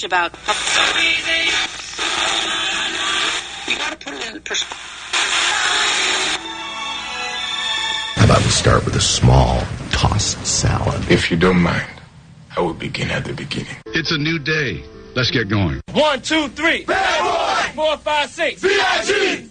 much about... So easy. You got to put it in perspective. How about we start with a small tossed salad? If you don't mind, I will begin at the beginning. It's a new day. Let's get going. 1, 2, 3. Bad boy. 4, 5, 6. VIG.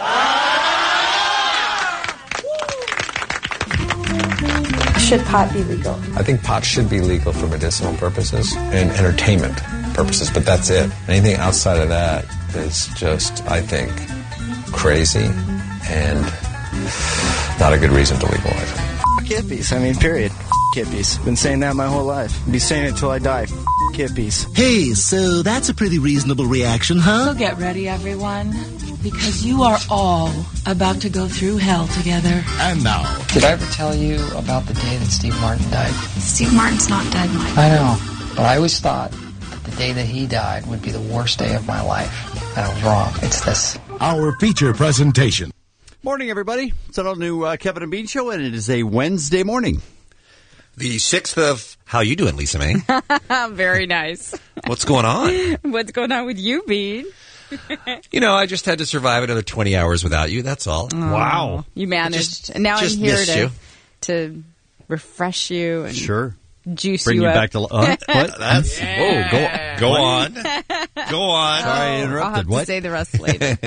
Should pot be legal? I think pot should be legal for medicinal purposes and entertainment purposes, but that's it. Anything outside of that is just, I think, crazy and not a good reason to legalize it. Hippies, I mean, period. Hippies. Been saying that my whole life. Be saying it till I die. Hippies. Hey, so that's a pretty reasonable reaction, huh? So get ready, everyone, because you are all about to go through hell together. And now. Did I ever tell you about the day that Steve Martin died? Steve Martin's not dead, Mike. I know, but I always thought that the day that he died would be the worst day of my life. And I was wrong. It's this. Our feature presentation. Morning, everybody. It's an all-new Kevin and Bean show, and it is a Wednesday morning. The 6th of... How you doing, Lisa May? Very nice. What's going on? What's going on with you, Bean? You know, I just had to survive another 20 hours without you, that's all. Oh, wow. You managed. And now I'm here to refresh you and juice Bring you you up. back to... what? That's... Yeah. Whoa, go on. Go on. Sorry, I interrupted. I'll have to say the rest later.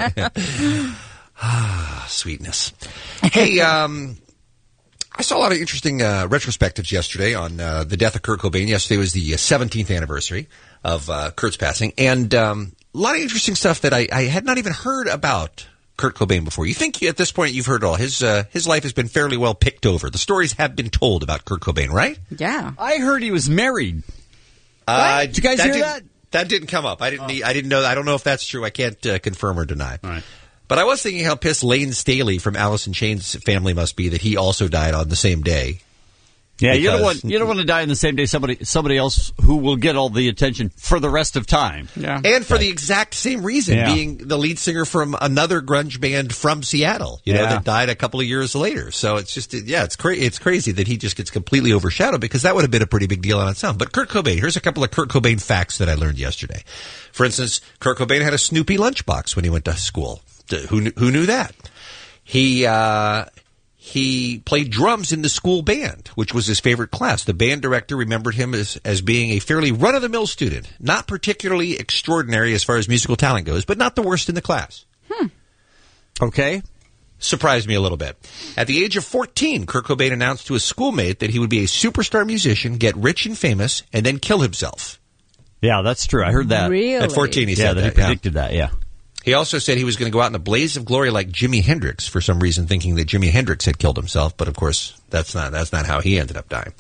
Sweetness. Hey, I saw a lot of interesting retrospectives yesterday on the death of Kurt Cobain. Yesterday was the 17th anniversary of Kurt's passing, and a lot of interesting stuff that I had not even heard about Kurt Cobain before. You think at this point you've heard it all. His life has been fairly well picked over. The stories have been told about Kurt Cobain, right? Yeah. I heard he was married. Did you guys hear that? That didn't come up. I didn't know. I don't know if that's true. I can't confirm or deny. All right. But I was thinking how pissed Lane Staley from Alice in Chains' family must be that he also died on the same day. Yeah, you don't want to die on the same day somebody else who will get all the attention for the rest of time. Yeah. And for the exact same reason, Yeah. being the lead singer from another grunge band from Seattle, that died a couple of years later. So it's just, it's crazy that he just gets completely overshadowed because that would have been a pretty big deal on its own. But Kurt Cobain, here's a couple of Kurt Cobain facts that I learned yesterday. For instance, Kurt Cobain had a Snoopy lunchbox when he went to school. Who knew that? He played drums in the school band, which was his favorite class. The band director remembered him as being a fairly run-of-the-mill student, not particularly extraordinary as far as musical talent goes, but not the worst in the class. Okay. Surprised me a little bit. At the age of 14, Kurt Cobain announced to a schoolmate that he would be a superstar musician, get rich and famous, and then kill himself. Yeah, that's true. I heard that. Really? At 14, he said that. He predicted that, yeah. He also said he was going to go out in a blaze of glory like Jimi Hendrix, for some reason thinking that Jimi Hendrix had killed himself, but of course that's not how he ended up dying.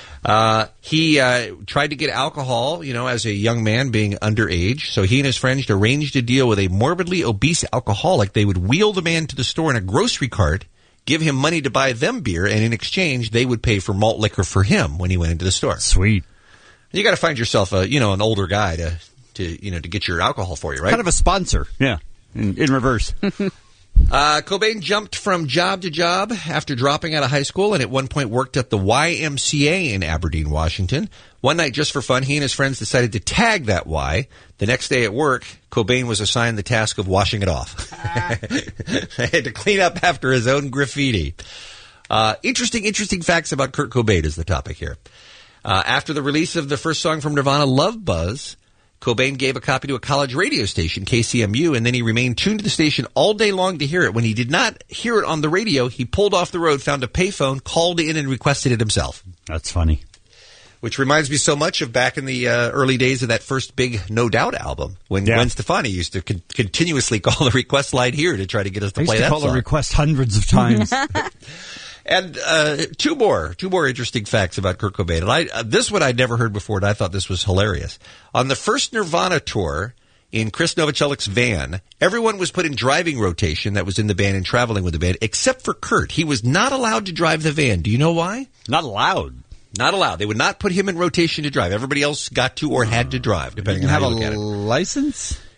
He tried to get alcohol, as a young man being underage, so he and his friends arranged a deal with a morbidly obese alcoholic. They would wheel the man to the store in a grocery cart, give him money to buy them beer, and in exchange they would pay for malt liquor for him when he went into the store. Sweet. You got to find yourself an older guy to get your alcohol for you, right? Kind of a sponsor, yeah, in reverse. Cobain jumped from job to job after dropping out of high school and at one point worked at the YMCA in Aberdeen, Washington. One night, just for fun, he and his friends decided to tag that Y. The next day at work, Cobain was assigned the task of washing it off. They had to clean up after his own graffiti. Interesting facts about Kurt Cobain is the topic here. After the release of the first song from Nirvana, Love Buzz, Cobain gave a copy to a college radio station, KCMU, and then he remained tuned to the station all day long to hear it. When he did not hear it on the radio, he pulled off the road, found a payphone, called in, and requested it himself. That's funny. Which reminds me so much of back in the early days of that first big No Doubt album, when Gwen Stefani used to continuously call the request line here to try to get us to play that song. I used to call the request hundreds of times. And two more interesting facts about Kurt Cobain. And this one I'd never heard before, and I thought this was hilarious. On the first Nirvana tour, in Chris Novocelic's van, everyone was put in driving rotation that was in the band and traveling with the band, except for Kurt. He was not allowed to drive the van. Do you know why? Not allowed. Not allowed. They would not put him in rotation to drive. Everybody else got to or had to drive, depending on how you look at it. License?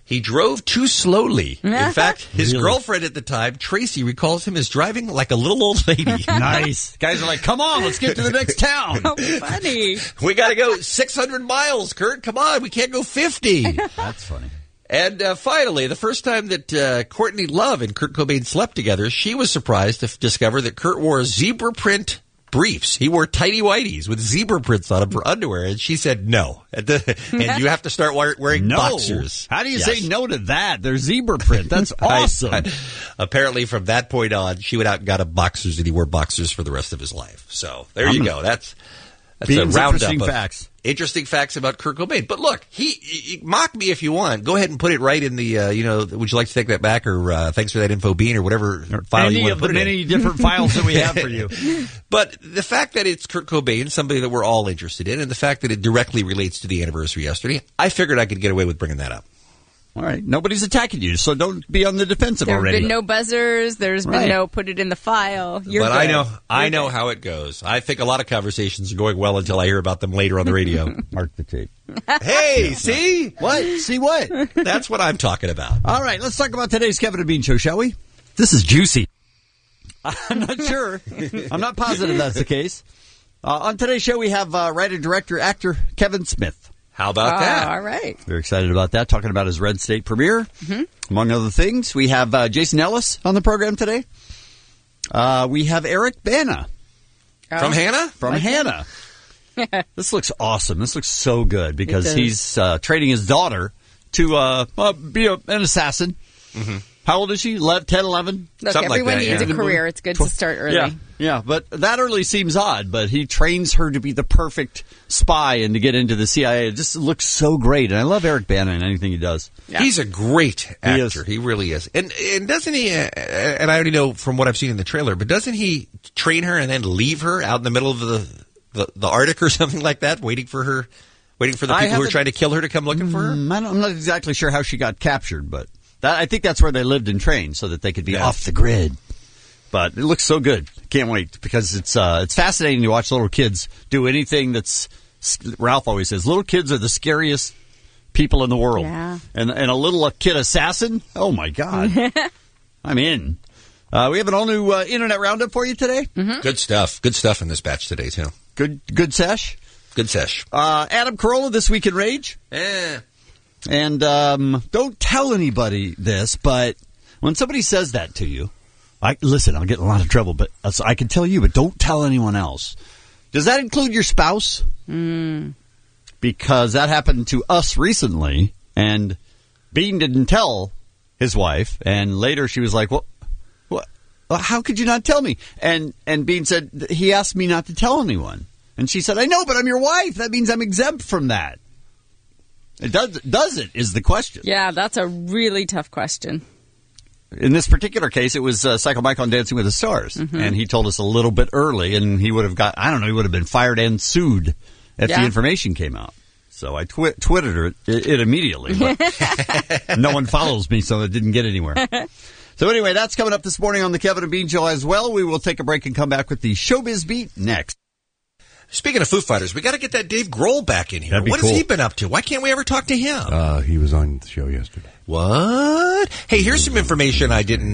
He drove too slowly. In fact, his girlfriend at the time, Tracy, recalls him as driving like a little old lady. Nice. Guys are like, come on, let's get to the next town. How funny. We got to go 600 miles, Kurt. Come on, we can't go 50. That's funny. And finally, the first time that Courtney Love and Kurt Cobain slept together, she was surprised to discover that Kurt wore zebra print briefs. He wore tighty whities with zebra prints on them for underwear, and she said no. And you have to start wearing boxers. How do you say no to that? They're zebra print. That's awesome. Apparently, from that point on, she went out and got him boxers, and he wore boxers for the rest of his life. So there you go. That's a roundup of facts. Interesting facts about Kurt Cobain. But look, he mock me if you want. Go ahead and put it right in the, would you like to take that back, or thanks for that info, Bean, or whatever file you want to put it in. Any of the many different files that we have for you. But the fact that it's Kurt Cobain, somebody that we're all interested in, and the fact that it directly relates to the anniversary yesterday, I figured I could get away with bringing that up. All right. Nobody's attacking you, so don't be on the defensive already. There have been no buzzers. There's been no put it in the file. You're but good. I know how it goes. I think a lot of conversations are going well until I hear about them later on the radio. Mark the tape. Hey, see? What? See what? That's what I'm talking about. All right, let's talk about today's Kevin and Bean Show, shall we? This is juicy. I'm not sure. I'm not positive that's the case. On today's show, we have writer, director, actor Kevin Smith. How about that? All right. Very excited about that, talking about his Red State premiere. Mm-hmm. Among other things, we have Jason Ellis on the program today. We have Eric Bana. From Hannah? From Hannah. This looks awesome. This looks so good because he's training his daughter to be an assassin. Mm-hmm. How old is she? 10, 11? Look, something everyone like that, needs a career. It's good to start early. Yeah, but that early seems odd, but he trains her to be the perfect spy and to get into the CIA. It just looks so great, and I love Eric Bana in anything he does. Yeah. He's a great actor. He really is. And doesn't he, and I already know from what I've seen in the trailer, but doesn't he train her and then leave her out in the middle of the Arctic or something like that, waiting for the people who are trying to kill her to come looking for her? I'm not exactly sure how she got captured, but I think that's where they lived and trained so that they could be off the grid. But it looks so good. Can't wait because it's fascinating to watch little kids do anything that's. Ralph always says little kids are the scariest people in the world. Yeah. And a little kid assassin. Oh my God, I'm in. We have an all new internet roundup for you today. Mm-hmm. Good stuff in this batch today too. Good sesh. Good sesh. Adam Carolla this week in Rage. And don't tell anybody this, but when somebody says that to you, listen, I'll get in a lot of trouble, but I can tell you, but don't tell anyone else. Does that include your spouse? Because that happened to us recently, and Bean didn't tell his wife, and later she was like, "Well, how could you not tell me?" And Bean said, "He asked me not to tell anyone." And she said, "I know, but I'm your wife. That means I'm exempt from that." It does it is the question. Yeah, that's a really tough question. In this particular case, it was Psycho Mike on Dancing with the Stars, and he told us a little bit early, and he would have he would have been fired and sued if the information came out. So I twittered it immediately, but no one follows me, so it didn't get anywhere. So anyway, that's coming up this morning on the Kevin and Bean Show as well. We will take a break and come back with the Showbiz Beat next. Speaking of Foo Fighters, we got to get that Dave Grohl back in here. What has he been up to? Why can't we ever talk to him? He was on the show yesterday. What? Hey, here's some information I didn't...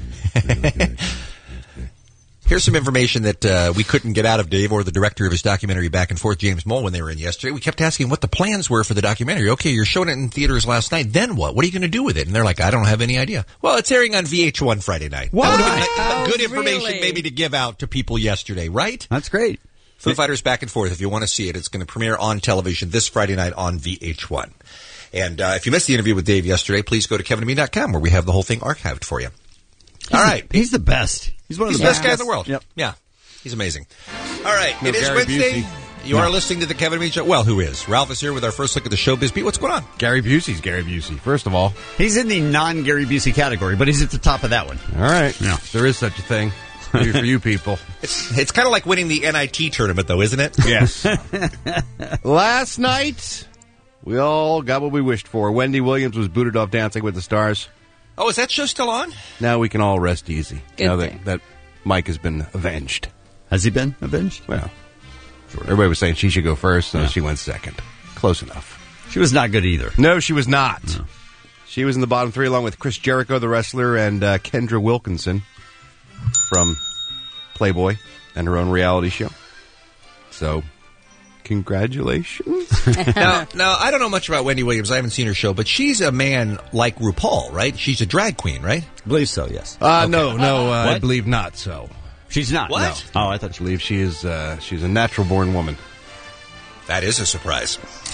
Here's some information that we couldn't get out of Dave or the director of his documentary Back and Forth, James Moll, when they were in yesterday. We kept asking what the plans were for the documentary. Okay, you're showing it in theaters last night. Then what? What are you going to do with it? And they're like, I don't have any idea. Well, it's airing on VH1 Friday night. What? Good information maybe to give out to people yesterday, right? That's great. Foo Fighters Back and Forth. If you want to see it, it's going to premiere on television this Friday night on VH1. And if you missed the interview with Dave yesterday, please go to kevinandme.com where we have the whole thing archived for you. All right. He's the best. He's one of the best guys in the world. Yep. Yeah. He's amazing. All right. It is Wednesday. You are listening to the Kevin and Bean Show. Well, who is? Ralph is here with our first look at the Showbiz Beat. What's going on? Gary Busey's Gary Busey, first of all. He's in the non-Gary Busey category, but he's at the top of that one. All right. Yeah. There is such a thing. Maybe for you people. It's kind of like winning the NIT tournament, though, isn't it? Yes. Last night, we all got what we wished for. Wendy Williams was booted off Dancing with the Stars. Oh, is that show still on? Now we can all rest easy. Good now thing. that Mike has been avenged. Has he been avenged? Well, everybody was saying she should go first, so she went second. Close enough. She was not good either. No, she was not. No. She was in the bottom three along with Chris Jericho, the wrestler, and Kendra Wilkinson from Playboy and her own reality show. So, congratulations. Now, I don't know much about Wendy Williams. I haven't seen her show, but she's a man like RuPaul, right? She's a drag queen, right? I believe so, yes. No, I believe not so. She's not? What? No. Oh, I thought believe she is. She's a natural-born woman. That is a surprise.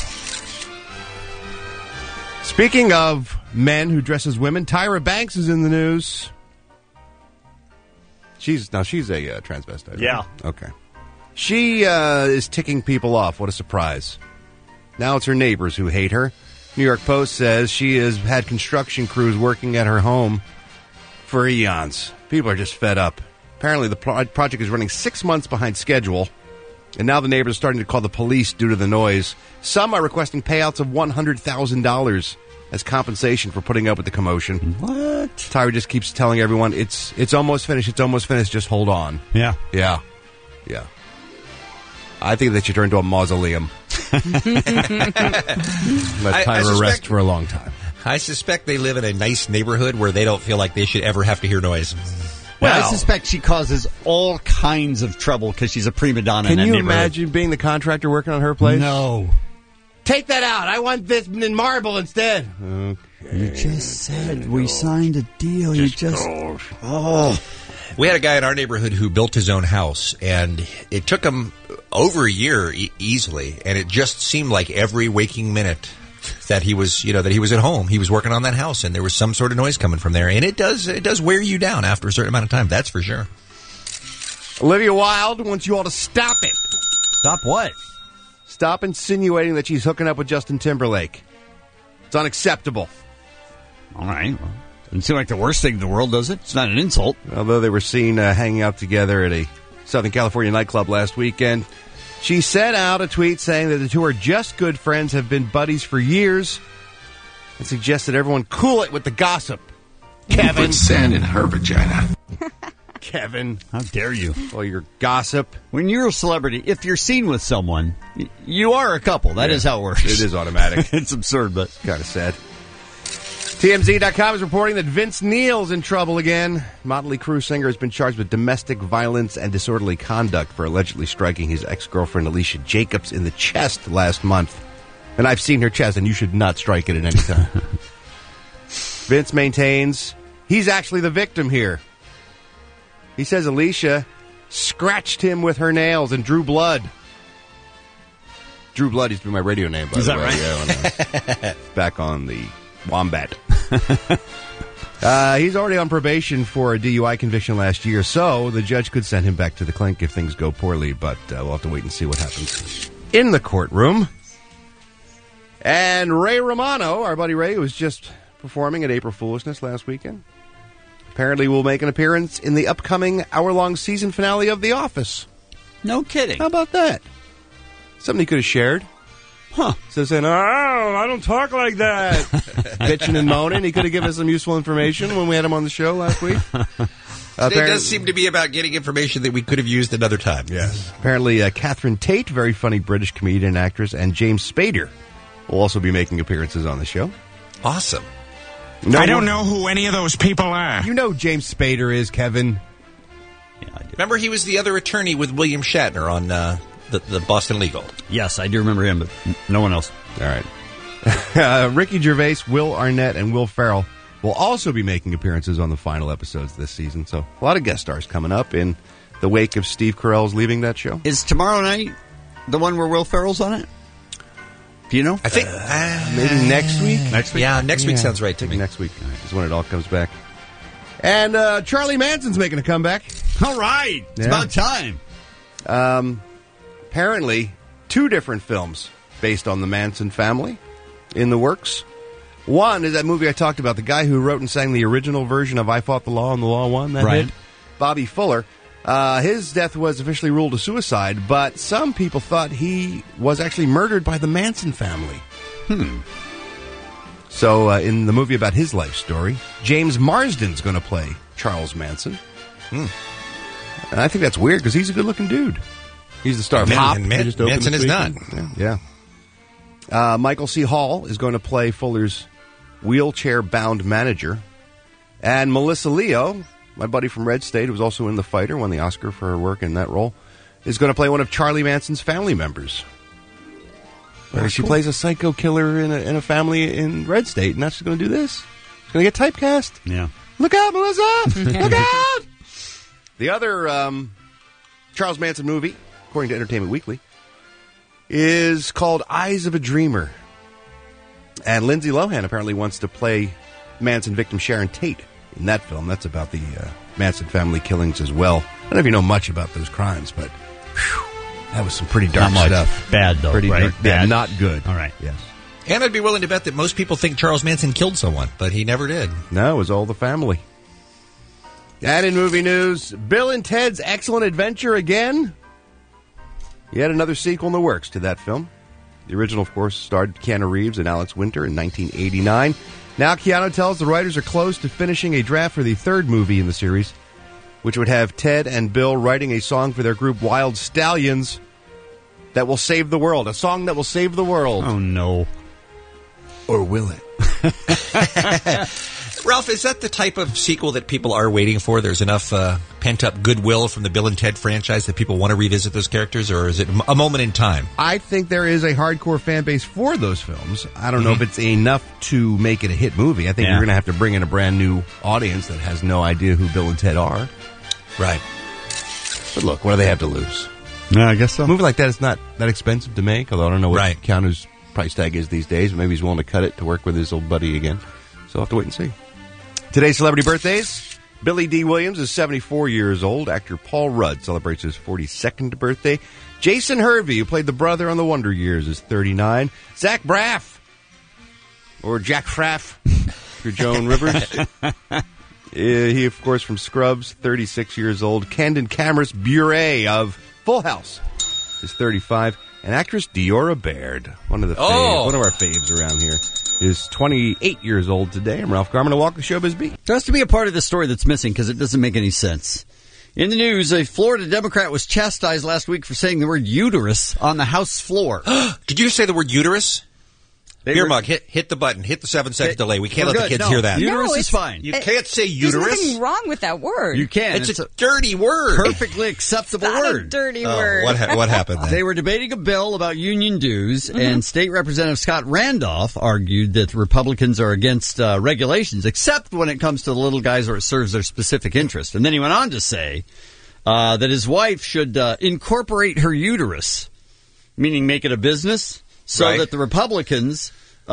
Speaking of men who dress as women, Tyra Banks is in the news. She's a transvestite. Yeah. Right? Okay. She is ticking people off. What a surprise. Now it's her neighbors who hate her. New York Post says she has had construction crews working at her home for eons. People are just fed up. Apparently the project is running 6 months behind schedule, and now the neighbors are starting to call the police due to the noise. Some are requesting payouts of $100,000 as compensation for putting up with the commotion. What? Tyra just keeps telling everyone, it's almost finished, just hold on. Yeah. Yeah. I think they should turn into a mausoleum. Let Tyra rest for a long time. I suspect they live in a nice neighborhood where they don't feel like they should ever have to hear noise. Well, I suspect she causes all kinds of trouble because she's a prima donna in that neighborhood. Can you imagine being the contractor working on her place? No. Take that out. I want this in marble instead. Okay. You just said we signed a deal. You just... Oh. We had a guy in our neighborhood who built his own house, and it took him over a year easily, and it just seemed like every waking minute that he was at home, he was working on that house, and there was some sort of noise coming from there, and it does wear you down after a certain amount of time. That's for sure. Olivia Wilde wants you all to stop it. Stop what? Stop insinuating that she's hooking up with Justin Timberlake. It's unacceptable. All right. Well, doesn't seem like the worst thing in the world, does it? It's not an insult. Although they were seen hanging out together at a Southern California nightclub last weekend. She sent out a tweet saying that the two are just good friends, have been buddies for years, and suggested everyone cool it with the gossip. Kevin. Put sand in her vagina. Kevin. How dare you? Oh, your gossip. When you're a celebrity, if you're seen with someone, you are a couple. That is how it works. It is automatic. It's absurd, but kind of sad. TMZ.com is reporting that Vince Neil's in trouble again. Motley Crue singer has been charged with domestic violence and disorderly conduct for allegedly striking his ex-girlfriend Alicia Jacobs in the chest last month. And I've seen her chest, and you should not strike it at any time. Vince maintains he's actually the victim here. He says Alicia scratched him with her nails and drew blood. Drew Blood used to be my radio name, by the way. Is that right? Yeah, back on the Wombat. He's already on probation for a DUI conviction last year, so the judge could send him back to the clink if things go poorly, but we'll have to wait and see what happens in the courtroom. And Ray Romano, our buddy Ray, who was just performing at April Foolishness last weekend, apparently will make an appearance in the upcoming hour-long season finale of The Office. No kidding. How about that? Something he could have shared. Huh. So saying, I don't talk like that. Bitching and moaning. He could have given us some useful information when we had him on the show last week. It does seem to be about getting information that we could have used another time. Yes. Apparently, Catherine Tate, very funny British comedian and actress, and James Spader will also be making appearances on the show. Awesome. I don't know who any of those people are. You know who James Spader is, Kevin. Yeah, I do. Remember, he was the other attorney with William Shatner on the Boston Legal. Yes, I do remember him, but no one else. All right. Ricky Gervais, Will Arnett, and Will Ferrell will also be making appearances on the final episodes this season. So a lot of guest stars coming up in the wake of Steve Carell's leaving that show. Is tomorrow night the one where Will Ferrell's on it? Do you know? I think maybe next week. Next week? Yeah, next week sounds right to me. Next week is when it all comes back. And Charlie Manson's making a comeback. All right. It's about time. Apparently, 2 different films based on the Manson family in the works. One is that movie I talked about, the guy who wrote and sang the original version of I Fought the Law and the Law Won. That hit, Bobby Fuller. His death was officially ruled a suicide, but some people thought he was actually murdered by the Manson family. So in the movie about his life story, James Marsden's going to play Charles Manson. And I think that's weird because he's a good-looking dude. He's the star of Hop. Manson is not. Yeah. Michael C. Hall is going to play Fuller's wheelchair-bound manager. And Melissa Leo, my buddy from Red State, who was also in The Fighter, won the Oscar for her work in that role, is going to play one of Charlie Manson's family members. She plays a psycho killer in a family in Red State, and now she's going to do this. She's going to get typecast. Yeah. Look out, Melissa! Look out! The other Charles Manson movie, according to Entertainment Weekly, is called Eyes of a Dreamer. And Lindsay Lohan apparently wants to play Manson victim Sharon Tate in that film. That's about the Manson family killings as well. I don't know if you know much about those crimes, but that was some pretty dark stuff. Bad, though, pretty right? dark. Bad. Yeah, not good. All right. Yes. And I'd be willing to bet that most people think Charles Manson killed someone, but he never did. No, it was all the family. And in movie news, Bill and Ted's Excellent Adventure again. Yet another sequel in the works to that film. The original, of course, starred Keanu Reeves and Alex Winter in 1989. Now Keanu tells the writers are close to finishing a draft for the third movie in the series, which would have Ted and Bill writing a song for their group Wild Stallions that will save the world. A song that will save the world. Oh, no. Or will it? Ralph, is that the type of sequel that people are waiting for? There's enough pent-up goodwill from the Bill and Ted franchise that people want to revisit those characters, or is it a moment in time? I think there is a hardcore fan base for those films. I don't know if it's enough to make it a hit movie. I think you're going to have to bring in a brand new audience that has no idea who Bill and Ted are. Right. But look, what do they have to lose? Yeah, I guess so. A movie like that is not that expensive to make, although I don't know what Keanu's price tag is these days. Maybe he's willing to cut it to work with his old buddy again. So I'll have to wait and see. Today's celebrity birthdays. Billy D. Williams is 74 years old. Actor Paul Rudd celebrates his 42nd birthday. Jason Hervey, who played the brother on The Wonder Years, is 39. Zach Braff, or Jack Fraff, for Joan Rivers. He, of course, from Scrubs, 36 years old. Camden Cameras Bure of Full House is 35. And actress Diora Baird, one of our faves around here, is 28 years old today. I'm Ralph Garman to walk the showbiz beat. There has to be a part of the story that's missing because it doesn't make any sense. In the news, a Florida Democrat was chastised last week for saying the word uterus on the House floor. Did you say the word uterus? Beer mug, hit the button. Hit the 7-second delay. We can't let the kids hear that. Uterus is fine. You can't say uterus. There's nothing wrong with that word. You can. It's a dirty word. Perfectly acceptable word. A dirty word. What happened then? They were debating a bill about union dues, and State Representative Scott Randolph argued that Republicans are against regulations, except when it comes to the little guys or it serves their specific interest. And then he went on to say that his wife should incorporate her uterus, meaning make it a business, so that the Republicans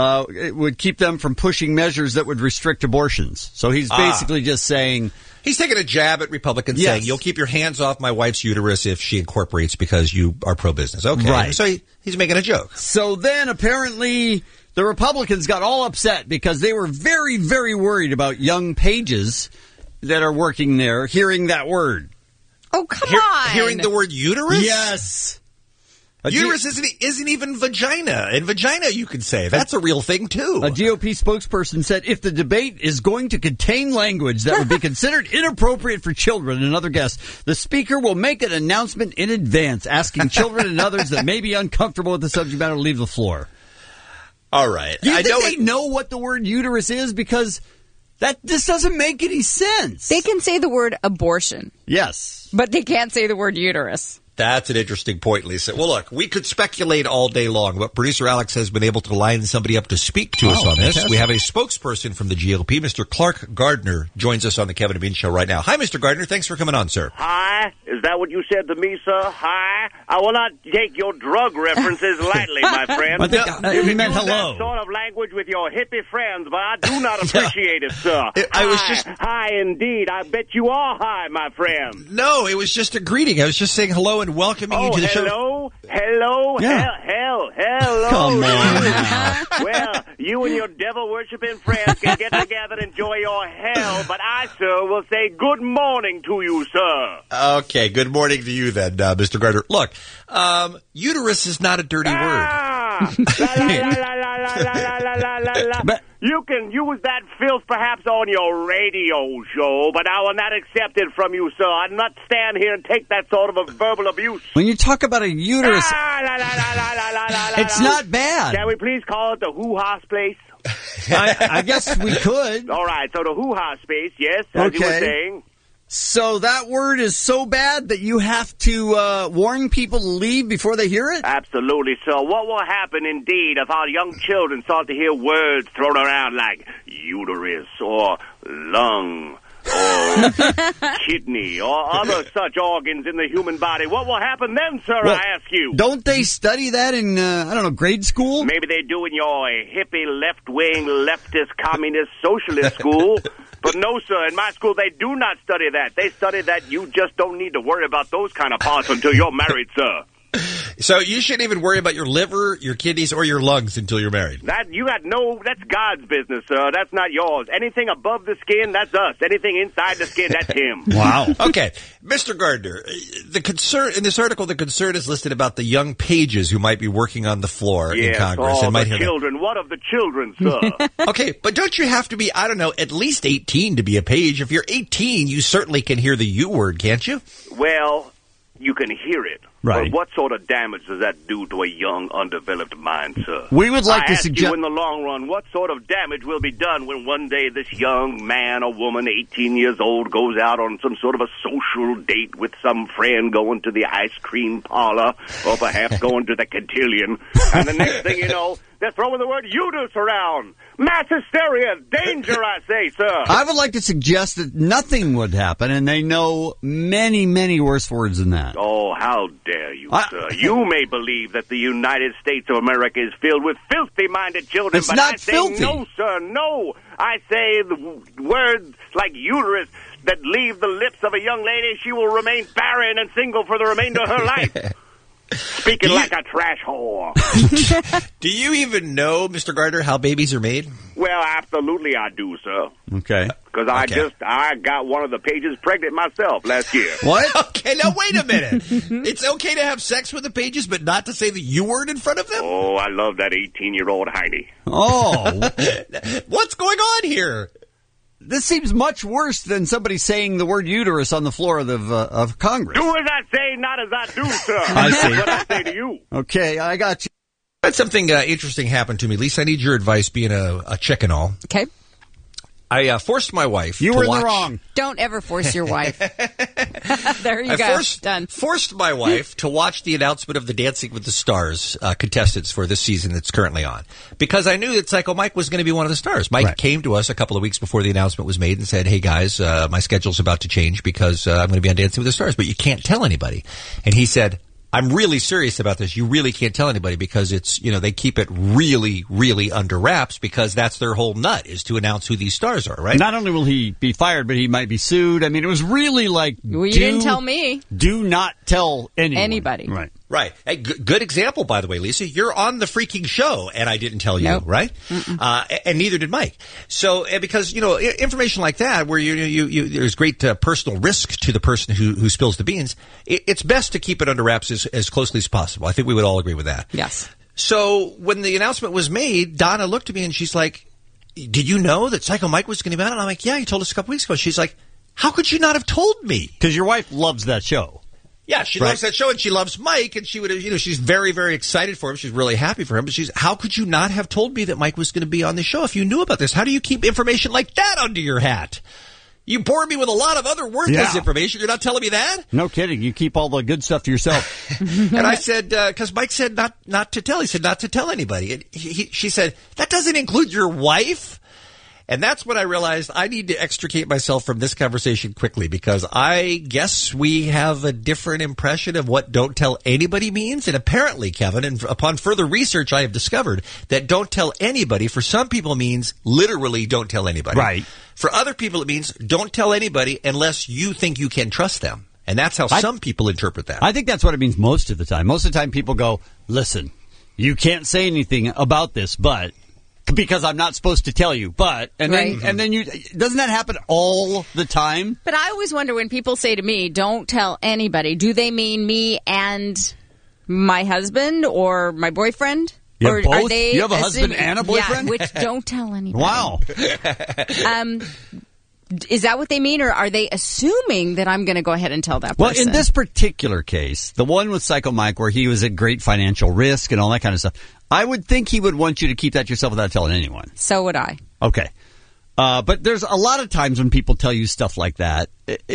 it would keep them from pushing measures that would restrict abortions. So he's basically just saying... He's taking a jab at Republicans saying, you'll keep your hands off my wife's uterus if she incorporates because you are pro-business. Okay. Right. So he's making a joke. So then apparently the Republicans got all upset because they were very, very worried about young pages that are working there hearing that word. Oh, come on. Hearing the word uterus? Yes. Uterus isn't even vagina. And vagina, you could say. That's a real thing, too. A GOP spokesperson said if the debate is going to contain language that would be considered inappropriate for children and other guests, the speaker will make an announcement in advance asking children and others that may be uncomfortable with the subject matter to leave the floor. All right. Do you think they know what the word uterus is? Because this doesn't make any sense. They can say the word abortion. Yes. But they can't say the word uterus. That's an interesting point, Lisa. Well, look, we could speculate all day long, but producer Alex has been able to line somebody up to speak to us on this. We have a spokesperson from the GOP, Mr. Clark Gardner, joins us on the Kevin and Bean Show right now. Hi, Mr. Gardner. Thanks for coming on, sir. Hi. Is that what you said to me, sir? Hi. I will not take your drug references lightly, my friend. I think he meant hello. That sort of language with your hippie friends, but I do not appreciate it, sir. Hi, indeed. I bet you are high, my friend. No, it was just a greeting. I was just saying hello and welcoming you to the show. Hello? Yeah. Hello. Come on. Well, you and your devil-worshipping friends can get together and enjoy your hell, but I, sir, will say good morning to you, sir. Okay, good morning to you then, Mr. Gardner. Look, uterus is not a dirty word. You can use that filth perhaps on your radio show, but I will not accept it from you, sir. I'll not stand here and take that sort of a verbal abuse. When you talk about a uterus, it's not bad. Can we please call it the hoo-ha's place? I guess we could. All right, so the hoo-ha space, yes, as you were saying. So that word is so bad that you have to warn people to leave before they hear it? Absolutely, sir. What will happen, indeed, if our young children start to hear words thrown around like uterus or lung or kidney or other such organs in the human body? What will happen then, sir, well, I ask you? Don't they study that in, grade school? Maybe they do in your hippie, left-wing, leftist, communist, socialist school. But no, sir, in my school, they do not study that. They study that you just don't need to worry about those kind of parts until you're married, sir. So you shouldn't even worry about your liver, your kidneys, or your lungs until you're married. That's God's business, sir. That's not yours. Anything above the skin, that's us. Anything inside the skin, that's him. Wow. Okay, Mr. Gardner, the concern in this article, the concern is listed about the young pages who might be working on the floor in Congress. Oh, and might the children. What of the children, sir? Okay, but don't you have to be, I don't know, at least 18 to be a page? If you're 18, you certainly can hear the U word, can't you? Well, you can hear it. Right. But what sort of damage does that do to a young, undeveloped mind, sir? We would like to suggest you in the long run, what sort of damage will be done when one day this young man or woman, 18 years old, goes out on some sort of a social date with some friend, going to the ice cream parlor, or perhaps going to the cotillion, and the next thing you know, they're throwing the word uterus around. Mass hysteria, danger, I say, sir. I would like to suggest that nothing would happen, and they know many, many worse words than that. Oh, how dare you, sir. You may believe that the United States of America is filled with filthy-minded children, it's but not I say filthy. No, sir, no. I say the words like uterus that leave the lips of a young lady, she will remain barren and single for the remainder of her life. Speaking like a trash whore. Do you even know, Mr. Gardner, how babies are made? Well, absolutely I do, sir. Okay. Because I got one of the pages pregnant myself last year. What? Okay, now wait a minute. It's okay to have sex with the pages, but not to say the U word in front of them? Oh, I love that 18-year-old Heine. Oh. What's going on here? This seems much worse than somebody saying the word uterus on the floor of Congress. Do as I say, not as I do, sir. I see. That's what I say to you. Okay, I got you. But something interesting happened to me. Lisa, I need your advice, being a chick and all. Okay. I forced my wife You to were in watch... the wrong. Don't ever force your wife. There you go. Done. Forced my wife to watch the announcement of the Dancing with the Stars contestants for this season that's currently on. Because I knew that Psycho Mike was going to be one of the stars. Mike came to us a couple of weeks before the announcement was made and said, hey guys, my schedule's about to change because I'm going to be on Dancing with the Stars, but you can't tell anybody. And he said, I'm really serious about this. You really can't tell anybody because it's, they keep it really, really under wraps because that's their whole nut is to announce who these stars are, right? Not only will he be fired, but he might be sued. I mean, it was really like, well, you didn't tell me. Do not tell anyone. Anybody. Right. Right. Hey, good example, by the way, Lisa. You're on the freaking show, and I didn't tell you, nope. right? And neither did Mike. So, because information like that, where there's great personal risk to the person who spills the beans, it's best to keep it under wraps as closely as possible. I think we would all agree with that. Yes. So, when the announcement was made, Donna looked at me and she's like, "Did you know that Psycho Mike was going to be on?" And I'm like, "Yeah, he told us a couple weeks ago." She's like, "How could you not have told me?" Because your wife loves that show. Yeah, she loves that show, and she loves Mike, and she would have, she's very, very excited for him. She's really happy for him, but how could you not have told me that Mike was going to be on the show if you knew about this? How do you keep information like that under your hat? You bore me with a lot of other worthless information. You're not telling me that? No kidding. You keep all the good stuff to yourself. And I said, because Mike said not to tell. He said not to tell anybody. And she said, that doesn't include your wife? And that's when I realized I need to extricate myself from this conversation quickly because I guess we have a different impression of what don't tell anybody means. And apparently, Kevin, and upon further research, I have discovered that don't tell anybody for some people means literally don't tell anybody. Right. For other people, it means don't tell anybody unless you think you can trust them. And that's how some people interpret that. I think that's what it means most of the time. Most of the time people go, listen, you can't say anything about this, but... because I'm not supposed to tell you, but and then you doesn't that happen all the time? But I always wonder when people say to me, "Don't tell anybody." Do they mean me and my husband or my boyfriend? You or have both? Are they you have a husband and a boyfriend? Yeah, which don't tell anybody. Wow. Is that what they mean, or are they assuming that I'm going to go ahead and tell that person? Well, in this particular case, the one with Psycho Mike, where he was at great financial risk and all that kind of stuff, I would think he would want you to keep that to yourself without telling anyone. So would I. Okay. But there's a lot of times when people tell you stuff like that,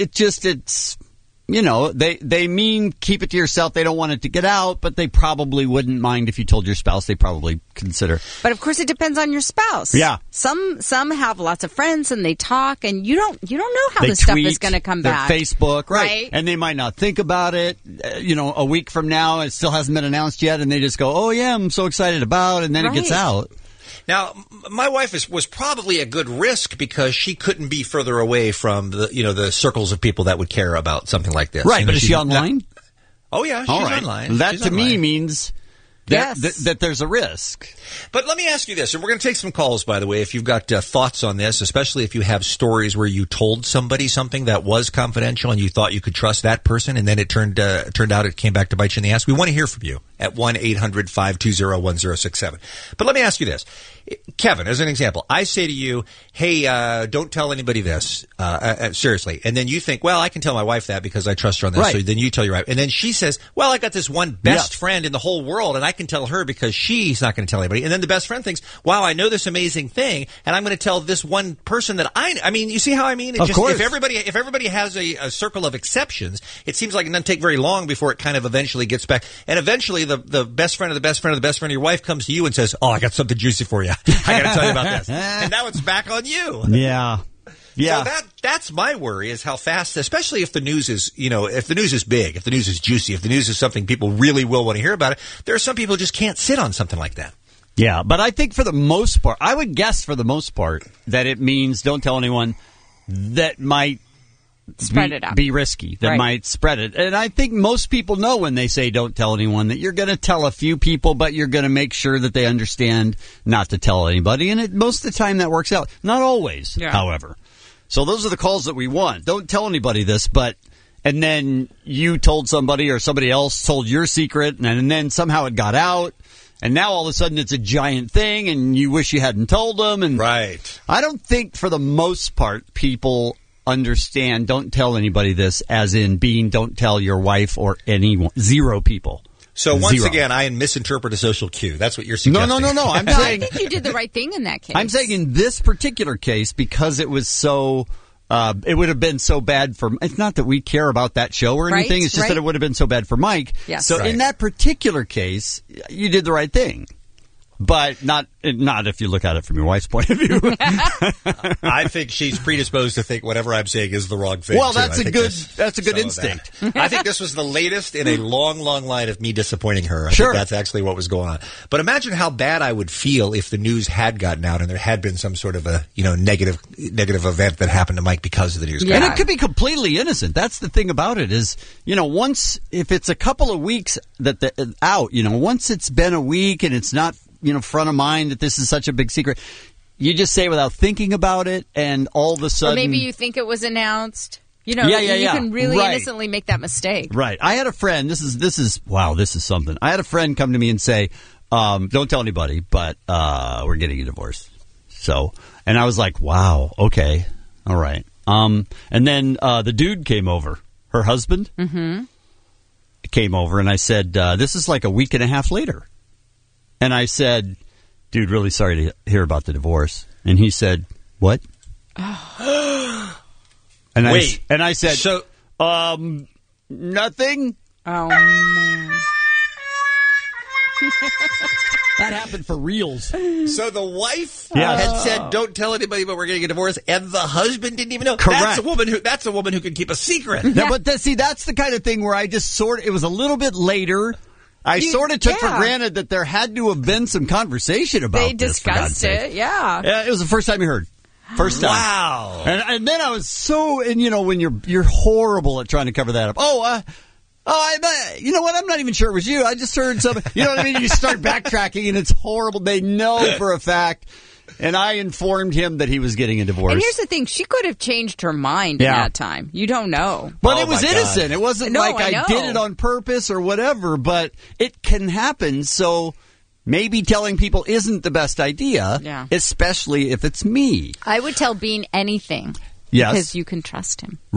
it's you know, they mean keep it to yourself. They don't want it to get out, but they probably wouldn't mind if you told your spouse. They probably consider. But of course, it depends on your spouse. Yeah. Some have lots of friends and they talk, and you don't know how this stuff is going to come back. Facebook, right? And they might not think about it. You know, a week from now, it still hasn't been announced yet, and they just go, "Oh yeah, I'm so excited about," and then it gets out. Now, my wife was probably a good risk because she couldn't be further away from the circles of people that would care about something like this. Right, but is she online? Oh yeah, she's online. That to me means that there's a risk. But let me ask you this, and we're going to take some calls, by the way, if you've got thoughts on this, especially if you have stories where you told somebody something that was confidential and you thought you could trust that person, and then it turned out it came back to bite you in the ass. We want to hear from you at 1-800-520-1067. But let me ask you this. Kevin, as an example, I say to you, hey, don't tell anybody this, seriously. And then you think, well, I can tell my wife that because I trust her on this. Right. So then you tell your wife. And then she says, well, I got this one best friend in the whole world, and I can tell her because she's not going to tell anybody. And then the best friend thinks, wow, I know this amazing thing, and I'm going to tell this one person that I mean, you see how I mean? Of course. If everybody has a circle of exceptions, it seems like it doesn't take very long before it kind of eventually gets back. And eventually the best friend of the best friend of the best friend of your wife comes to you and says, oh, I got something juicy for you. I got to tell you about this. And now it's back on you. Yeah. Yeah. So that's my worry, is how fast, especially if the news is, if the news is big, if the news is juicy, if the news is something people really will want to hear about it, there are some people who just can't sit on something like that. Yeah, but I think for the most part, I would guess for the most part that it means don't tell anyone that might spread it out. Be risky, that might spread it. And I think most people know when they say don't tell anyone that you're going to tell a few people, but you're going to make sure that they understand not to tell anybody. And most of the time that works out. Not always, however. So those are the calls that we want. Don't tell anybody this, and then you told somebody or somebody else told your secret, and then somehow it got out. And now all of a sudden it's a giant thing, and you wish you hadn't told them. And right. I don't think for the most part people understand don't tell anybody this as in being don't tell your wife or anyone. Zero people. So once again, I misinterpret a social cue. That's what you're suggesting. No. I'm saying I think you did the right thing in that case. I'm saying in this particular case, because it was so it would have been so bad for. It's not that we care about that show or anything. It's just that it would have been so bad for Mike. Yes. So in that particular case, you did the right thing. But not if you look at it from your wife's point of view. I think she's predisposed to think whatever I'm saying is the wrong thing. Well, that's a good instinct. I think this was the latest in a long, long line of me disappointing her. I think that's actually what was going on. But imagine how bad I would feel if the news had gotten out and there had been some sort of a negative event that happened to Mike because of the news. Yeah. And it could be completely innocent. That's the thing about it is, once if it's a couple of weeks out, once it's been a week and it's not front of mind that this is such a big secret. You just say without thinking about it, and all of a sudden... Or maybe you think it was announced. You can really innocently make that mistake. Right. I had a friend, this is something. I had a friend come to me and say, don't tell anybody, but we're getting a divorce. So, and I was like, wow, okay, all right. And then the dude came over, her husband came over, and I said, this is like a week and a half later. And I said, dude, really sorry to hear about the divorce. And he said, what? And I said, so, nothing. Oh, man. That happened for reals. So the wife had said, don't tell anybody, but we're getting a divorce, and the husband didn't even know. Correct. That's a woman who can keep a secret. Yeah. But that's the kind of thing where I just it was a little bit later. I sort of took for granted that there had to have been some conversation about this. They discussed it, Yeah, it was the first time you heard. First time. Wow. And then I was so, when you're horrible at trying to cover that up. You know what? I'm not even sure it was you. I just heard something. You know what I mean? You start backtracking and it's horrible. They know for a fact. And I informed him that he was getting a divorce. And here's the thing. She could have changed her mind in that time. You don't know. But it was innocent. It wasn't like I did it on purpose or whatever. But it can happen. So maybe telling people isn't the best idea, especially if it's me. I would tell Bean anything. Yes. Because you can trust him. Right.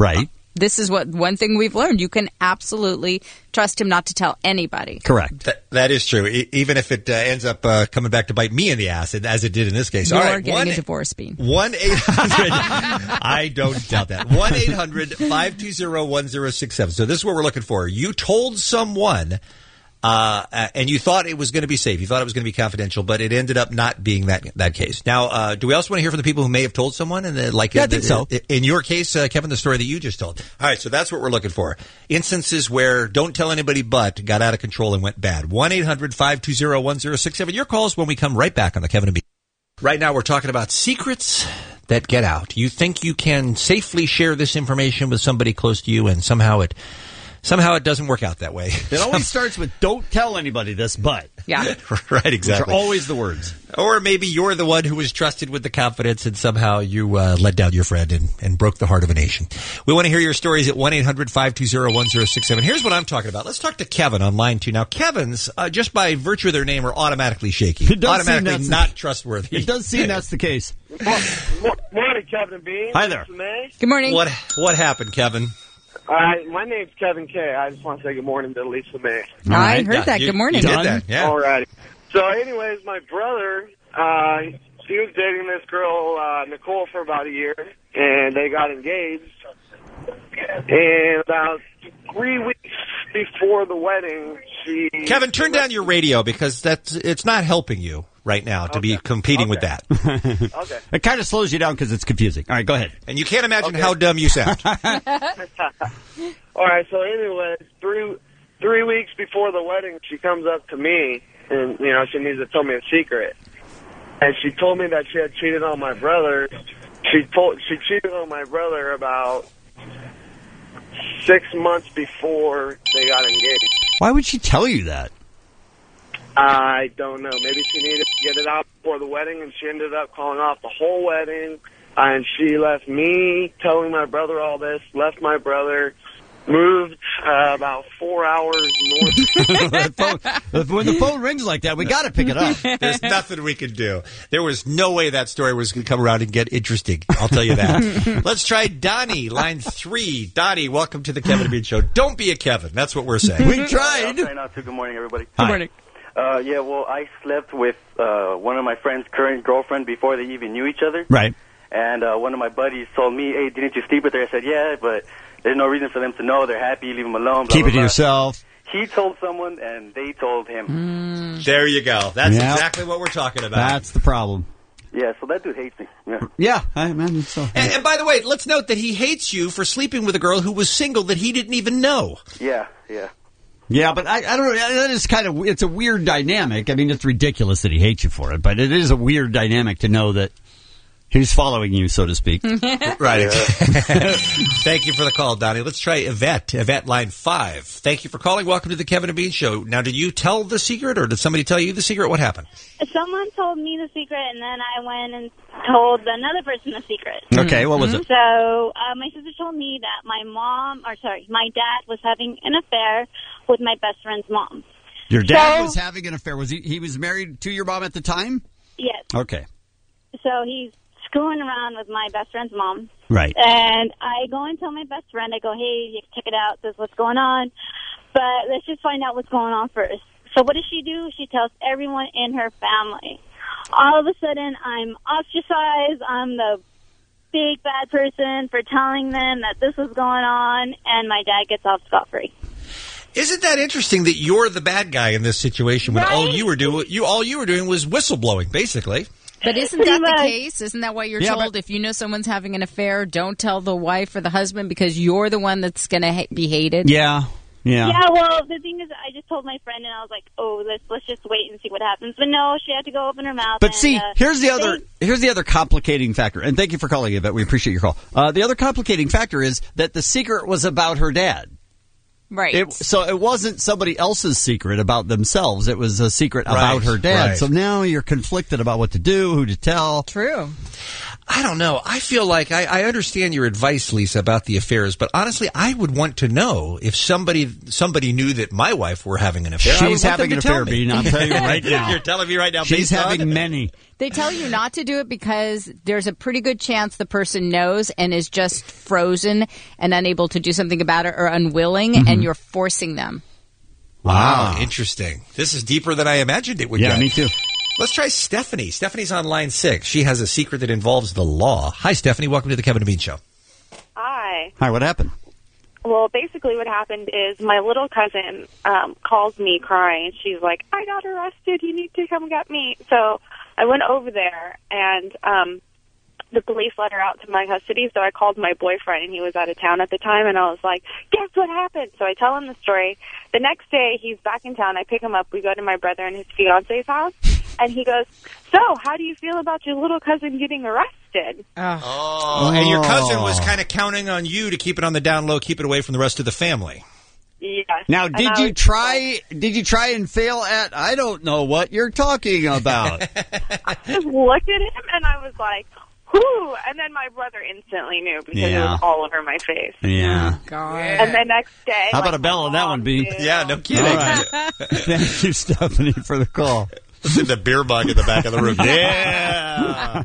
this is one thing we've learned. You can absolutely trust him not to tell anybody. Correct. That is true. Even if it ends up coming back to bite me in the ass, as it did in this case. You're All right, getting a divorce, Bean. 1-800. I don't doubt that. 1-800-520-1067. So this is what we're looking for. You told someone, and you thought it was going to be safe. You thought it was going to be confidential, but it ended up not being that case. Now, do we also want to hear from the people who may have told someone? And I think so. In your case, Kevin, the story that you just told. All right, so that's what we're looking for. Instances where don't tell anybody but got out of control and went bad. 1-800-520-1067. Your calls when we come right back on the Kevin and Bean. Right now, we're talking about secrets that get out. You think you can safely share this information with somebody close to you, and somehow it doesn't work out that way. It always starts with, don't tell anybody this, but. Yeah. Right, exactly. Which are always the words. Or maybe you're the one who was trusted with the confidence and somehow you let down your friend and broke the heart of a nation. We want to hear your stories at 1-800-520-1067. Here's what I'm talking about. Let's talk to Kevin on line 2. Now, Kevin's, just by virtue of their name, are automatically shaky. It does automatically not trustworthy. It does seem that's the case. Morning, Kevin and Bean. Hi there. Good morning. What happened, Kevin? My name's Kevin K. I just want to say good morning to Lisa May. I heard that. Good morning. You did that, yeah. All right. So, anyways, my brother, he was dating this girl, Nicole, for about a year, and they got engaged. And about 3 weeks before the wedding, Kevin, turn down your radio because it's not helping you right now to be competing with that. Okay. It kind of slows you down because it's confusing. All right, go ahead. And you can't imagine how dumb you sound. All right, so anyways, 3 weeks before the wedding, she comes up to me, and, she needs to tell me a secret. And she told me that she had cheated on my brother. She cheated on my brother about 6 months before they got engaged. Why would she tell you that? I don't know. Maybe she needed to get it out before the wedding, and she ended up calling off the whole wedding. And she left me telling my brother all this, left my brother, moved about 4 hours north. When the phone rings like that, we got to pick it up. There's nothing we can do. There was no way that story was going to come around and get interesting. I'll tell you that. Let's try Donnie, line 3. Donnie, welcome to the Kevin and Bean Show. Don't be a Kevin. That's what we're saying. We tried. I'll try not to. Good morning, everybody. Good morning. I slept with one of my friend's current girlfriend before they even knew each other. Right. And one of my buddies told me, hey, didn't you sleep with her? I said, yeah, but there's no reason for them to know. They're happy. Leave them alone. Blah, Keep blah, it to blah. yourself. He told someone, and they told him. There you go. That's exactly what we're talking about. That's the problem. Yeah, so that dude hates me. Yeah, I imagine so. And by the way, let's note that he hates you for sleeping with a girl who was single that he didn't even know. Yeah. Yeah, but I don't know. That is it's a weird dynamic. I mean, it's ridiculous that he hates you for it, but it is a weird dynamic to know that he's following you, so to speak. Right. Thank you for the call, Donnie. Let's try Yvette. Yvette, line 5. Thank you for calling. Welcome to the Kevin and Bean Show. Now, did you tell the secret, or did somebody tell you the secret? What happened? Someone told me the secret, and then I went and told another person the secret. Okay, what was it? So, my sister told me that my dad was having an affair with my best friend's mom. Your dad was having an affair. Was he was married to your mom at the time? Yes. Okay. So he's screwing around with my best friend's mom. Right. And I go and tell my best friend, I go, hey, you check it out, this is what's going on. But let's just find out what's going on first. So what does she do? She tells everyone in her family. All of a sudden, I'm ostracized. I'm the big bad person for telling them that this was going on, and my dad gets off scot-free. Isn't that interesting that you're the bad guy in this situation when all you were doing was whistleblowing, basically? But isn't that the case? Isn't that why you're told if you know someone's having an affair, don't tell the wife or the husband because you're the one that's going to be hated? Yeah. Yeah, well, the thing is, I just told my friend, and I was like, oh, let's just wait and see what happens. But no, she had to go open her mouth. But see, here's the other complicating factor. And thank you for calling, Yvette. We appreciate your call. The other complicating factor is that the secret was about her dad. Right. So it wasn't somebody else's secret about themselves. It was a secret about her dad. Right. So now you're conflicted about what to do, who to tell. True. I don't know. I feel like I understand your advice, Lisa, about the affairs, but honestly, I would want to know if somebody knew that my wife were having an affair. She's having an affair, Bean. I'll tell you right now. You're telling me right now. She's having many. They tell you not to do it because there's a pretty good chance the person knows and is just frozen and unable to do something about it or unwilling, and you're forcing them. Wow, interesting. This is deeper than I imagined it would get. Yeah, me too. Let's try Stephanie. Stephanie's on line 6. She has a secret that involves the law. Hi, Stephanie. Welcome to the Kevin and Bean Show. Hi. Hi, what happened? Well, basically what happened is my little cousin calls me crying. She's like, I got arrested. You need to come get me. So I went over there, and the police let her out to my custody. So I called my boyfriend, and he was out of town at the time, and I was like, guess what happened? So I tell him the story. The next day, he's back in town. I pick him up. We go to my brother and his fiance's house, and he goes, so how do you feel about your little cousin getting arrested? And your cousin was kind of counting on you to keep it on the down low, keep it away from the rest of the family. Yes. Now, did you try and fail at, I don't know what you're talking about? I just looked at him, and I was like, whoo! And then my brother instantly knew because it was all over my face. Yeah. God. And the next day... How about a bell on that one, B? Yeah, no kidding. All right. Thank you, Stephanie, for the call. This is the beer mug in the back of the room. Yeah.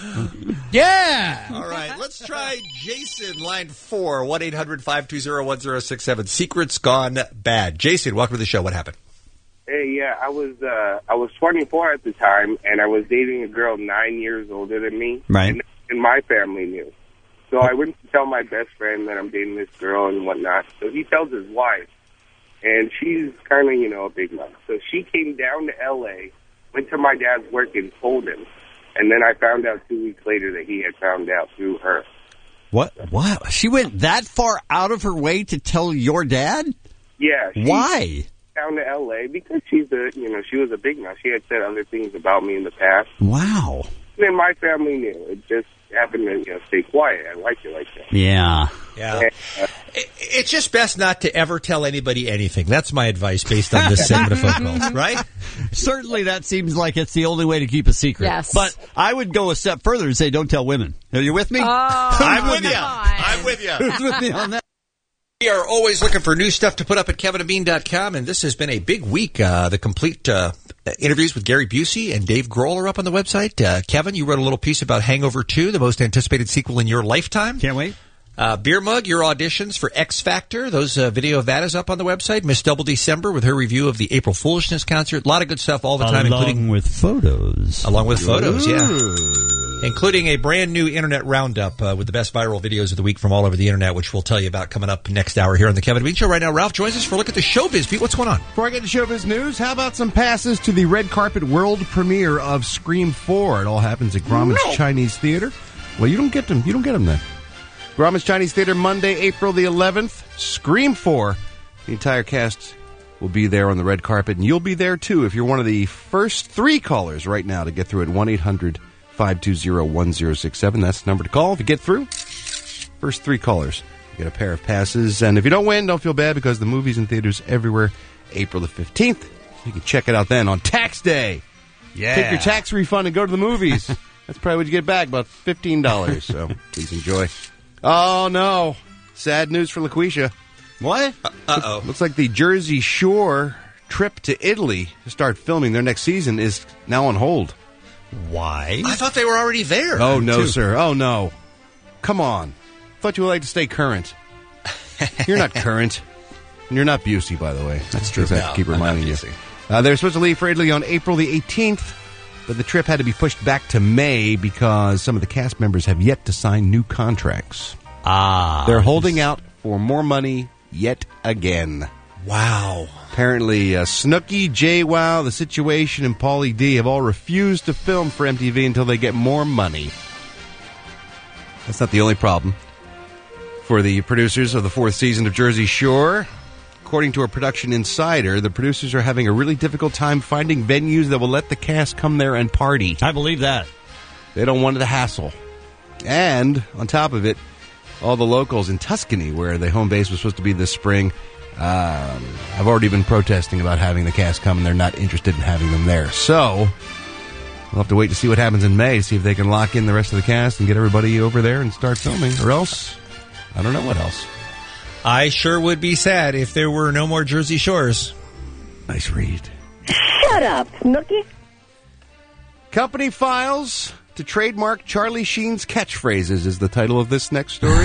Yeah. All right. Let's try Jason, line 4, 1-800-520-1067. Secrets gone bad. Jason, welcome to the show. What happened? Hey, yeah, I was 24 at the time, and I was dating a girl 9 years older than me. Right. And my family knew. So I went to tell my best friend that I'm dating this girl and whatnot. So he tells his wife, and she's kind of, a big mouth. So she came down to L.A., went to my dad's work and told him. And then I found out 2 weeks later that he had found out through her. What? She went that far out of her way to tell your dad? Yeah. Why? Down to L.A. because she was a big mouth. She had said other things about me in the past. Wow. And then my family knew. It just happened to stay quiet. I like it like that. Yeah. Yeah. It's just best not to ever tell anybody anything. That's my advice based on this segment of phone calls, right? Certainly that seems like it's the only way to keep a secret. Yes. But I would go a step further and say don't tell women. Are you with me? I'm with you. I'm with you. Who's with me on that? We are always looking for new stuff to put up at kevinandbean.com, and this has been a big week. The complete interviews with Gary Busey and Dave Grohl are up on the website. Kevin, you wrote a little piece about Hangover 2, the most anticipated sequel in your lifetime. Can't wait. Beer Mug, your auditions for X Factor. Those video of that is up on the website. Miss Double December with her review of the April Foolishness concert. A lot of good stuff all the time, including with photos. Along with photos, yeah. Including a brand new internet roundup with the best viral videos of the week from all over the internet, which we'll tell you about coming up next hour here on the Kevin and Bean Show. Right now, Ralph joins us for a look at the showbiz. Pete, what's going on? Before I get to showbiz news, how about some passes to the red carpet world premiere of Scream 4? It all happens at Grauman's Chinese Theater. Well, you don't get them. You don't get them then. Grauman's Chinese Theater, Monday, April the 11th. Scream 4. The entire cast will be there on the red carpet, and you'll be there too if you're one of the first 3 callers right now to get through at 1-800-520-1067. That's the number to call if you get through. First 3 callers, you get a pair of passes. And if you don't win, don't feel bad because the movie's in theaters everywhere April the 15th. You can check it out then on tax day. Yeah. Take your tax refund and go to the movies. That's probably what you get back, about $15. So please enjoy. Oh, no. Sad news for LaQuisha. What? Uh-oh. Looks like the Jersey Shore trip to Italy to start filming their next season is now on hold. Why? I thought they were already there. Oh, no, sir. Oh, no. Come on. Thought you would like to stay current. You're not current. And you're not Busey, by the way. That's true. I have to keep reminding you. They were supposed to leave for Italy on April the 18th, but the trip had to be pushed back to May because some of the cast members have yet to sign new contracts. They're holding out for more money yet again. Wow. Apparently, Snooki, JWoww, The Situation, and Pauly D have all refused to film for MTV until they get more money. That's not the only problem for the producers of the 4th season of Jersey Shore. According to a production insider, the producers are having a really difficult time finding venues that will let the cast come there and party. I believe that. They don't want the hassle. And, on top of it, all the locals in Tuscany, where the home base was supposed to be this spring, have already been protesting about having the cast come, and they're not interested in having them there. So, We'll have to wait to see what happens in May to see if they can lock in the rest of the cast and get everybody over there and start filming. Or else, I don't know what else. I sure would be sad if there were no more Jersey Shores. Nice read. Shut up, Snooki. Company files to trademark Charlie Sheen's catchphrases is the title of this next story.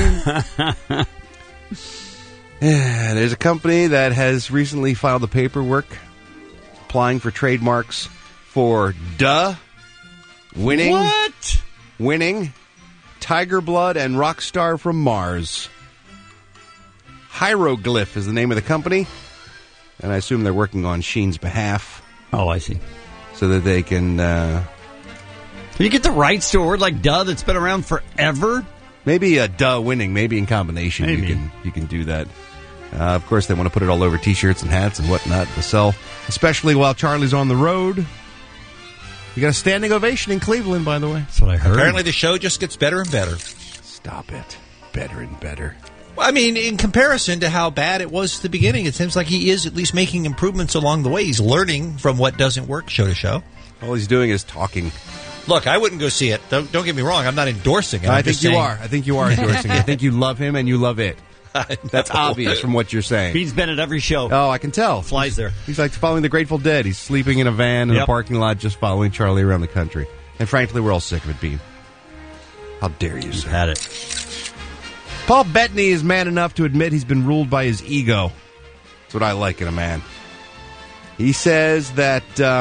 There's a company that has recently filed the paperwork applying for trademarks for winning, What? winning, Tiger Blood, and Rockstar from Mars. Hieroglyph is the name of the company, and I assume they're working on Sheen's behalf. Oh, I see. So that they can... Can you get the rights to a word like duh that's been around forever? Maybe winning, maybe in combination. Maybe. You can do that. Of course, they want to put it all over T-shirts and hats and whatnot to sell, especially while Charlie's on the road. You got a standing ovation in Cleveland, by the way. That's what I heard. Apparently the show just gets better and better. Stop it. Better and better. Well, I mean, in comparison to how bad it was at the beginning, it seems like he is at least making improvements along the way. He's learning from what doesn't work show to show. All he's doing is talking. Look, I wouldn't go see it. Don't get me wrong. I'm not endorsing it. I think you are. I think you are endorsing it. I think you love him and you love it. That's obvious from what you're saying. He's been at every show. Oh, I can tell. Flies there. He's like following the Grateful Dead. He's sleeping in a van in a parking lot just following Charlie around the country. And frankly, we're all sick of it, Bean. How dare you, sir? Had it. Paul Bettany is man enough to admit he's been ruled by his ego. That's what I like in a man. He says that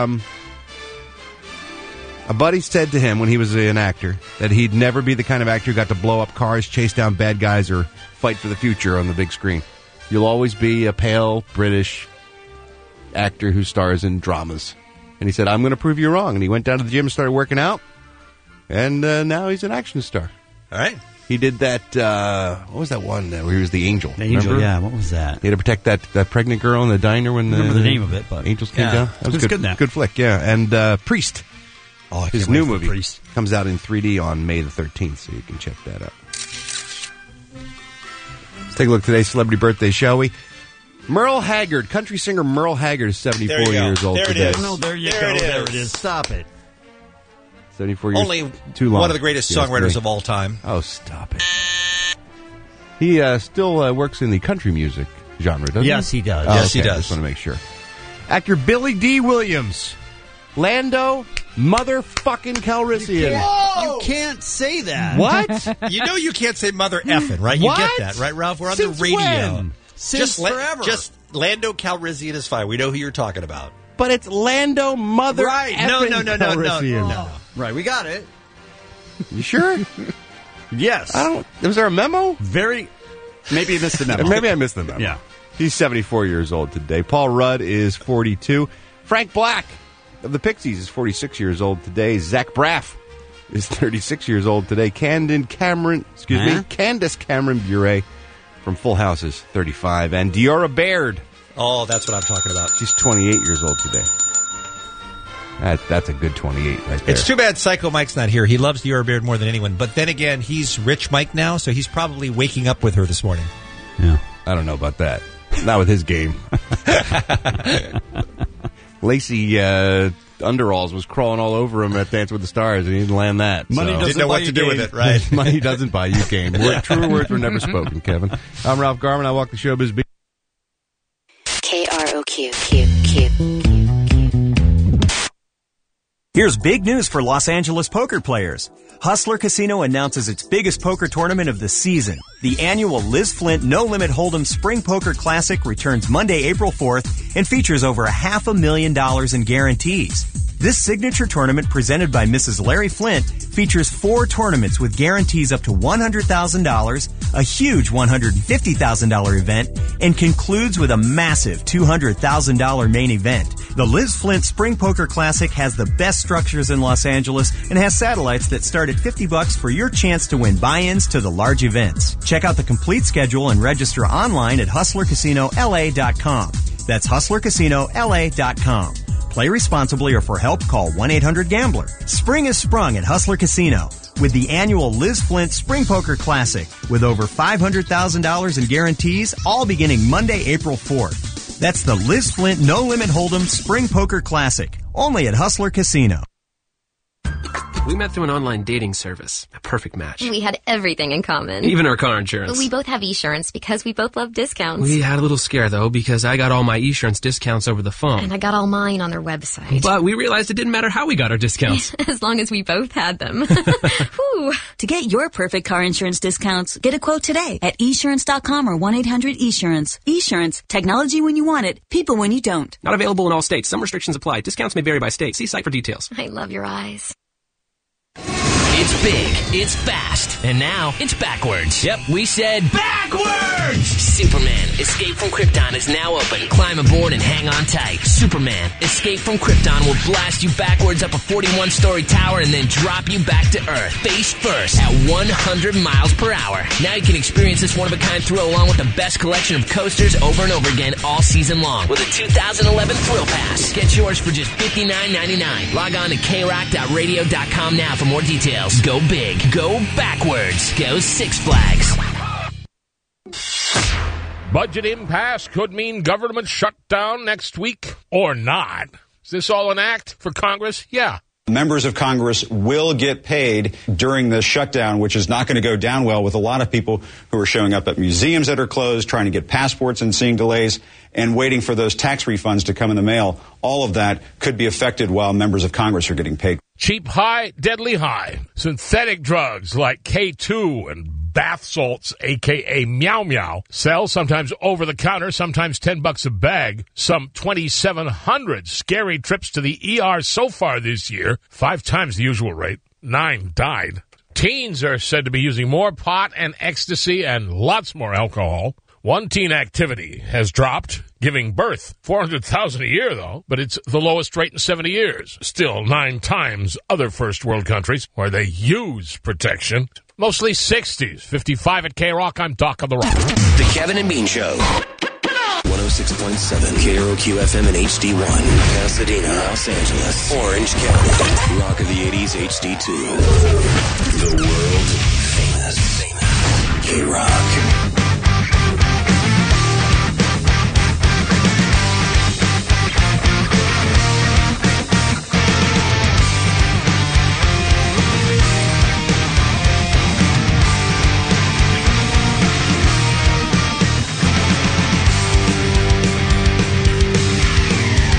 a buddy said to him when he was an actor that he'd never be the kind of actor who got to blow up cars, chase down bad guys, or fight for the future on the big screen. You'll always be a pale British actor who stars in dramas. And he said, I'm going to prove you wrong. And he went down to the gym and started working out. And now he's an action star. All right. He did that, what was that one where he was the angel? The angel, remember? yeah. What was that? He had to protect that pregnant girl in the diner when I remember the name of it, but angels came down. That was good now. Good flick, yeah. And Priest. Oh, his new movie comes out in 3D on May the 13th, so you can check that out. Let's take a look at today's celebrity birthday, shall we? Merle Haggard, country singer Merle Haggard is 74 years old today. No, there you go. There it is. Stop it. 74 years. Only too long. One of the greatest songwriters of all time. Oh, stop it. He still works in the country music genre, doesn't he? Yes, he does. Oh, Yes, he okay. does. Just want to make sure. Actor Billy D. Williams. Lando motherfucking Calrissian. You can't say that. What? You know you can't say mother effing, right? You What? get that, right, Ralph? We're on Since the radio. when? Since forever. Just Lando Calrissian is fine. We know who you're talking about. But it's Lando mother Right. No. Calrissian. Right, we got it. You sure? Yes. Was there a memo? Maybe you missed the memo. Maybe I missed the memo. Yeah. He's 74 years old today. Paul Rudd is 42. Frank Black of the Pixies is 46 years old today. Zach Braff is 36 years old today. Candace Cameron Bure from Full House is 35. And Diora Baird. Oh, that's what I'm talking about. She's 28 years old today. That's a good 28 right there. It's too bad Psycho Mike's not here. He loves the Beard more than anyone. But then again, he's Rich Mike now, so he's probably waking up with her this morning. Yeah. I don't know about that. Not with his game. Lacey Underalls was crawling all over him at Dance with the Stars, and he didn't land that. Money so. doesn't Didn't know buy what you to do with game. it, right? Money doesn't buy you game. Truer words were never spoken, Kevin. I'm Ralph Garman. I walk the showbiz beat. KROQ. Here's big news for Los Angeles poker players. Hustler Casino announces its biggest poker tournament of the season. The annual Liz Flint No Limit Hold'em Spring Poker Classic returns Monday, April 4th and features over $500,000 in guarantees. This signature tournament presented by Mrs. Larry Flint features 4 tournaments with guarantees up to $100,000, a huge $150,000 event, and concludes with a massive $200,000 main event. The Liz Flint Spring Poker Classic has the best structures in Los Angeles and has satellites that start at $50 for your chance to win buy-ins to the large events. Check out the complete schedule and register online at HustlerCasinoLA.com. That's HustlerCasinoLA.com. Play responsibly, or for help, call 1-800-GAMBLER. Spring is sprung at Hustler Casino with the annual Liz Flint Spring Poker Classic with over $500,000 in guarantees, all beginning Monday, April 4th. That's the Liz Flint No Limit Hold'em Spring Poker Classic, only at Hustler Casino. We met through an online dating service. A perfect match. We had everything in common. Even our car insurance. We both have Esurance because we both love discounts. We had a little scare, though, because I got all my Esurance discounts over the phone. And I got all mine on their website. But we realized it didn't matter how we got our discounts. As long as we both had them. To get your perfect car insurance discounts, get a quote today at esurance.com or 1-800-ESURANCE. Esurance. Technology when you want it. People when you don't. Not available in all states. Some restrictions apply. Discounts may vary by state. See site for details. I love your eyes. It's big, it's fast, and now it's backwards. Yep, we said backwards! Superman, Escape from Krypton is now open. Climb aboard and hang on tight. Superman, Escape from Krypton will blast you backwards up a 41-story tower and then drop you back to Earth, face first, at 100 miles per hour. Now you can experience this one-of-a-kind thrill along with the best collection of coasters over and over again all season long with a 2011 Thrill Pass. Get yours for just $59.99. Log on to krock.radio.com now for more details. Go big. Go backwards. Go Six Flags. Budget impasse could mean government shutdown next week or not. Is this all an act for Congress? Yeah. Members of Congress will get paid during the shutdown, which is not going to go down well with a lot of people who are showing up at museums that are closed, trying to get passports and seeing delays, and waiting for those tax refunds to come in the mail. All of that could be affected while members of Congress are getting paid. Cheap high, deadly high. Synthetic drugs like K2 and bath salts, a.k.a. Meow Meow, sell sometimes over the counter, sometimes $10 a bag. Some 2,700 scary trips to the ER so far this year, 5 times the usual rate. 9 died. Teens are said to be using more pot and ecstasy and lots more alcohol. One teen activity has dropped, giving birth. 400,000 a year, though, but it's the lowest rate in 70 years. Still 9 times other first world countries where they use protection. Mostly 60s. 55 at K-Rock, I'm Doc of the Rock. The Kevin and Bean Show. 106.7 KROQ-FM and HD1. Pasadena, Los Angeles, Orange County. Rock of the 80s HD2. The world famous. K-Rock.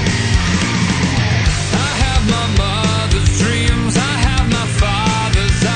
I have my mother's dreams, I have my father's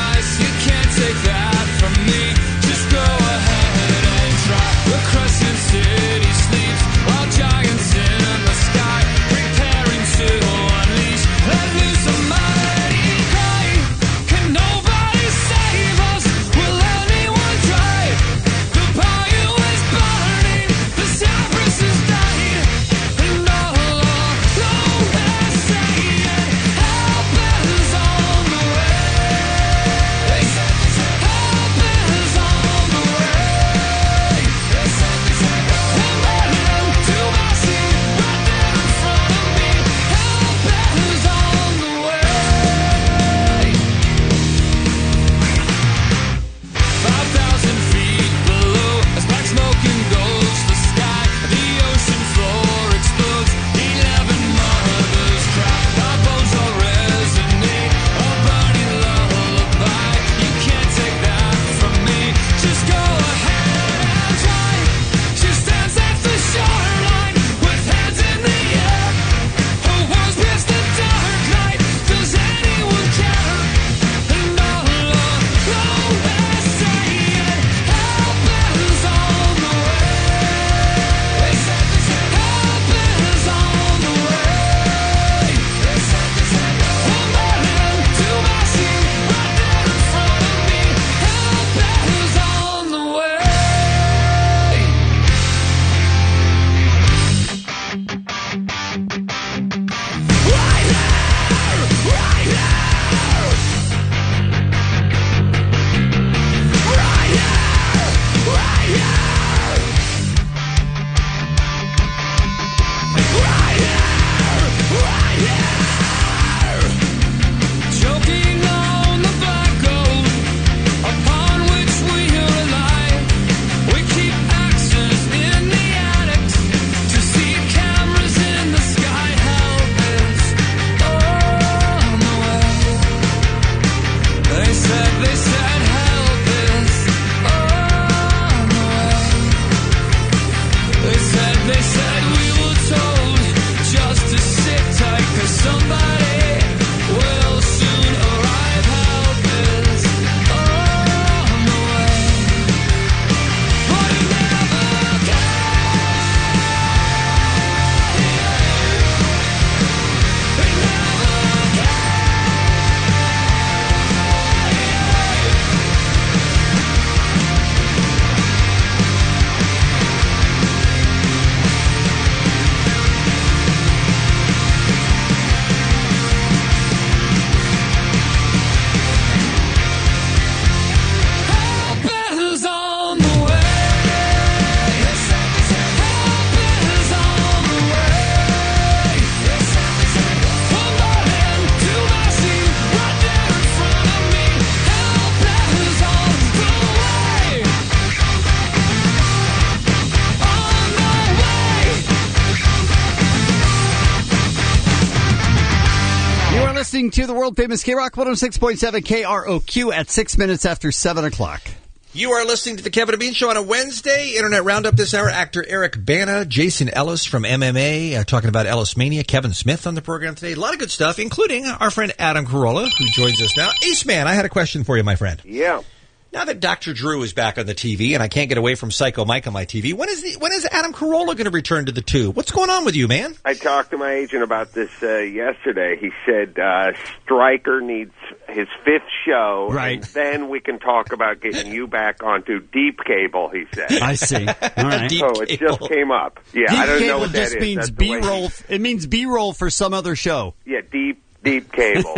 listening to the world-famous K-Rock 106.7 KROQ at 6 minutes after 7 o'clock. You are listening to the Kevin and Bean Show on a Wednesday. Internet Roundup this hour. Actor Eric Bana, Jason Ellis from MMA, talking about Ellis Mania. Kevin Smith on the program today. A lot of good stuff, including our friend Adam Carolla, who joins us now. Ace Man, I had a question for you, my friend. Yeah. Now that Dr. Drew is back on the TV, and I can't get away from Psycho Mike on my TV, when is Adam Carolla going to return to the tube? What's going on with you, man? I talked to my agent about this yesterday. He said Stryker needs his 5th show, right, and then we can talk about getting you back onto Deep Cable, he said. I see. All right. So it just came up. Yeah, Deep I don't know Cable what that just is. means That's the way B-roll. It means B-roll for some other show. Yeah, Deep Cable.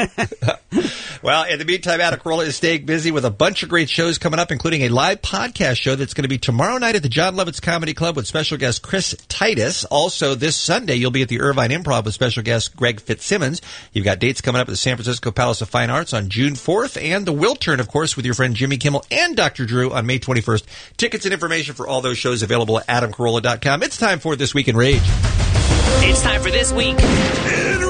Well, in the meantime, Adam Carolla is staying busy with a bunch of great shows coming up, including a live podcast show that's going to be tomorrow night at the John Lovitz Comedy Club with special guest Chris Titus. Also, this Sunday, you'll be at the Irvine Improv with special guest Greg Fitzsimmons. You've got dates coming up at the San Francisco Palace of Fine Arts on June 4th, and the Wiltern, of course, with your friend Jimmy Kimmel and Dr. Drew on May 21st. Tickets and information for all those shows available at adamcarolla.com. It's time for This Week in Rage. It's time for This Week in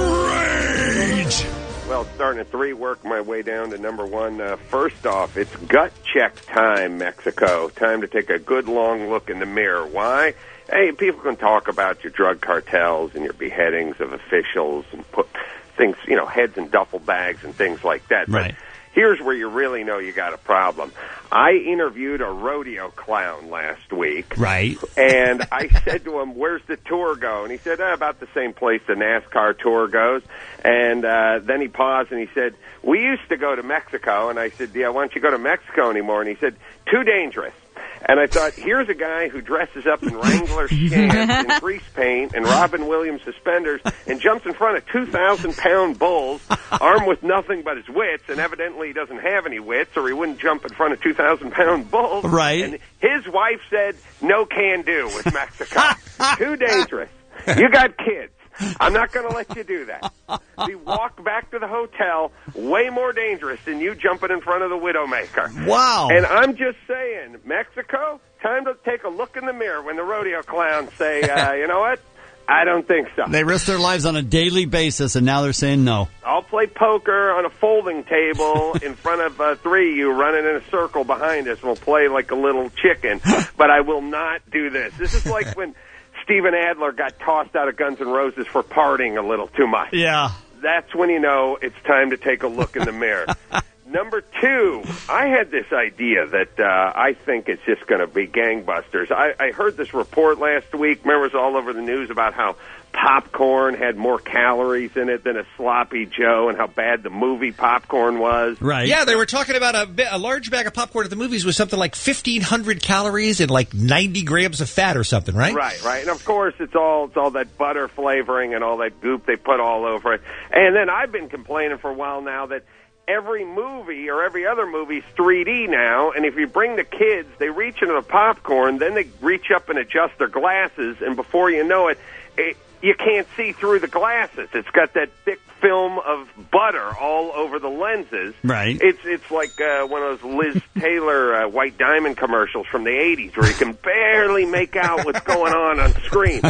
Rage. Well, starting at 3, work my way down to number 1. First off, it's gut check time, Mexico. Time to take a good long look in the mirror. Why? Hey, people can talk about your drug cartels and your beheadings of officials and put things, heads in duffel bags and things like that. Right. But here's where you really know you got a problem. I interviewed a rodeo clown last week. Right. And I said to him, where's the tour go? And he said, about the same place the NASCAR tour goes. And then he paused and he said, we used to go to Mexico. And I said, yeah, why don't you go to Mexico anymore? And he said, too dangerous. And I thought, here's a guy who dresses up in Wrangler shorts and grease paint and Robin Williams suspenders and jumps in front of 2,000-pound bulls, armed with nothing but his wits, and evidently he doesn't have any wits, or he wouldn't jump in front of 2,000-pound bulls. Right. And his wife said, no can do with Mexico. Too dangerous. You got kids. I'm not going to let you do that. We walk back to the hotel, way more dangerous than you jumping in front of the Widowmaker. Wow. And I'm just saying, Mexico, time to take a look in the mirror when the rodeo clowns say, you know what? I don't think so. They risk their lives on a daily basis, and now they're saying no. I'll play poker on a folding table in front of 3 of you running in a circle behind us. We'll play like a little chicken, but I will not do this. This is like when Steven Adler got tossed out of Guns N' Roses for partying a little too much. Yeah. That's when you know it's time to take a look in the mirror. Number 2, I had this idea that I think it's just going to be gangbusters. I heard this report last week. Remember, it was all over the news about how popcorn had more calories in it than a sloppy Joe and how bad the movie popcorn was. Right. Yeah, they were talking about a large bag of popcorn at the movies was something like 1,500 calories and like 90 grams of fat or something, right? Right. And of course, it's all that butter flavoring and all that goop they put all over it. And then I've been complaining for a while now that every movie or every other movie's 3D now, and if you bring the kids, they reach into the popcorn, then they reach up and adjust their glasses, and before you know it, you can't see through the glasses. It's got that thick film of butter all over the lenses. Right. It's like one of those Liz Taylor White Diamond commercials from the 80s where you can barely make out what's going on screen.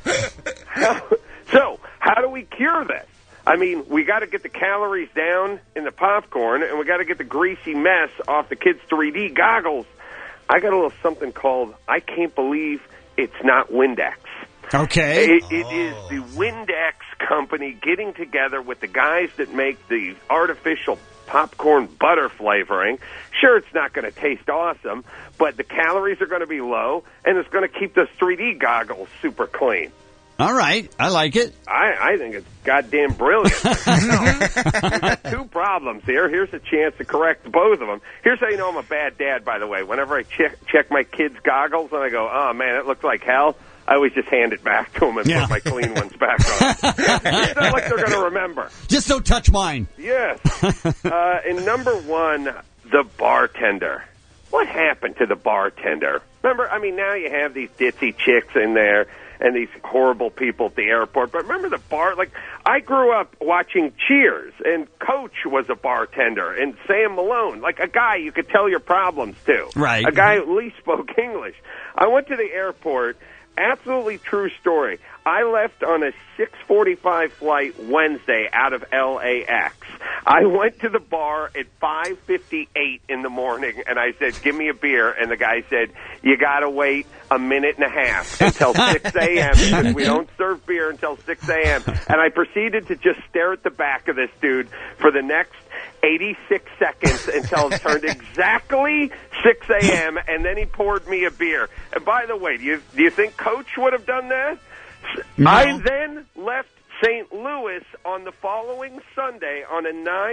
So, how do we cure this? I mean, we got to get the calories down in the popcorn, and we got to get the greasy mess off the kids' 3D goggles. I got a little something called I Can't Believe It's Not Windex. Okay. It is the Windex company getting together with the guys that make the artificial popcorn butter flavoring. Sure, it's not going to taste awesome, but the calories are going to be low, and it's going to keep those 3D goggles super clean. All right. I like it. I think it's goddamn brilliant. We've got 2 problems here. Here's a chance to correct both of them. Here's how you know I'm a bad dad, by the way. Whenever I check my kids' goggles and I go, oh, man, it looks like hell, I always just hand it back to them and put my clean ones back on. It's not like they're going to remember. Just don't touch mine. Yes. And number 1, the bartender. What happened to the bartender? Remember, I mean, now you have these ditzy chicks in there and these horrible people at the airport. But remember the bar? Like, I grew up watching Cheers, and Coach was a bartender, and Sam Malone, like a guy you could tell your problems to. Right. A guy who at least spoke English. I went to the airport, absolutely true story. I left on a 6:45 flight Wednesday out of LAX. I went to the bar at 5:58 in the morning, and I said, give me a beer. And the guy said, you got to wait a minute and a half until 6 a.m. because we don't serve beer until 6 a.m. And I proceeded to just stare at the back of this dude for the next 86 seconds until it turned exactly 6 a.m., and then he poured me a beer. And by the way, do you think Coach would have done that? No. I then left St. Louis on the following Sunday on a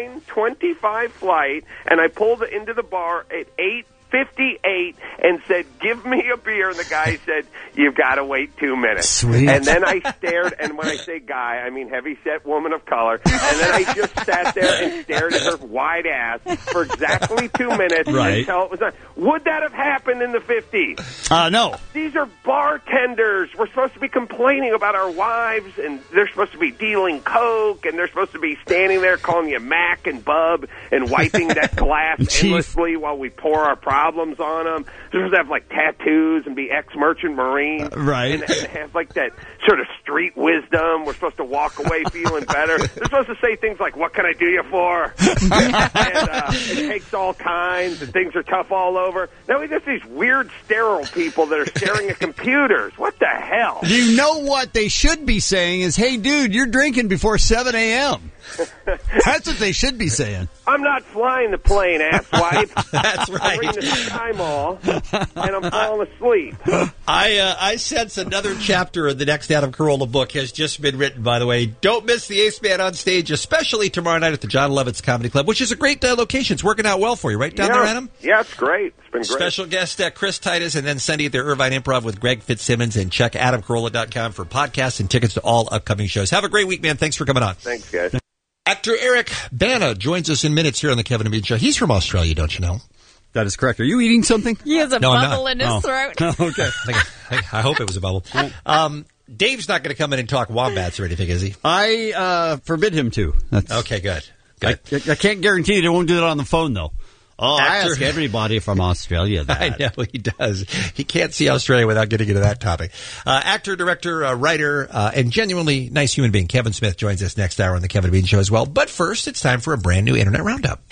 9:25 flight, and I pulled into the bar at 8:58 and said, give me a beer. And the guy said, you've got to wait 2 minutes. Sweet. And then I stared, and when I say guy, I mean heavy-set woman of color. And then I just sat there and stared at her wide ass for exactly 2 minutes until it was done. Would that have happened in the 50s? No. These are bartenders. We're supposed to be complaining about our wives, and they're supposed to be dealing coke, and they're supposed to be standing there calling you Mac and Bub and wiping that glass endlessly while we pour our problems on them. They're supposed to have, like, tattoos and be ex-merchant Marine. Right. And have, like, that sort of street wisdom. We're supposed to walk away feeling better. They're supposed to say things like, what can I do you for? And it takes all kinds, and things are tough all over. Now we got these weird sterile people that are staring at computers. What the hell? You know what they should be saying is, hey, dude, you're drinking before 7 a.m. That's what they should be saying. I'm not flying the plane, asswipe. That's right. I'm reading the Sky Mall, and I'm falling asleep. I sense another chapter of the next Adam Carolla book has just been written, by the way. Don't miss the Ace Man on stage, especially tomorrow night at the John Lovitz Comedy Club, which is a great location. It's working out well for you, right down there, Adam? Yeah, it's great. It's been great. Special guest Chris Titus, and then Sunday at the Irvine Improv with Greg Fitzsimmons, and check AdamCarolla.com for podcasts and tickets to all upcoming shows. Have a great week, man. Thanks for coming on. Thanks, guys. Actor Eric Bana joins us in minutes here on the Kevin and Bean Show. He's from Australia, don't you know? That is correct. Are you eating something? He has a bubble in his throat. Okay. I hope it was a bubble. Dave's not going to come in and talk wombats or anything, is he? I forbid him to. Okay, good. I can't guarantee that he won't do that on the phone, though. Oh, I ask everybody from Australia that. I know he does. He can't see Australia without getting into that topic. Actor, director, writer, and genuinely nice human being, Kevin Smith, joins us next hour on the Kevin and Bean Show as well. But first, it's time for a brand new Internet Roundup.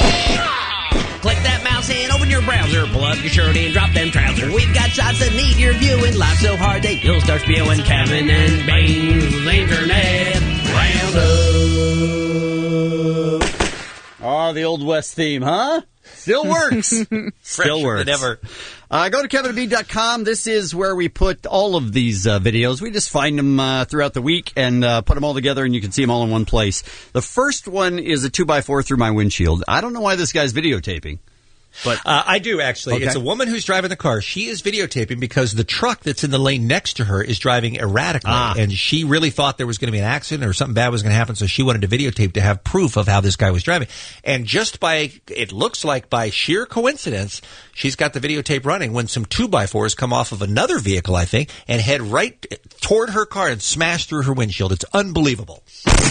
Click that mouse and open your browser. Pull up your shirt and drop them trousers. We've got shots that need your viewing. Live so hard that you'll start spewing. Kevin and Bean's Internet Roundup. Oh, the Old West theme, huh? Still works. Still works. Than ever. Go to kevinandbean.com. This is where we put all of these videos. We just find them throughout the week and put them all together, and you can see them all in one place. The first one is a 2x4 through my windshield. I don't know why this guy's videotaping. But I do, actually. Okay. It's a woman who's driving the car. She is videotaping because the truck that's in the lane next to her is driving erratically. And she really thought there was going to be an accident or something bad was going to happen, so she wanted to videotape to have proof of how this guy was driving. And just by, it looks like by sheer coincidence, she's got the videotape running when some 2x4s come off of another vehicle, I think, and head right toward her car and smash through her windshield. It's unbelievable.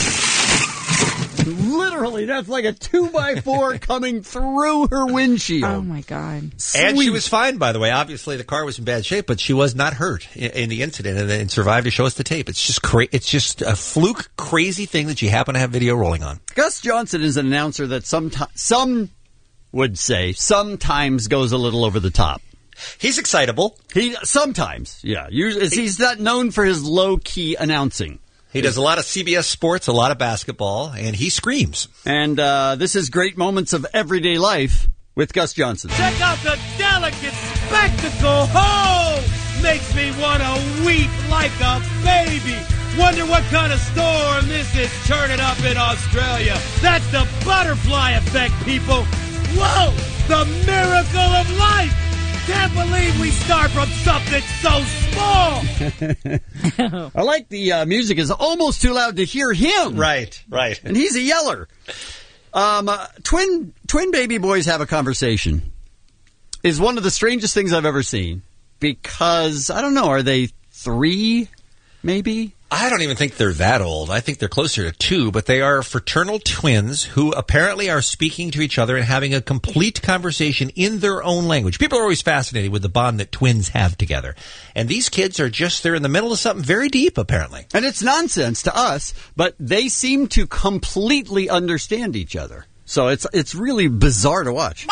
Literally, that's like a 2x4 coming through her windshield. Oh, my God. Sweet. And she was fine, by the way. Obviously, the car was in bad shape, but she was not hurt in the incident and survived to show us the tape. It's just it's just a fluke, crazy thing that you happen to have video rolling on. Gus Johnson is an announcer that some would say sometimes goes a little over the top. He's excitable. Sometimes, yeah. He's not known for his low-key announcing. He does a lot of CBS sports, a lot of basketball, and he screams. And this is Great Moments of Everyday Life with Gus Johnson. Check out the delicate spectacle. Oh, makes me want to weep like a baby. Wonder what kind of storm this is churning up in Australia. That's the butterfly effect, people. Whoa, the miracle of life. Can't believe we start from something so small. I like the music is almost too loud to hear him. Right. And he's a yeller. Twin baby boys have a conversation is one of the strangest things I've ever seen because, I don't know, are they 3 maybe? I don't even think they're that old. I think they're closer to 2, but they are fraternal twins who apparently are speaking to each other and having a complete conversation in their own language. People are always fascinated with the bond that twins have together. And these kids are they're in the middle of something very deep, apparently. And it's nonsense to us, but they seem to completely understand each other. So it's really bizarre to watch.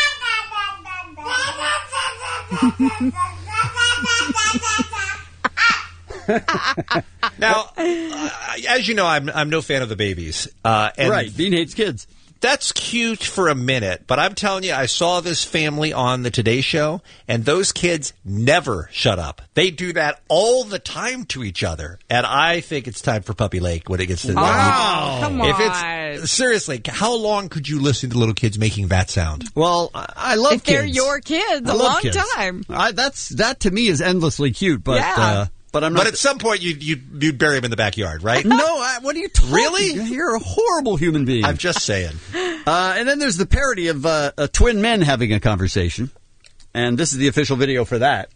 Now, as you know, I'm no fan of the babies. And right, Bean hates kids. That's cute for a minute, but I'm telling you, I saw this family on the Today Show, and those kids never shut up. They do that all the time to each other, and I think it's time for Puppy Lake when it gets to that. Wow, come on. Seriously, how long could you listen to little kids making that sound? Well, I love if kids. They're your kids, a long time. That to me is endlessly cute, but... Yeah. But I'm not. But at some point, you'd bury him in the backyard, right? No, what are you talking? Really? You're a horrible human being. I'm just saying. And then there's the parody of twin men having a conversation, and this is the official video for that.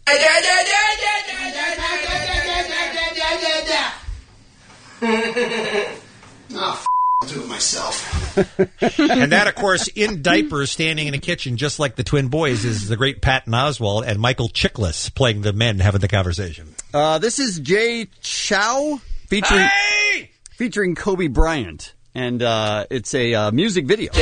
I'll do it myself. And that, of course, in diapers, standing in a kitchen, just like the twin boys, is the great Patton Oswalt and Michael Chiklis playing the men having the conversation. This is Jay Chow featuring Kobe Bryant, and it's a music video.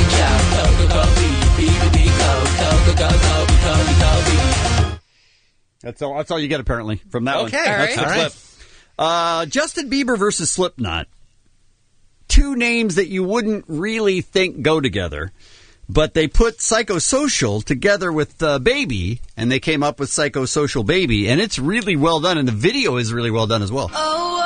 That's all you get apparently from that one. Okay, that's the clip. Justin Bieber versus Slipknot. Two names that you wouldn't really think go together, but they put Psychosocial together with Baby, and they came up with Psychosocial Baby, and it's really well done, and the video is really well done as well.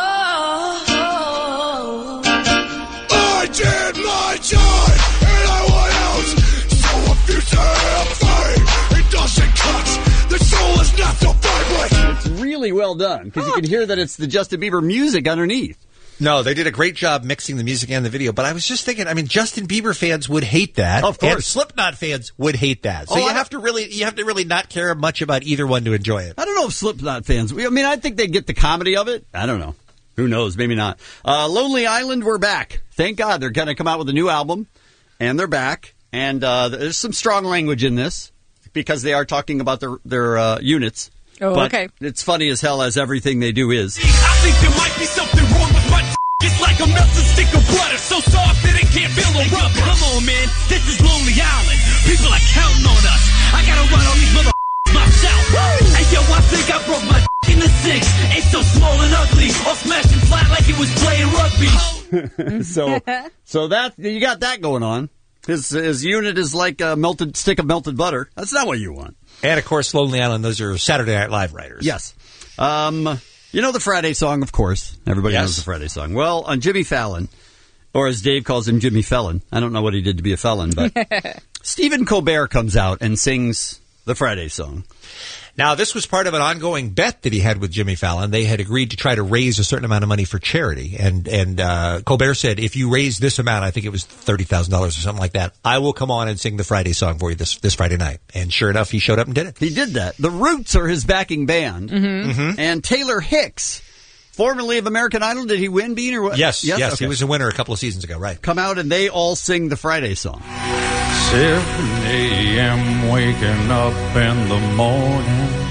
I did my time, and I went out, so if you say fame, it doesn't cut, the soul is not to vibrate. It's really well done, because you can hear that it's the Justin Bieber music underneath. No, they did a great job mixing the music and the video, but I was just thinking, Justin Bieber fans would hate that. Of course. And Slipknot fans would hate that. So you have to really not care much about either one to enjoy it. I don't know if Slipknot fans, I think they get the comedy of it. I don't know. Who knows? Maybe not. Lonely Island, we're back. Thank God. They're going to come out with a new album, and they're back. And there's some strong language in this, because they are talking about their units. Oh, but okay. It's funny as hell, as everything they do is. I think there might be something wrong with my it's like a melted stick of butter, so soft that it can't feel the rubber. Come on, man, this is Lonely Island. People are counting on us. I gotta run on these motherfuckers myself. Hey, yo, I think I broke my in the 6. It's so small and ugly, all smashing flat like it was playing rugby. So that you got that going on. His unit is like a melted stick of melted butter. That's not what you want. And, of course, Lonely Island, those are Saturday Night Live writers. Yes. You know the Friday song, of course. Everybody knows the Friday song. Well, on Jimmy Fallon, or as Dave calls him, Jimmy Fallon. I don't know what he did to be a felon, but Stephen Colbert comes out and sings the Friday song. Now, this was part of an ongoing bet that he had with Jimmy Fallon. They had agreed to try to raise a certain amount of money for charity. And Colbert said, if you raise this amount, I think it was $30,000 or something like that, I will come on and sing the Friday song for you this Friday night. And sure enough, he showed up and did it. He did that. The Roots are his backing band. Mm-hmm. And Taylor Hicks, formerly of American Idol, did he win, Bean, or what? Yes. Okay. He was a winner a couple of seasons ago, right. Come out and they all sing the Friday song. 7 a.m. waking up in the morning.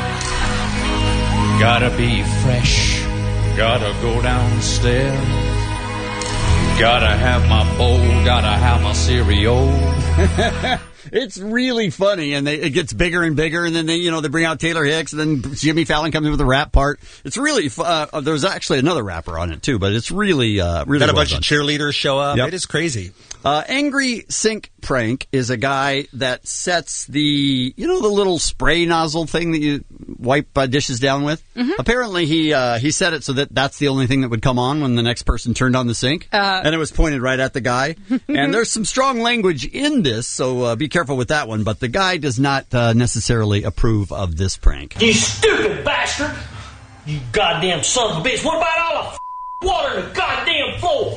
Gotta be fresh, gotta go downstairs. Gotta have my bowl, gotta have my cereal. It's really funny, and it gets bigger and bigger, and then they bring out Taylor Hicks, and then Jimmy Fallon comes in with the rap part. It's really there's actually another rapper on it too, but it's really really Then a well bunch done. of cheerleaders show up. Yep. It is crazy. Angry Sink Prank is a guy that sets the little spray nozzle thing that you wipe dishes down with. Mm-hmm. Apparently he set it so that's the only thing that would come on when the next person turned on the sink, and it was pointed right at the guy. And there's some strong language in this, so be careful with that one. But the guy does not necessarily approve of this prank. You stupid bastard! You goddamn son of a bitch! What about all the water in the goddamn floor?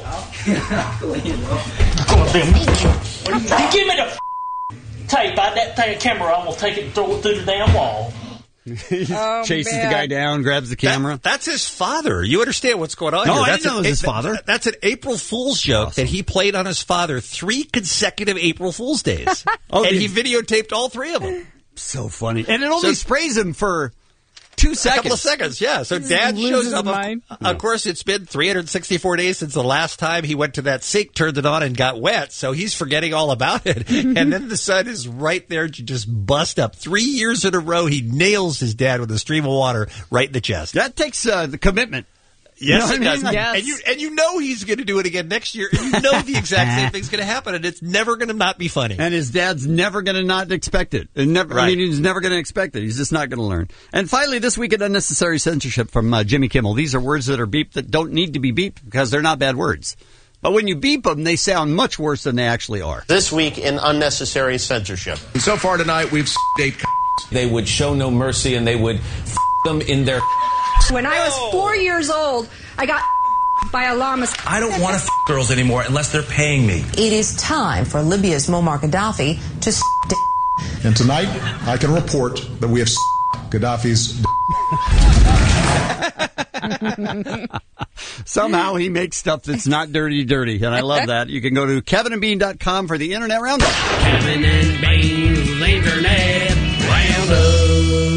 Goddamn! You give me the tape out that thing camera. I'm gonna take it and throw it through the damn wall. Chases the guy down, grabs the camera. That's his father. You understand what's going on No, here. I That's didn't know it was his father. That's an April Fool's joke that he played on his father 3 consecutive April Fool's days. And he videotaped all 3 of them. So funny. And it only sprays him for 2 seconds. A couple of seconds, yeah. So Dad shows up. Of course, it's been 364 days since the last time he went to that sink, turned it on, and got wet. So he's forgetting all about it. And then the son is right there to just bust up. 3 years in a row, he nails his dad with a stream of water right in the chest. That takes the commitment. Yes, You know it what I does. mean? Yes. And you know he's going to do it again next year. And you know the exact same thing's going to happen, and it's never going to not be funny. And his dad's never going to not expect it. I mean, he's never going to expect it. He's just not going to learn. And finally, this week at Unnecessary Censorship from Jimmy Kimmel. These are words that are beeped that don't need to be beeped because they're not bad words. But when you beep them, they sound much worse than they actually are. This week in Unnecessary Censorship. And so far tonight, we've 8 They would show no mercy, and they would them in their... When I was 4 years old, I got by a llama. I don't want to girls anymore unless they're paying me. It is time for Libya's Muammar Gaddafi to And tonight, I can report that we have Gaddafi's Somehow he makes stuff that's not dirty, and I love that. You can go to kevinandbean.com for the Internet Roundup. Kevin and Bean's Internet Roundup.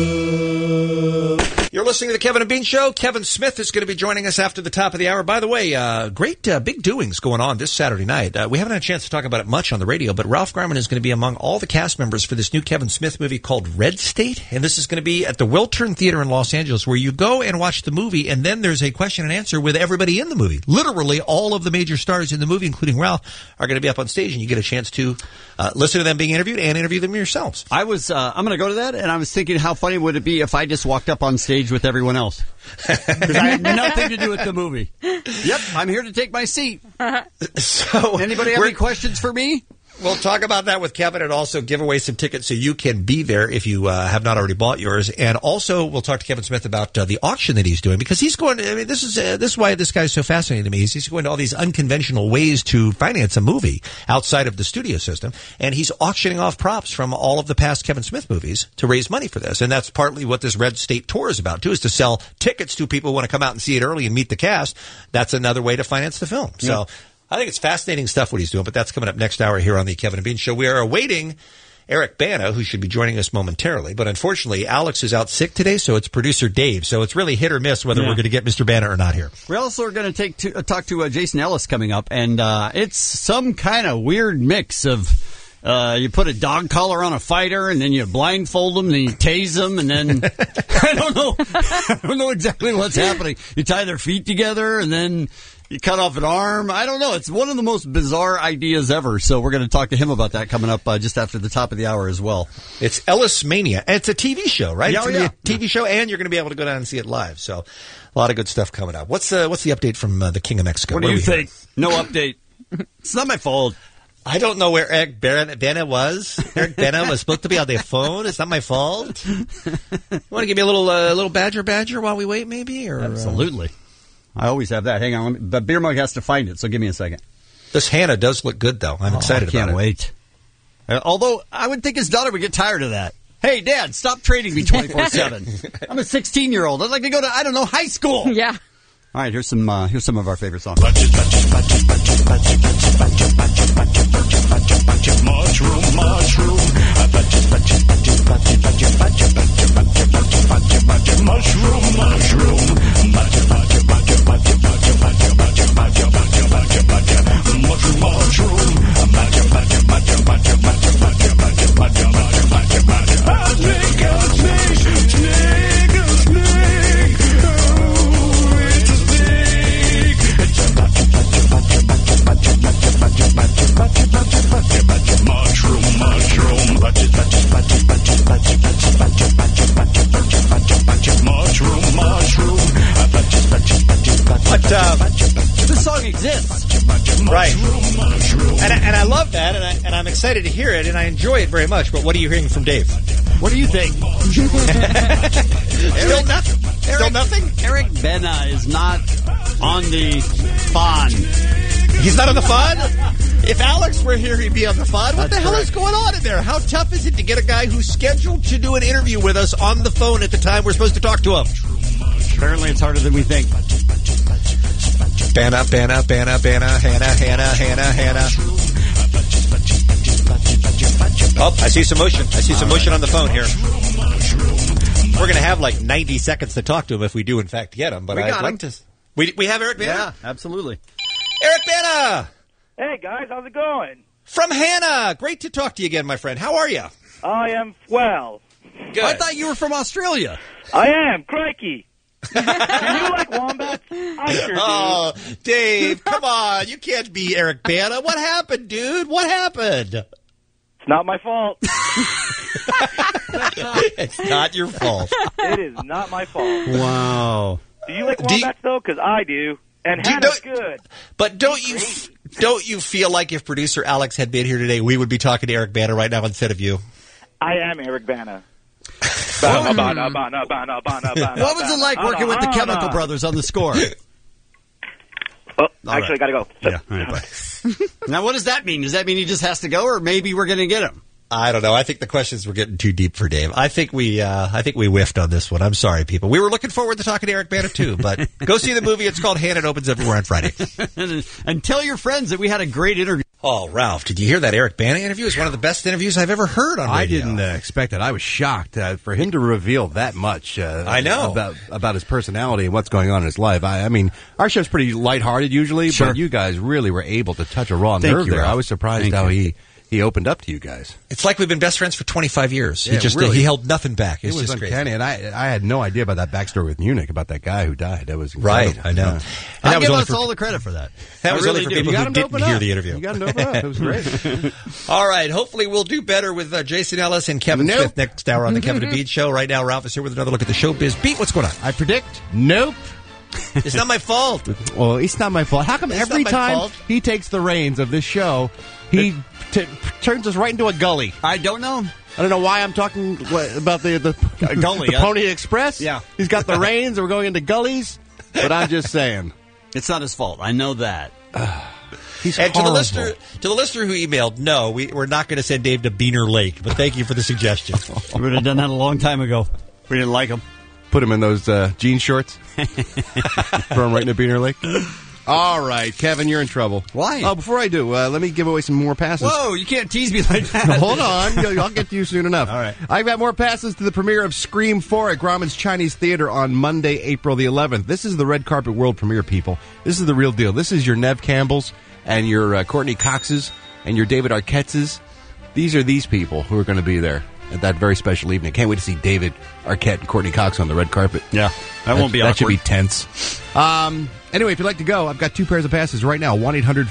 You're listening to the Kevin and Bean Show. Kevin Smith is going to be joining us after the top of the hour. By the way, great big doings going on this Saturday night. We haven't had a chance to talk about it much on the radio, but Ralph Garman is going to be among all the cast members for this new Kevin Smith movie called Red State. And this is going to be at the Wiltern Theater in Los Angeles, where you go and watch the movie, and then there's a question and answer with everybody in the movie. Literally all of the major stars in the movie, including Ralph, are going to be up on stage, and you get a chance to listen to them being interviewed and interview them yourselves. I'm going to go to that, and I was thinking, how funny would it be if I just walked up on stage with everyone else? Because I had nothing to do with the movie. Yep, I'm here to take my seat. So, anybody have any questions for me? We'll talk about that with Kevin and also give away some tickets so you can be there if you have not already bought yours. And also we'll talk to Kevin Smith about the auction that he's doing, because he's going to, I mean, this is why this guy is so fascinating to me. He's going to all these unconventional ways to finance a movie outside of the studio system. And he's auctioning off props from all of the past Kevin Smith movies to raise money for this. And that's partly what this Red State tour is about too, is to sell tickets to people who want to come out and see it early and meet the cast. That's another way to finance the film. So, yeah. I think it's fascinating stuff what he's doing, but that's coming up next hour here on the Kevin and Bean Show. We are awaiting Eric Bana, who should be joining us momentarily, but unfortunately, Alex is out sick today, so it's producer Dave. So it's really hit or miss whether we're going to get Mr. Bana or not here. We also are going to talk to Jason Ellis coming up, and it's some kind of weird mix of you put a dog collar on a fighter, and then you blindfold them, and then you tase them, and then I don't know exactly what's happening. You tie their feet together, and then you cut off an arm. I don't know. It's one of the most bizarre ideas ever. So we're going to talk to him about that coming up just after the top of the hour as well. It's Ellis Mania. And it's a TV show, right? Yeah, it's going to be a TV show, and you're going to be able to go down and see it live. So a lot of good stuff coming up. What's the update from the King of Mexico? What do you think? No update. It's not my fault. I don't know where Eric Bana was. Eric Bana was supposed to be on the phone. It's not my fault. You want to give me a little badger while we wait, maybe? Or Absolutely. I always have that. Hang on. The beer mug has to find it, so give me a second. This Hannah does look good, though. I'm excited about it. I can't wait. Although, I would think his daughter would get tired of that. Hey, Dad, stop trading me 24/7. I'm a 16-year-old. I'd like to go to, high school. Yeah. All right, here's some of our favorite songs. This song exists. Right. And I love that, and I'm excited to hear it, and I enjoy it very much. But what are you hearing from Dave? What do you think? Still nothing? Still nothing? Eric Bana is not on the phone. He's not on the phone? If Alex were here, he'd be on the phone. What the hell is going on in there? How tough is it to get a guy who's scheduled to do an interview with us on the phone at the time we're supposed to talk to him? Apparently it's harder than we think. Banna, Hannah. Oh, I see some motion. On the phone here. We're going to have like 90 seconds to talk to him if we do, in fact, get him. But I'd like to. We have Eric Bana? Yeah, absolutely. Eric Bana! Hey, guys, how's it going? From Hannah. Great to talk to you again, my friend. How are you? I am well. Good. I thought you were from Australia. I am. Crikey. Do you like wombats? I sure do. Oh, Dave, come on. You can't be Eric Bana. What happened, dude? What happened? It's not my fault. It's not your fault. It is not my fault. Wow. Do you like wombats, though? Because I do. And Hannah's good. But don't you feel like if producer Alex had been here today, we would be talking to Eric Bana right now instead of you? I am Eric Bana. What was it like working with the Chemical Brothers on the score? Oh, actually, I got to go. Yeah. All right, bye. Now, what does that mean? Does that mean he just has to go, or maybe we're going to get him? I don't know. I think the questions were getting too deep for Dave. I think we whiffed on this one. I'm sorry, people. We were looking forward to talking to Eric Bana too, but go see the movie. It's called Hannah. It opens everywhere on Friday. And tell your friends that we had a great interview. Oh, Ralph, did you hear that Eric Bana interview? It's one of the best interviews I've ever heard on radio. I didn't expect it. I was shocked for him to reveal that much. I know about his personality and what's going on in his life. I mean, our show's pretty lighthearted usually, but you guys really were able to touch a raw nerve there. I was surprised how he opened up to you guys. It's like we've been best friends for 25 years. Yeah, he held nothing back. It was just uncanny, crazy. and I had no idea about that backstory with Munich, about that guy who died. That was right. incredible. I know. Yeah. And I give us all the credit for that. That was really only for people who didn't hear the interview. You got him to open up. It was great. All right. Hopefully we'll do better with Jason Ellis and Kevin Smith next hour on the Kevin and Beat Show. Right now, Ralph is here with another look at the showbiz. Beat, what's going on? I predict nope. It's not my fault. Well, it's not my fault. How come every time he takes the reins of this show, he turns us right into a gully? I don't know. I don't know why I'm talking about the gully, the Pony Express. Yeah. He's got the reins and we're going into gullies, but I'm just saying. It's not his fault. I know that. He's and horrible. to the listener who emailed, no, we're not going to send Dave to Beaner Lake, but thank you for the suggestion. We would have done that a long time ago. We didn't like him. Put him in those jean shorts. Throw him right into Beaner Lake. All right, Kevin, you're in trouble. Why? Oh, before I do, let me give away some more passes. Whoa, you can't tease me like that. Hold on. I'll get to you soon enough. All right. I've got more passes to the premiere of Scream 4 at Grauman's Chinese Theater on Monday, April the 11th. This is the red carpet world premiere, people. This is the real deal. This is your Nev Campbells and your Courtney Coxes and your David Arquettes. These are these people who are going to be there at that very special evening. Can't wait to see David Arquette and Courtney Cox on the red carpet. Yeah, that won't be awkward. That should be tense. Anyway, if you'd like to go, I've got 2 pairs of passes right now.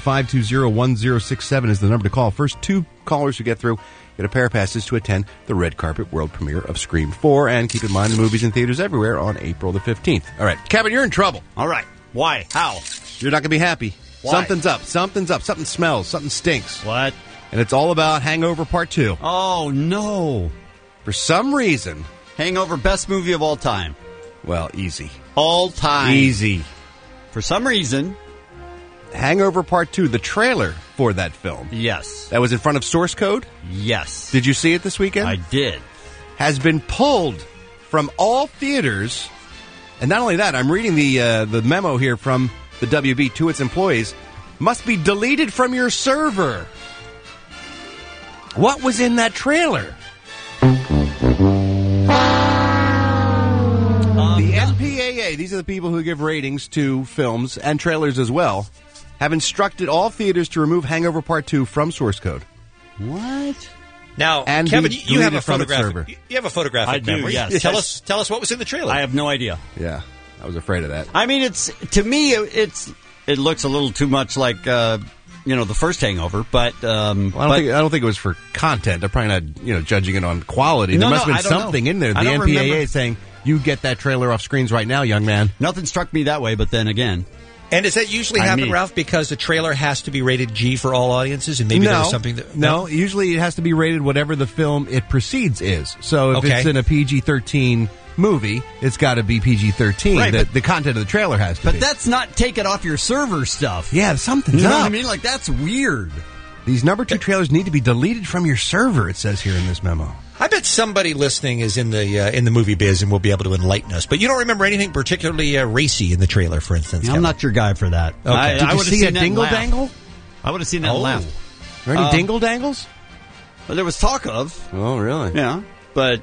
1-800-520-1067 is the number to call. First 2 callers who get through get a pair of passes to attend the red carpet world premiere of Scream 4. And keep in mind, the movie's in theaters everywhere on April the 15th. All right, Kevin, you're in trouble. All right. Why? How? You're not going to be happy. Why? Something's up. Something's up. Something smells. Something stinks. What? And it's all about Hangover Part 2. Oh, no. For some reason. Hangover, best movie of all time. Well, easy. All time. Easy. For some reason. Hangover Part 2, the trailer for that film. Yes. That was in front of Source Code? Yes. Did you see it this weekend? I did. Has been pulled from all theaters. And not only that, I'm reading the memo here from the WB to its employees. Must be deleted from your server. What was in that trailer? The MPAA, these are the people who give ratings to films and trailers as well, have instructed all theaters to remove Hangover Part 2 from Source Code. What? Now, and Kevin, you have a photographic. You have a photographic I do, memory. yes. Tell us what was in the trailer. I have no idea. Yeah, I was afraid of that. I mean, to me, it looks a little too much like the first Hangover, but I don't think it was for content. They're probably not judging it on quality. There must have been something in there. The MPAA is saying you get that trailer off screens right now, young man. Nothing struck me that way, but then again. And does that usually happen, Ralph, because the trailer has to be rated G for all audiences, and maybe there's something that... No, usually it has to be rated whatever the film it precedes is. So if it's in a PG-13 movie, it's got to be PG-13. Right, The content of the trailer has to be. But that's not take it off your server stuff. Yeah, something's You know up. what I mean? Like, that's weird. These number 2 trailers need to be deleted from your server, it says here in this memo. I bet somebody listening is in the movie biz and will be able to enlighten us. But you don't remember anything particularly racy in the trailer, for instance. I'm not your guy for that. Okay. Did you see a dingle dangle? I would have seen that and laughed. Are there any dingle dangles? Well, there was talk of. Oh, really? Yeah, but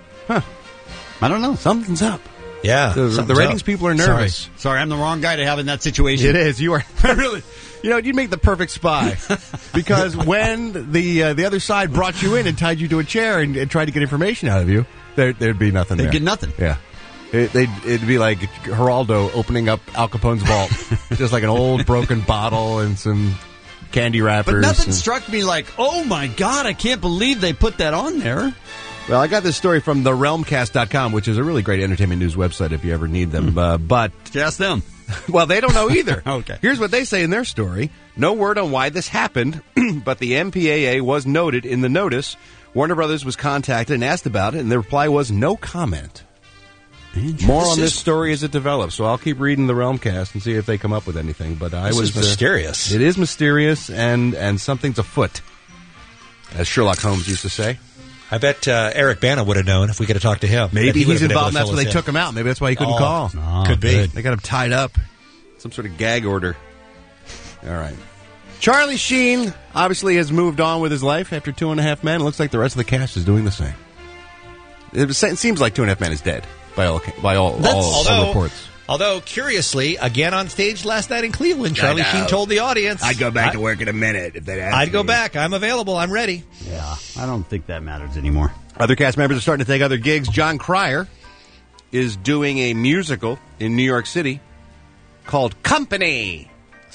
I don't know. Something's up. Yeah, the ratings people are nervous. Sorry, I'm the wrong guy to have in that situation. It is. You are really. You know, you'd make the perfect spy because when the other side brought you in and tied you to a chair and tried to get information out of you, there'd be nothing there. They'd get nothing. Yeah. It'd be like Geraldo opening up Al Capone's vault. Just like an old broken bottle and some candy wrappers. But nothing struck me like, oh my God, I can't believe they put that on there. Well, I got this story from therealmcast.com, which is a really great entertainment news website if you ever need them. But ask them. Well, they don't know either. Okay. Here's what they say in their story. No word on why this happened, but the MPAA was noted in the notice. Warner Brothers was contacted and asked about it, and the reply was no comment. More on this story as it develops. So I'll keep reading the Realmcast and see if they come up with anything. But This is mysterious. It is mysterious, and something's afoot, as Sherlock Holmes used to say. I bet Eric Bana would have known if we could have talked to him. Maybe he's involved, and that's why they took him out. Maybe that's why he couldn't call. Could be. Good. They got him tied up. Some sort of gag order. All right. Charlie Sheen obviously has moved on with his life after 2.5 Men. It looks like the rest of the cast is doing the same. It seems like 2.5 Men is dead by all reports. Although, curiously, again on stage last night in Cleveland, Charlie Sheen told the audience, I'd go back to work in a minute if they'd asked I'd go me. back. I'm available. I'm ready. Yeah, I don't think that matters anymore. Other cast members are starting to take other gigs. John Cryer is doing a musical in New York City called Company.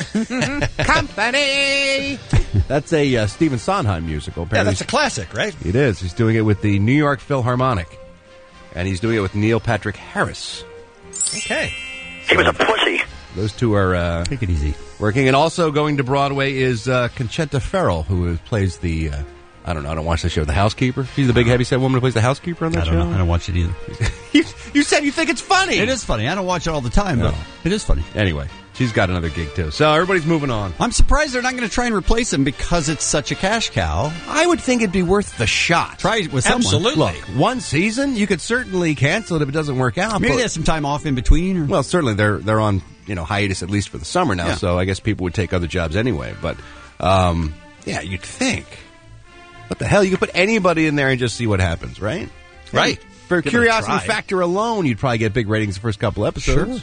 Company! That's a Stephen Sondheim musical. Yeah, Apparently. that's a classic, right? It is. He's doing it with the New York Philharmonic. And he's doing it with Neil Patrick Harris. Okay. He was a pussy. Those two are take it easy working. And also going to Broadway is Conchetta Ferrell, who plays the I don't watch the show, The Housekeeper. She's the big heavyset woman who plays the housekeeper on that show. I don't watch it either. You said you think it's funny. It is funny. I don't watch it all the time, but it is funny. Anyway, she's got another gig too. So everybody's moving on. I'm surprised they're not going to try and replace him because it's such a cash cow. I would think it'd be worth the shot. Try it with someone. Absolutely. Look, one season, you could certainly cancel it if it doesn't work out. Maybe but, they have some time off in between. Or... Well, certainly they're on hiatus at least for the summer now. Yeah. So I guess people would take other jobs anyway. But yeah, you'd think. What the hell? You could put anybody in there and just see what happens, right? Right. For Give it a curiosity try. factor alone, you'd probably get big ratings the first couple episodes.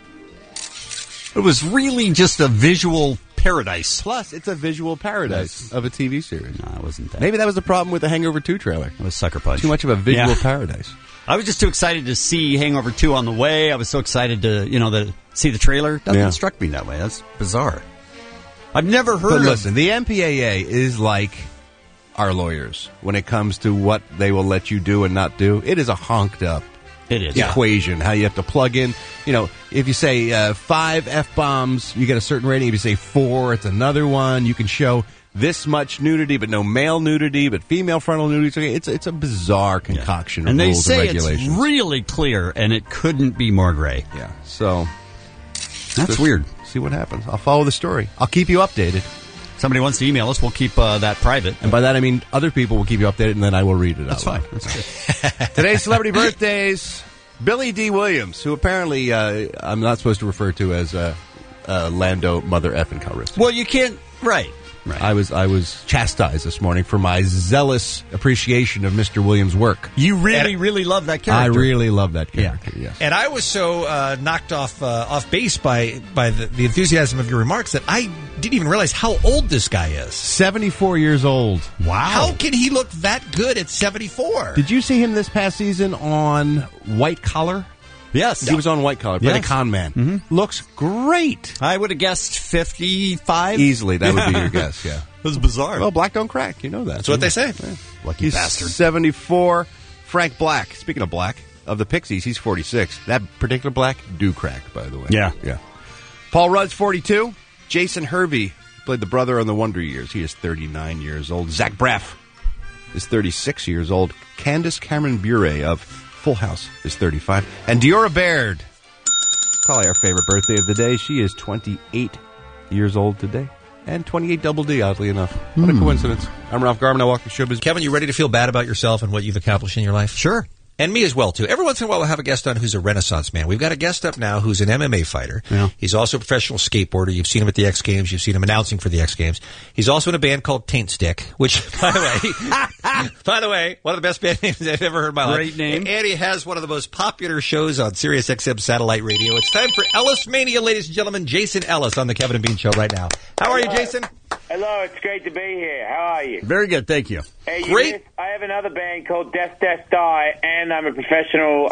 It was really just a visual paradise. Plus, it's a visual paradise of a TV series. No, it wasn't that. Maybe that was the problem with the Hangover 2 trailer. It was Sucker Punch. Too much of a visual paradise. I was just too excited to see Hangover 2 on the way. I was so excited to, see the trailer. Doesn't struck me that way. That's bizarre. I've never heard But of... listen, the MPAA is like our lawyers when it comes to what they will let you do and not do. It is a honked up equation, how you have to plug in. If you say 5 F-bombs, you get a certain rating. If you say 4, it's another one. You can show this much nudity, but no male nudity, but female frontal nudity. It's a bizarre concoction of And they rules say and regulations. it's really clear, and it couldn't be more gray. Yeah, so... That's weird. See what happens. I'll follow the story. I'll keep you updated. Somebody wants to email us, we'll keep that private. And by that I mean other people will keep you updated, and then I will read it That's out fine. loud. That's good. Today's celebrity birthdays. Billy D. Williams, who apparently I'm not supposed to refer to as Lando Mother Effin' Calrissian. Well, you can't... Right. I was chastised this morning for my zealous appreciation of Mr. Williams' work. You really love that character. I really love that character, yes. And I was so knocked off base by the enthusiasm of your remarks that I didn't even realize how old this guy is. 74 years old. Wow. How can he look that good at 74? Did you see him this past season on White Collar? Yes. He was on White Collar, played a con man. Mm-hmm. Looks great. I would have guessed 55. Easily, that would be your guess, yeah. It was bizarre. Well, black don't crack. You know that. That's what they say. Yeah. Lucky He's bastard. 74. Frank Black, speaking of Black, of the Pixies, he's 46. That particular Black do crack, by the way. Yeah. Paul Rudd's 42. Jason Hervey played the brother on the Wonder Years. He is 39 years old. Zach Braff is 36 years old. Candace Cameron Bure of Full House is 35. And Diora Baird, probably our favorite birthday of the day. She is 28 years old today. And 28 double D, oddly enough. What a coincidence. I'm Ralph Garman. I walk the showbiz. Kevin, you ready to feel bad about yourself and what you've accomplished in your life? Sure. And me as well, too. Every once in a while, we'll have a guest on who's a Renaissance man. We've got a guest up now who's an MMA fighter. Yeah. He's also a professional skateboarder. You've seen him at the X Games. You've seen him announcing for the X Games. He's also in a band called Taint Stick, which, by the way, one of the best band names I've ever heard in my life. Great name. And he has one of the most popular shows on Sirius XM satellite radio. It's time for Ellis Mania, ladies and gentlemen. Jason Ellis on the Kevin and Bean Show right now. How are you, Jason? Hello, it's great to be here. How are you? Very good, thank you. Hey, Great. I have another band called Death, Death, Die, and I'm a professional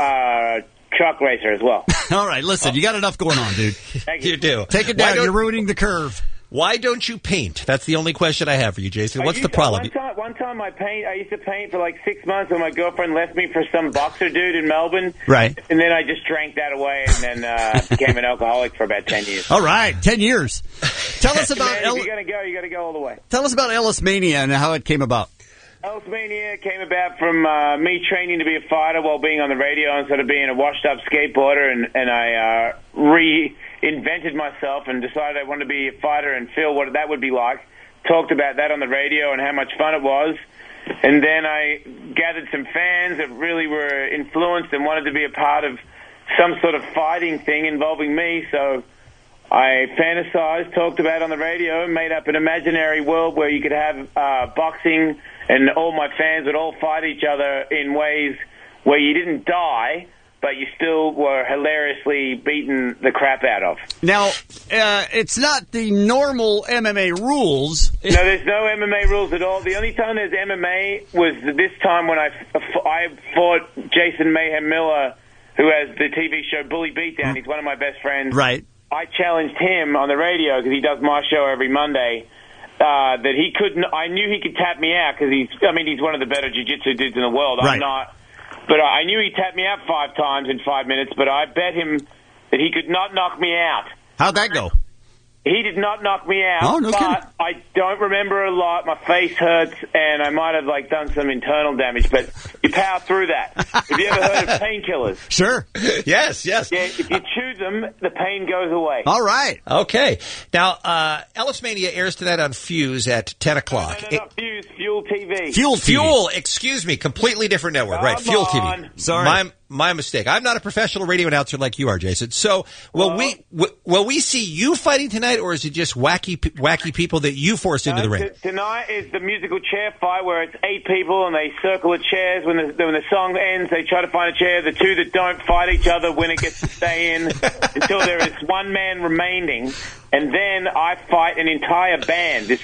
truck racer as well. All right, listen, you got enough going on, dude. Thank you. You do. Take it down. You're ruining the curve. Why don't you paint? That's the only question I have for you, Jason. What's the problem? One time I used to paint for like 6 months when my girlfriend left me for some boxer dude in Melbourne. Right. And then I just drank that away and then became an alcoholic for about 10 years. All right, 10 years. Tell us about Man, if you're going to go, you got to go all the way. Tell us about Ellis Mania and how it came about. Ellis Mania came about from me training to be a fighter while being on the radio instead of being a washed-up skateboarder, and I reinvented myself and decided I wanted to be a fighter and feel what that would be like. Talked about that on the radio and how much fun it was. And then I gathered some fans that really were influenced and wanted to be a part of some sort of fighting thing involving me, so I fantasized, talked about it on the radio, made up an imaginary world where you could have boxing and all my fans would all fight each other in ways where you didn't die, but you still were hilariously beaten the crap out of. Now, it's not the normal MMA rules. No, there's no MMA rules at all. The only time there's MMA was this time when I fought Jason Mayhem Miller, who has the TV show Bully Beatdown. He's one of my best friends. Right. I challenged him on the radio because he does my show every Monday. That he couldn't. I knew he could tap me out because he's one of the better jiu-jitsu dudes in the world. Right. I'm not, but I knew he tapped me out 5 times in 5 minutes. But I bet him that he could not knock me out. How'd that go? He did not knock me out. Oh, no but kidding. I don't remember a lot. My face hurts, and I might have done some internal damage. But you power through that. Have you ever heard of painkillers? Sure. Yes. Yeah, if you chew them, the pain goes away. All right. Okay. Now, Ellis Mania airs tonight on Fuse at 10 o'clock. No, not Fuse, Fuel TV. Fuel, excuse me, completely different network. Right, Fuel TV. Sorry. My mistake. I'm not a professional radio announcer like you are, Jason. So, will we see you fighting tonight, or is it just wacky people that you forced into the ring? Tonight is the musical chair fight where it's 8 people and they circle the chairs. When the song ends, they try to find a chair. The 2 that don't fight each other, winner gets to stay in until there is 1 man remaining. And then I fight an entire band, this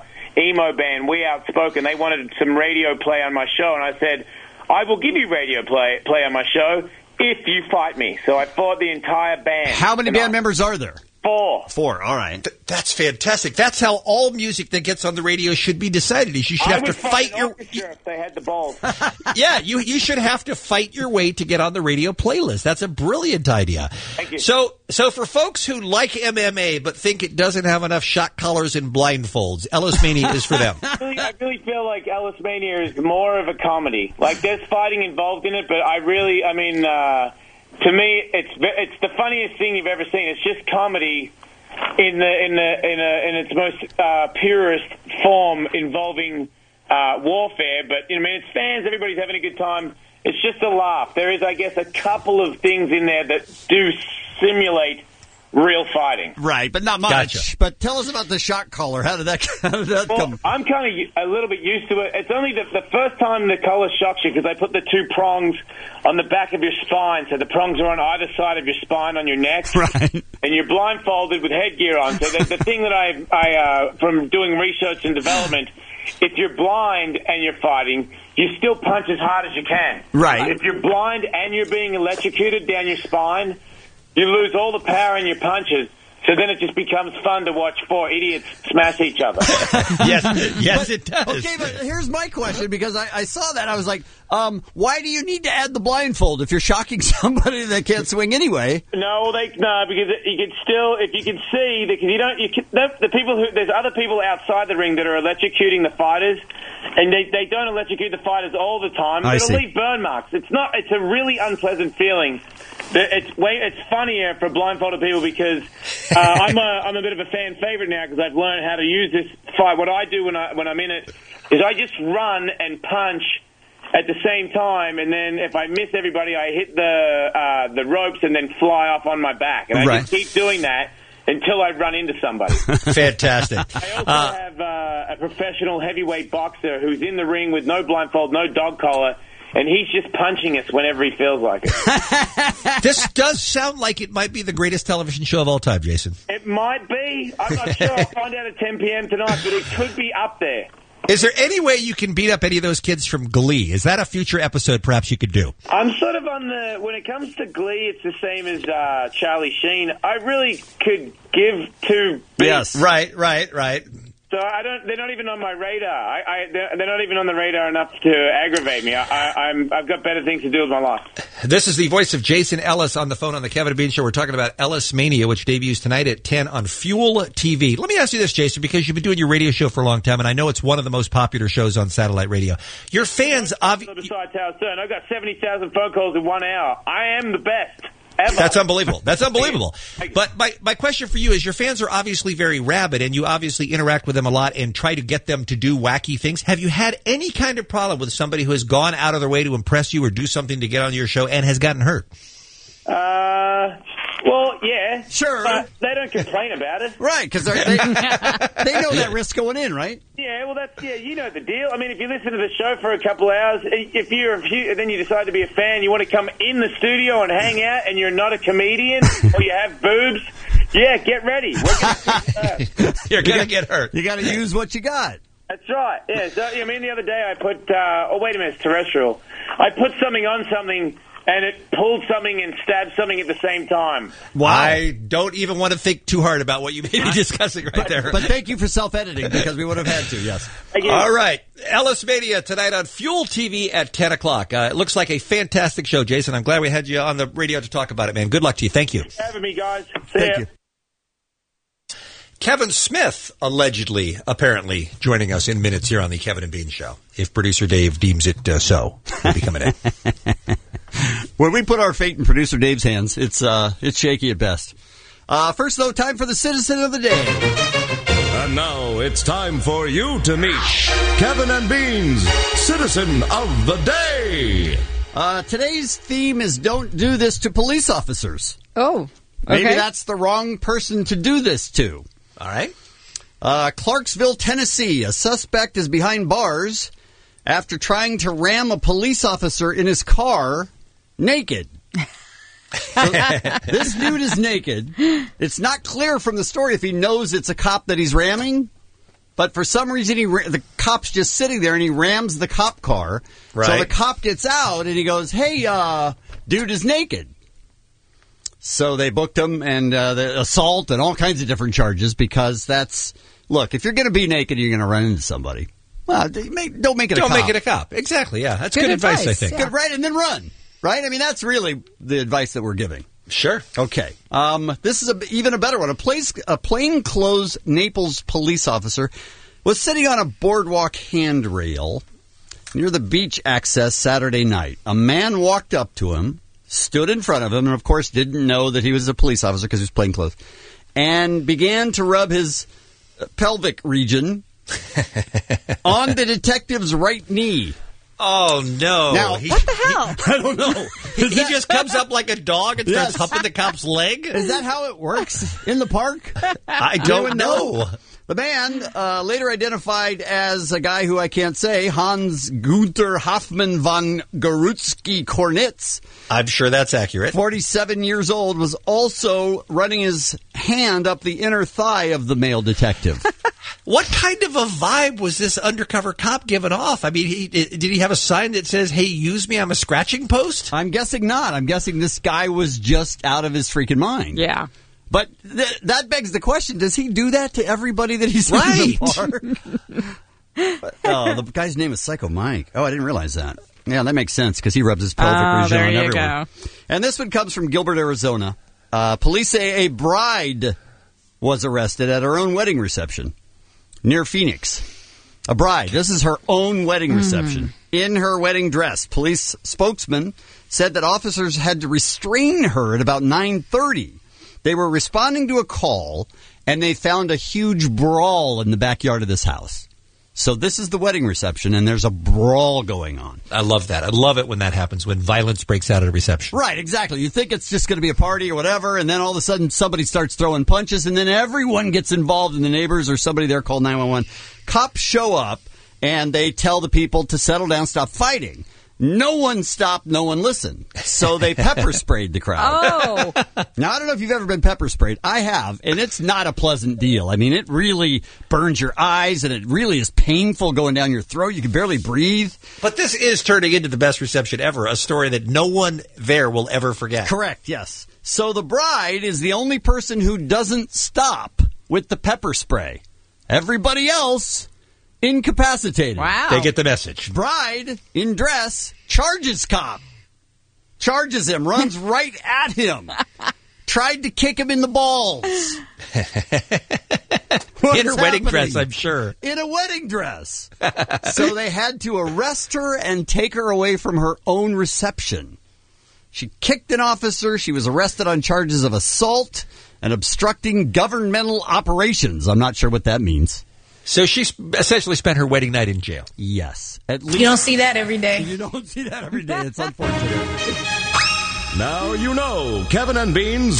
emo band, We Outspoken. They wanted some radio play on my show, and I said, I will give you radio play on my show if you fight me. So I fought the entire band. How many band members are there? 4. 4, all right. That's fantastic. That's how all music that gets on the radio should be decided. You should have to fight your... if they had the balls. Yeah, you should have to fight your way to get on the radio playlist. That's a brilliant idea. Thank you. So for folks who like MMA but think it doesn't have enough shot collars and blindfolds, Ellis Mania is for them. I really feel like Ellis Mania is more of a comedy. Like, there's fighting involved in it, but to me, it's the funniest thing you've ever seen. It's just comedy in its most purest form, involving warfare. But it's fans. Everybody's having a good time. It's just a laugh. There is, I guess, a couple of things in there that do simulate real fighting. Right, but not much. Gotcha. But tell us about the shot collar. How did that come? I'm kind of a little bit used to it. It's only the first time the collar shocks you because I put the 2 prongs on the back of your spine, so the prongs are on either side of your spine on your neck. Right. And you're blindfolded with headgear on. So the thing that I from doing research and development, if you're blind and you're fighting, you still punch as hard as you can. Right. If you're blind and you're being electrocuted down your spine, you lose all the power in your punches. So then it just becomes fun to watch four idiots smash each other. yes, it does. Okay, but here's my question, because I saw that. I was like, why do you need to add the blindfold if you're shocking somebody that can't swing anyway? No, because you can still, if you can see, because the people there's other people outside the ring that are electrocuting the fighters, and they don't electrocute the fighters all the time. It'll leave burn marks. It's a really unpleasant feeling. It's funnier for blindfolded people because I'm a bit of a fan favorite now because I've learned how to use this fight. What I do when I'm in it is I just run and punch at the same time, and then if I miss everybody, I hit the ropes and then fly off on my back, and I just keep doing that until I run into somebody. Fantastic. I also have a professional heavyweight boxer who's in the ring with no blindfold, no dog collar, and he's just punching us whenever he feels like it. This does sound like it might be the greatest television show of all time, Jason. It might be. I'm not sure. I'll find out at 10 p.m. tonight, but it could be up there. Is there any way you can beat up any of those kids from Glee? Is that a future episode perhaps you could do? I'm sort of when it comes to Glee, it's the same as Charlie Sheen. I really could give two beats. Yes. Right. So they're not even on my radar. They're not even on the radar enough to aggravate me. I've got better things to do with my life. This is the voice of Jason Ellis on the phone on the Kevin and Bean Show. We're talking about Ellis Mania, which debuts tonight at 10 on Fuel TV. Let me ask you this, Jason, because you've been doing your radio show for a long time, and I know it's one of the most popular shows on satellite radio. Your fans Besides Howard Stern, I got 70,000 phone calls in 1 hour. I am the best. Ever. That's unbelievable. But my question for you is, your fans are obviously very rabid, and you obviously interact with them a lot and try to get them to do wacky things. Have you had any kind of problem with somebody who has gone out of their way to impress you or do something to get on your show and has gotten hurt? Well, yeah. Sure. But they don't complain about it. Right, because they know that risk going in, right? Yeah, well, you know the deal. I mean, if you listen to the show for a couple of hours, then you decide to be a fan, you want to come in the studio and hang out, and you're not a comedian, or you have boobs, yeah, get ready. You're going to get hurt. You got to use what you got. That's right. Yeah, so, I mean, the other day I put, wait a minute, it's terrestrial. I put something on something, and it pulled something and stabbed something at the same time. Wow. I don't even want to think too hard about what you may be discussing right there. But thank you for self-editing, because we would have had to, yes. All right. Ellis Mania tonight on Fuel TV at 10 o'clock. It looks like a fantastic show, Jason. I'm glad we had you on the radio to talk about it, man. Good luck to you. Thank you. Thanks for having me, guys. Thank you. Kevin Smith, apparently, joining us in minutes here on the Kevin and Bean Show. If producer Dave deems it so, he'll be coming in. When we put our fate in producer Dave's hands, it's shaky at best. First, though, time for the Citizen of the Day. And now it's time for you to meet Kevin and Bean's Citizen of the Day. Today's theme is don't do this to police officers. Oh, okay. Maybe that's the wrong person to do this to. All right. Clarksville, Tennessee. A suspect is behind bars after trying to ram a police officer in his car naked. So, this dude is naked. It's not clear from the story if he knows it's a cop that he's ramming, but for some reason the cop's just sitting there and he rams the cop car. Right. So the cop gets out and he goes, "Hey, dude is naked." So they booked him and the assault and all kinds of different charges because look, if you're going to be naked, you're going to run into somebody. Well, don't make it a cop. Don't make it a cop. Exactly, yeah. That's good advice, I think. Yeah. Good, right, and then run. Right? I mean, that's really the advice that we're giving. Sure. Okay. This is even a better one. A plainclothes Naples police officer was sitting on a boardwalk handrail near the beach access Saturday night. A man walked up to him, stood in front of him, and of course didn't know that he was a police officer because he was plainclothes, and began to rub his pelvic region on the detective's right knee. Oh, no. Now, what the hell? I don't know. He just comes up like a dog and starts humping the cop's leg? Is that how it works in the park? I don't know. The man, later identified as a guy who I can't say, Hans Gunther Hoffmann von Garutsky-Kornitz. I'm sure that's accurate. 47 years old, was also running his hand up the inner thigh of the male detective. What kind of a vibe was this undercover cop giving off? I mean, did he have a sign that says, "Hey, use me, I'm a scratching post"? I'm guessing not. I'm guessing this guy was just out of his freaking mind. Yeah. But that begs the question, does he do that to everybody that he's in the bar? Oh, the guy's name is Psycho Mike. Oh, I didn't realize that. Yeah, that makes sense because he rubs his pelvic region on everyone. Go. And this one comes from Gilbert, Arizona. Police say a bride was arrested at her own wedding reception near Phoenix. A bride. This is her own wedding reception. In her wedding dress. Police spokesman said that officers had to restrain her at about 9:30. They were responding to a call, and they found a huge brawl in the backyard of this house. So this is the wedding reception, and there's a brawl going on. I love that. I love it when that happens, when violence breaks out at a reception. Right, exactly. You think it's just going to be a party or whatever, and then all of a sudden somebody starts throwing punches, and then everyone gets involved, and the neighbors or somebody there call 911. Cops show up, and they tell the people to settle down, stop fighting. No one stopped, no one listened. So they pepper sprayed the crowd. Oh. Now, I don't know if you've ever been pepper sprayed. I have, and it's not a pleasant deal. I mean, it really burns your eyes, and it really is painful going down your throat. You can barely breathe. But this is turning into the best reception ever, a story that no one there will ever forget. Correct, yes. So the bride is the only person who doesn't stop with the pepper spray. Everybody else incapacitated. Wow. They get the message. Bride, in dress, charges cop. Charges him, runs right at him. Tried to kick him in the balls. In her wedding dress, I'm sure. In a wedding dress. So they had to arrest her and take her away from her own reception. She kicked an officer. She was arrested on charges of assault and obstructing governmental operations. I'm not sure what that means. So she essentially spent her wedding night in jail. Yes. At least. You don't see that every day. You don't see that every day. It's unfortunate. Now you know Kevin and Bean's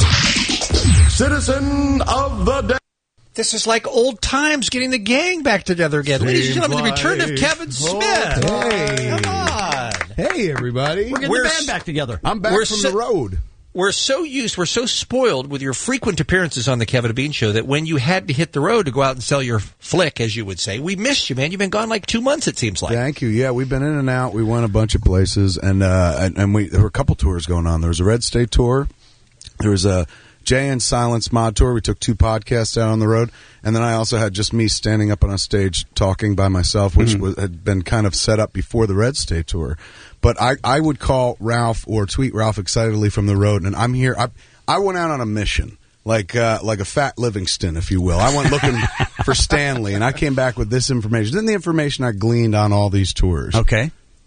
Citizen of the Day. This is like old times, getting the gang back together again. Ladies and gentlemen, the return of Kevin Smith. Hey. Come on. Hey, everybody. We're getting the band back together. I'm back from the road. We're so spoiled with your frequent appearances on the Kevin and Bean Show that when you had to hit the road to go out and sell your flick, as you would say, we missed you, man. You've been gone like 2 months, it seems like. Thank you. Yeah, we've been in and out. We went a bunch of places, and there were a couple tours going on. There was a Red State tour. There was a Jay and Silence mod tour. We took 2 podcasts out on the road, and then I also had just me standing up on a stage talking by myself, which had been kind of set up before the Red State tour. But I would call Ralph or tweet Ralph excitedly from the road, and I'm here. I went out on a mission, like a fat Livingston, if you will. I went looking for Stanley, and I came back with this information. Then the information I gleaned on all these tours. Okay.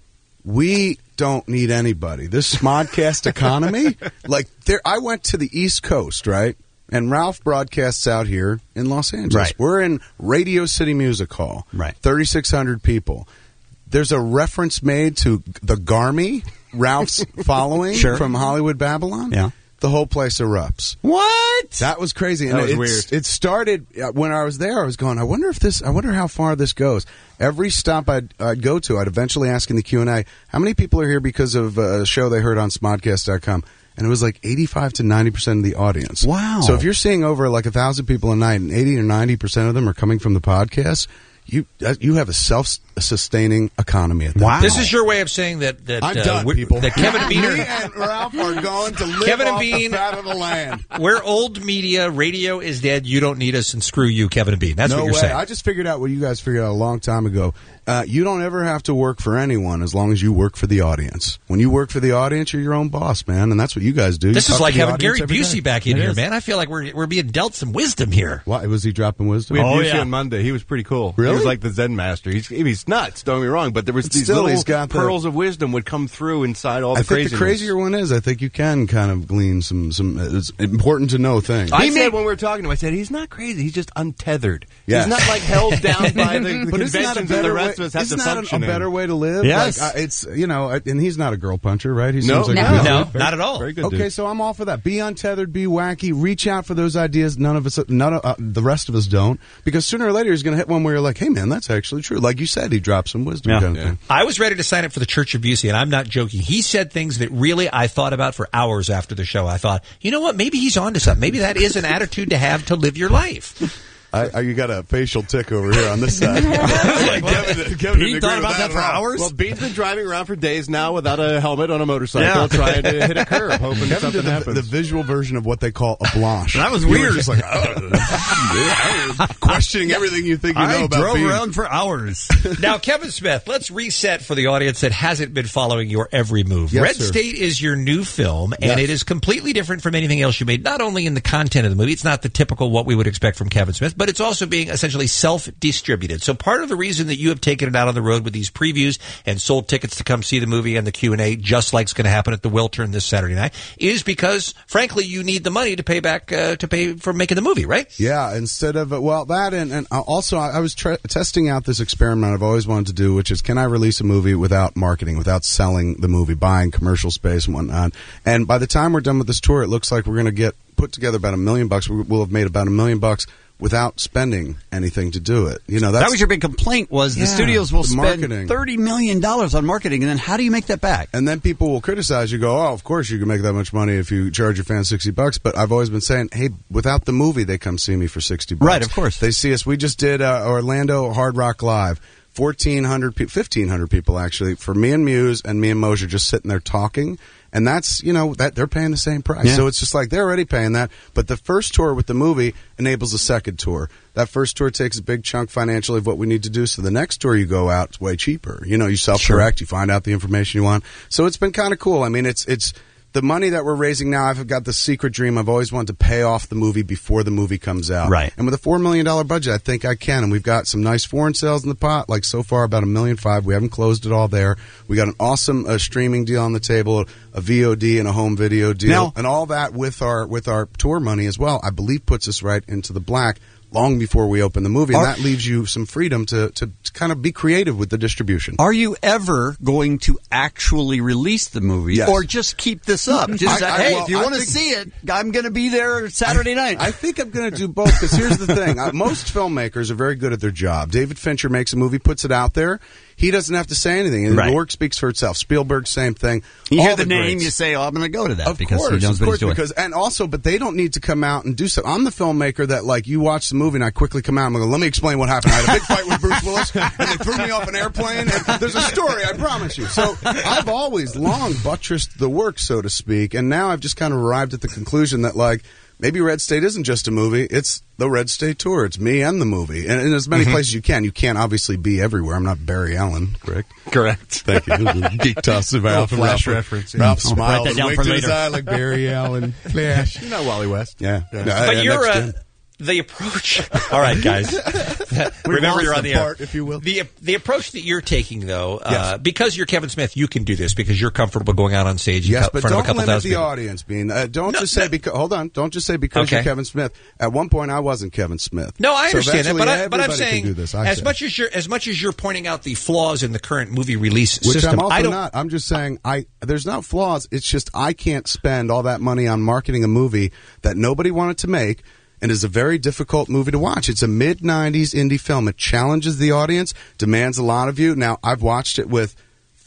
We don't need anybody. This Smodcast economy, I went to the East Coast, right? And Ralph broadcasts out here in Los Angeles. Right. We're in Radio City Music Hall. Right. 3,600 people. There's a reference made to the Garmy, Ralph's following from Hollywood Babylon. Yeah. The whole place erupts. What? That was crazy. And that was weird. It started when I was there. I was going, I wonder how far this goes. Every stop I'd go to, I'd eventually ask in the Q&A, how many people are here because of a show they heard on Smodcast.com? And it was like 85 to 90% of the audience. Wow. So if you're seeing over like 1,000 people a night and 80 or 90% of them are coming from the podcast, you have a self-sustaining economy at that point. This is your way of saying that I'm done, people. That Kevin and Bean Me and Ralph are going to live Kevin and off Bean, the fat of the land. We're old media. Radio is dead. You don't need us, and screw you, Kevin and Bean. That's what you're saying. I just figured out what you guys figured out a long time ago. You don't ever have to work for anyone as long as you work for the audience. When you work for the audience, you're your own boss, man, and that's what you guys do. This is like having Gary Busey back in here, man. I feel like we're being dealt some wisdom here. Why was he dropping wisdom? We had Busey on Monday. He was pretty cool. Really? He was like the Zen master. He's nuts. Don't get me wrong, but there was these little pearls of wisdom would come through inside all the craziness. The crazier one is, I think you can kind of glean some it's important to know things. I said when we were talking to him, I said he's not crazy. He's just untethered. Yeah. He's not like held down by the conventions that the rest of us have to function a better way to live? Yes. It's, and he's not a girl puncher, right? He seems like no, not at all. Very good dude. So I'm all for that. Be untethered, be wacky, reach out for those ideas. The rest of us don't, because sooner or later he's going to hit one where you're like, hey man, that's actually true. Like you said, he dropped some wisdom. Yeah. Kind of thing. I was ready to sign up for the Church of Busey, and I'm not joking. He said things that really I thought about for hours after the show. I thought, you know what? Maybe he's on to something. Maybe that is an attitude to have to live your life. You got a facial tick over here on this side. Kevin Bean thought about that for hours? Well, Bean's been driving around for days now without a helmet on a motorcycle, trying to hit a curve, hoping Kevin something did happens. the visual version of what they call a blanche. That was You were weird. just like, questioning everything you think you know about drove Bean. around for hours. Now, Kevin Smith, let's reset for the audience that hasn't been following your every move. Yes, Red sir. State is your new film, and Yes. it is completely different from anything else you made, not only in the content of the movie, it's not the typical what we would expect from Kevin Smith, but it's also being essentially self-distributed. So part of the reason that you have taken it out on the road with these previews and sold tickets to come see the movie and the Q&A, just like it's going to happen at the Wiltern this Saturday night, is because, frankly, you need the money to pay back, to pay for making the movie, right? Yeah, instead of, that and also I was testing out this experiment I've always wanted to do, which is, can I release a movie without marketing, without selling the movie, buying commercial space and whatnot? And by the time we're done with this tour, it looks like we're going to put together about $1 million. We'll have made about $1 million without spending anything to do it. You know, that was your big complaint, was the studios will spend $30 million on marketing, and then how do you make that back? And then people will criticize you, go, of course you can make that much money if you charge your fans $60. But I've always been saying, hey, without the movie, they come see me for $60. Right, of course. They see us. We just did Orlando Hard Rock Live. 1,500 people actually, for me and Muse and me and Mosier just sitting there talking. And that's, that they're paying the same price. Yeah. So it's just like they're already paying that. But the first tour with the movie enables a second tour. That first tour takes a big chunk financially of what we need to do. So the next tour you go out, it's way cheaper. You self-correct, you find out the information you want. So it's been kind of cool. I mean, it's the money that we're raising now. I've got the secret dream. I've always wanted to pay off the movie before the movie comes out. Right. And with a $4 million budget, I think I can. And we've got some nice foreign sales in the pot. Like so far, about $1.5 million. We haven't closed it all there. We got an awesome streaming deal on the table, a VOD and a home video deal, and all that with our tour money as well. I believe puts us right into the black long before we open the movie, and that leaves you some freedom to kind of be creative with the distribution. Are you ever going to actually release the movie, or just keep this up? Just if you want to see it, I'm going to be there Saturday night. I think I'm going to do both, because here's the thing. Most filmmakers are very good at their job. David Fincher makes a movie, puts it out there. He doesn't have to say anything, and the work speaks for itself. Spielberg, same thing. You hear the name, you say, I'm going to go to that, because he knows what he's doing. But they don't need to come out and do something. I'm the filmmaker that, you watch the movie and I quickly come out and go, let me explain what happened. I had a big fight with Bruce Willis, and they threw me off an airplane, and there's a story, I promise you. So I've always long buttressed the work, so to speak, and now I've just kind of arrived at the conclusion that, maybe Red State isn't just a movie, it's the Red State Tour. It's me and the movie. And in as many places you can. You can't obviously be everywhere. I'm not Barry Allen, correct? Correct. Thank you. Geek toss of Ralph. Flash reference. Yeah. Ralph smiled and winked his eye like Barry Allen. Flash. You know Wally West. Yeah. But you're the approach. All right, guys. Remember, you're on the air, if you will. The approach that you're taking, though, because you're Kevin Smith, you can do this because you're comfortable going out on stage in front of a couple thousand people. Yes, but don't limit the audience, Bean. Don't just say because you're Kevin Smith. At one point, I wasn't Kevin Smith. No, I understand that, but I'm saying do this, as much as you're pointing out the flaws in the current movie release Which system, I'm also not. I'm just saying there's not flaws. It's just I can't spend all that money on marketing a movie that nobody wanted to make. And is a very difficult movie to watch. It's a mid-'90s indie film. It challenges the audience, demands a lot of you. Now, I've watched it with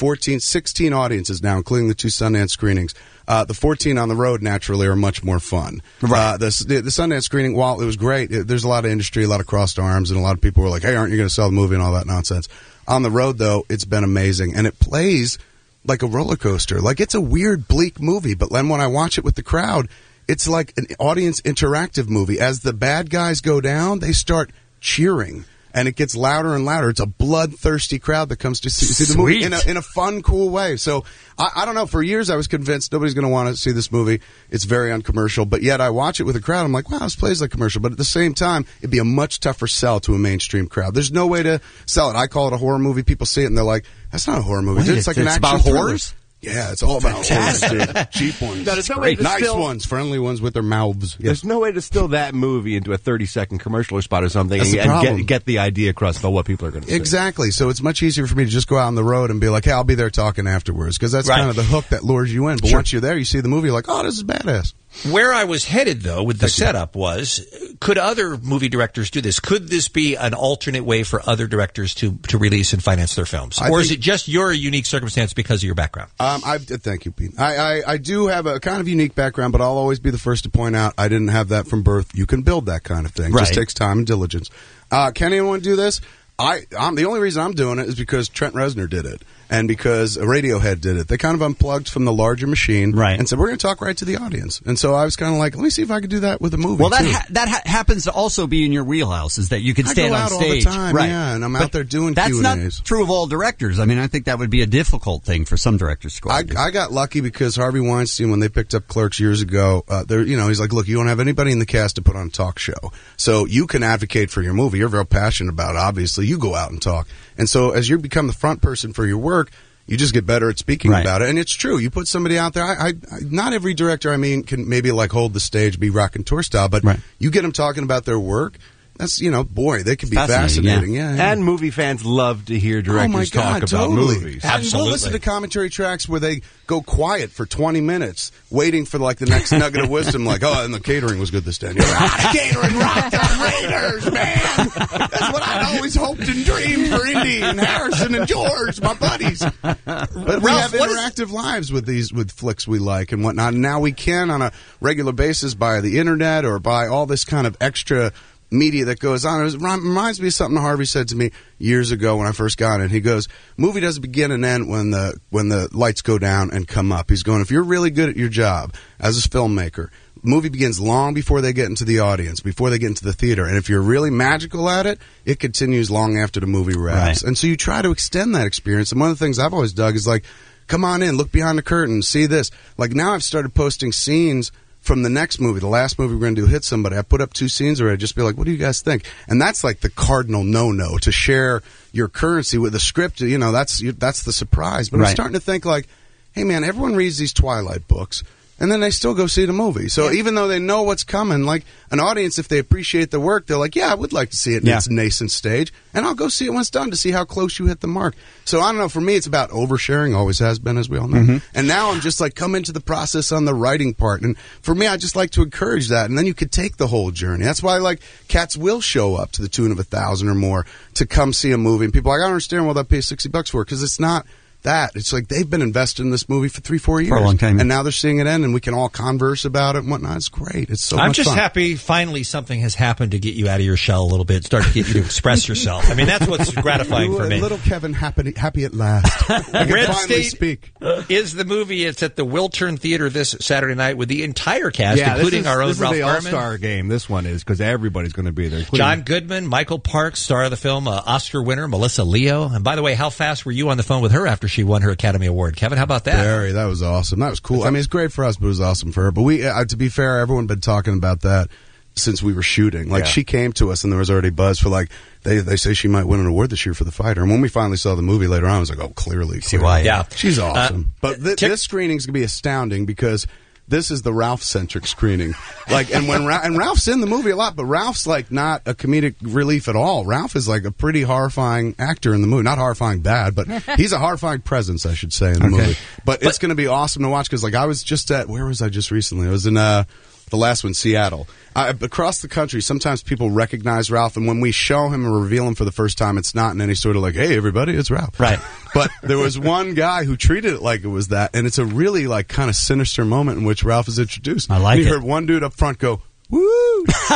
16 audiences now, including the 2 Sundance screenings. The 14 on the road, naturally, are much more fun. Right. The Sundance screening, while it was great, there's a lot of industry, a lot of crossed arms, and a lot of people were like, hey, aren't you going to sell the movie and all that nonsense? On the road, though, it's been amazing. And it plays like a roller coaster. It's a weird, bleak movie. But then when I watch it with the crowd, it's like an audience interactive movie. As the bad guys go down, they start cheering, and it gets louder and louder. It's a bloodthirsty crowd that comes to see the movie in a fun, cool way. So I don't know. For years, I was convinced nobody's going to want to see this movie. It's very uncommercial, but yet I watch it with a crowd. I'm like, wow, this plays like commercial. But at the same time, it'd be a much tougher sell to a mainstream crowd. There's no way to sell it. I call it a horror movie. People see it and they're like, that's not a horror movie. It's like an action about thriller. horrors? Yeah, it's all about horrors, dude. Cheap ones. No, there's no way to nice ones, friendly ones with their mouths. Yes. There's no way to distill that movie into a 30-second commercial or spot or something and get the idea across about what people are going to see. Exactly. So it's much easier for me to just go out on the road and be like, hey, I'll be there talking afterwards, because that's kind of the hook that lures you in. But once you're there, you see the movie, you're like, oh, this is badass. Where I was headed, though, with the setup was, could other movie directors do this? Could this be an alternate way for other directors to release and finance their films? Or is it just your unique circumstance because of your background? Thank you, Pete. I do have a kind of unique background, but I'll always be the first to point out I didn't have that from birth. You can build that kind of thing. It just takes time and diligence. Can anyone do this? I'm the only reason I'm doing it is because Trent Reznor did it. And because Radiohead did it. They kind of unplugged from the larger machine and said, we're going to talk right to the audience. And so I was kind of like, let me see if I could do that with a movie, Well, that happens to also be in your wheelhouse, is that you can stand on stage. I go out all the time, yeah, and I'm out there doing Q&As. That's not true of all directors. I mean, I think that would be a difficult thing for some directors to I got lucky because Harvey Weinstein, when they picked up Clerks years ago, he's like, look, you don't have anybody in the cast to put on a talk show. So you can advocate for your movie. You're very passionate about it, obviously. You go out and talk. And so as you become the front person for your work, you just get better at speaking about it. And it's true. You put somebody out there. I not every director, can maybe like hold the stage, be rock and tour style, but you get them talking about their work. That's, they could be fascinating. Yeah. And movie fans love to hear directors talk about movies. Absolutely. We'll listen to commentary tracks where they go quiet for 20 minutes, waiting for like the next nugget of wisdom, like, and the catering was good this day. Catering rocked on Raiders, man. That's what I'd always hoped and dreamed for Indy and Harrison and George, my buddies. But we have interactive lives with flicks we like and whatnot. And now we can, on a regular basis, by the internet or by all this kind of extra media that goes on. It reminds me of something Harvey said to me years ago when I first got it. He goes, movie doesn't begin and end when the lights go down and come up. He's going, if you're really good at your job as a filmmaker, movie begins long before they get into the audience, before they get into the theater. And if you're really magical at it, it continues long after the movie wraps. And so you try to extend that experience. And one of the things I've always dug is like, come on in, look behind the curtain, see this. Like now I've started posting scenes from the next movie, the last movie we're going to do, Hit Somebody. I put up 2 scenes already. Just be like, what do you guys think? And that's like the cardinal no-no, to share your currency with the script. That's the surprise. But I'm starting to think like, hey man, everyone reads these Twilight books, and then they still go see the movie. So even though they know what's coming, like an audience, if they appreciate the work, they're like, yeah, I would like to see it in its nascent stage, and I'll go see it when it's done to see how close you hit the mark. So I don't know, for me, it's about oversharing, always has been, as we all know. Mm-hmm. And now I'm just like, come into the process on the writing part. And for me, I just like to encourage that. And then you could take the whole journey. That's why like cats will show up to the tune of 1,000 or more to come see a movie. And people are like, I don't understand why they'll pay $60 for it, because it's not that. It's like they've been invested in this movie for 3-4 years. For a long time. And now they're seeing it end, and we can all converse about it and whatnot. It's great. It's so much fun. I'm just happy finally something has happened to get you out of your shell a little bit, start to get you to express yourself. I mean, that's what's gratifying for me. Little Kevin happy at last. Red State is the movie. It's at the Wiltern Theater this Saturday night with the entire cast, including our own Ralph Garman. This is the all-star game, this one is, because everybody's going to be there. John Goodman, Michael Parks, star of the film, Oscar winner, Melissa Leo. And by the way, how fast were you on the phone with her after she won her Academy Award? Kevin, how about that? Very. That was awesome. That was cool. I mean, it's great for us, but it was awesome for her. But we, to be fair, everyone been talking about that since we were shooting. Like, she came to us, and there was already buzz for, like, they say she might win an award this year for The Fighter. And when we finally saw the movie later on, I was like, oh, clearly. See why? Yeah. She's awesome. But this screening's going to be astounding because this is the Ralph-centric screening. Like, and when and Ralph's in the movie a lot, but Ralph's like not a comedic relief at all. Ralph is like a pretty horrifying actor in the movie. Not horrifying bad, but he's a horrifying presence, I should say, in the movie. But it's going to be awesome to watch because, like, I was just at, where was I just recently? I was in the last one, Seattle. Across the country, sometimes people recognize Ralph, and when we show him or reveal him for the first time, it's not in any sort of like, hey, everybody, it's Ralph. Right. But there was one guy who treated it like it was that, and it's a really, like, kind of sinister moment in which Ralph is introduced. I like and it. You heard one dude up front go, woo! So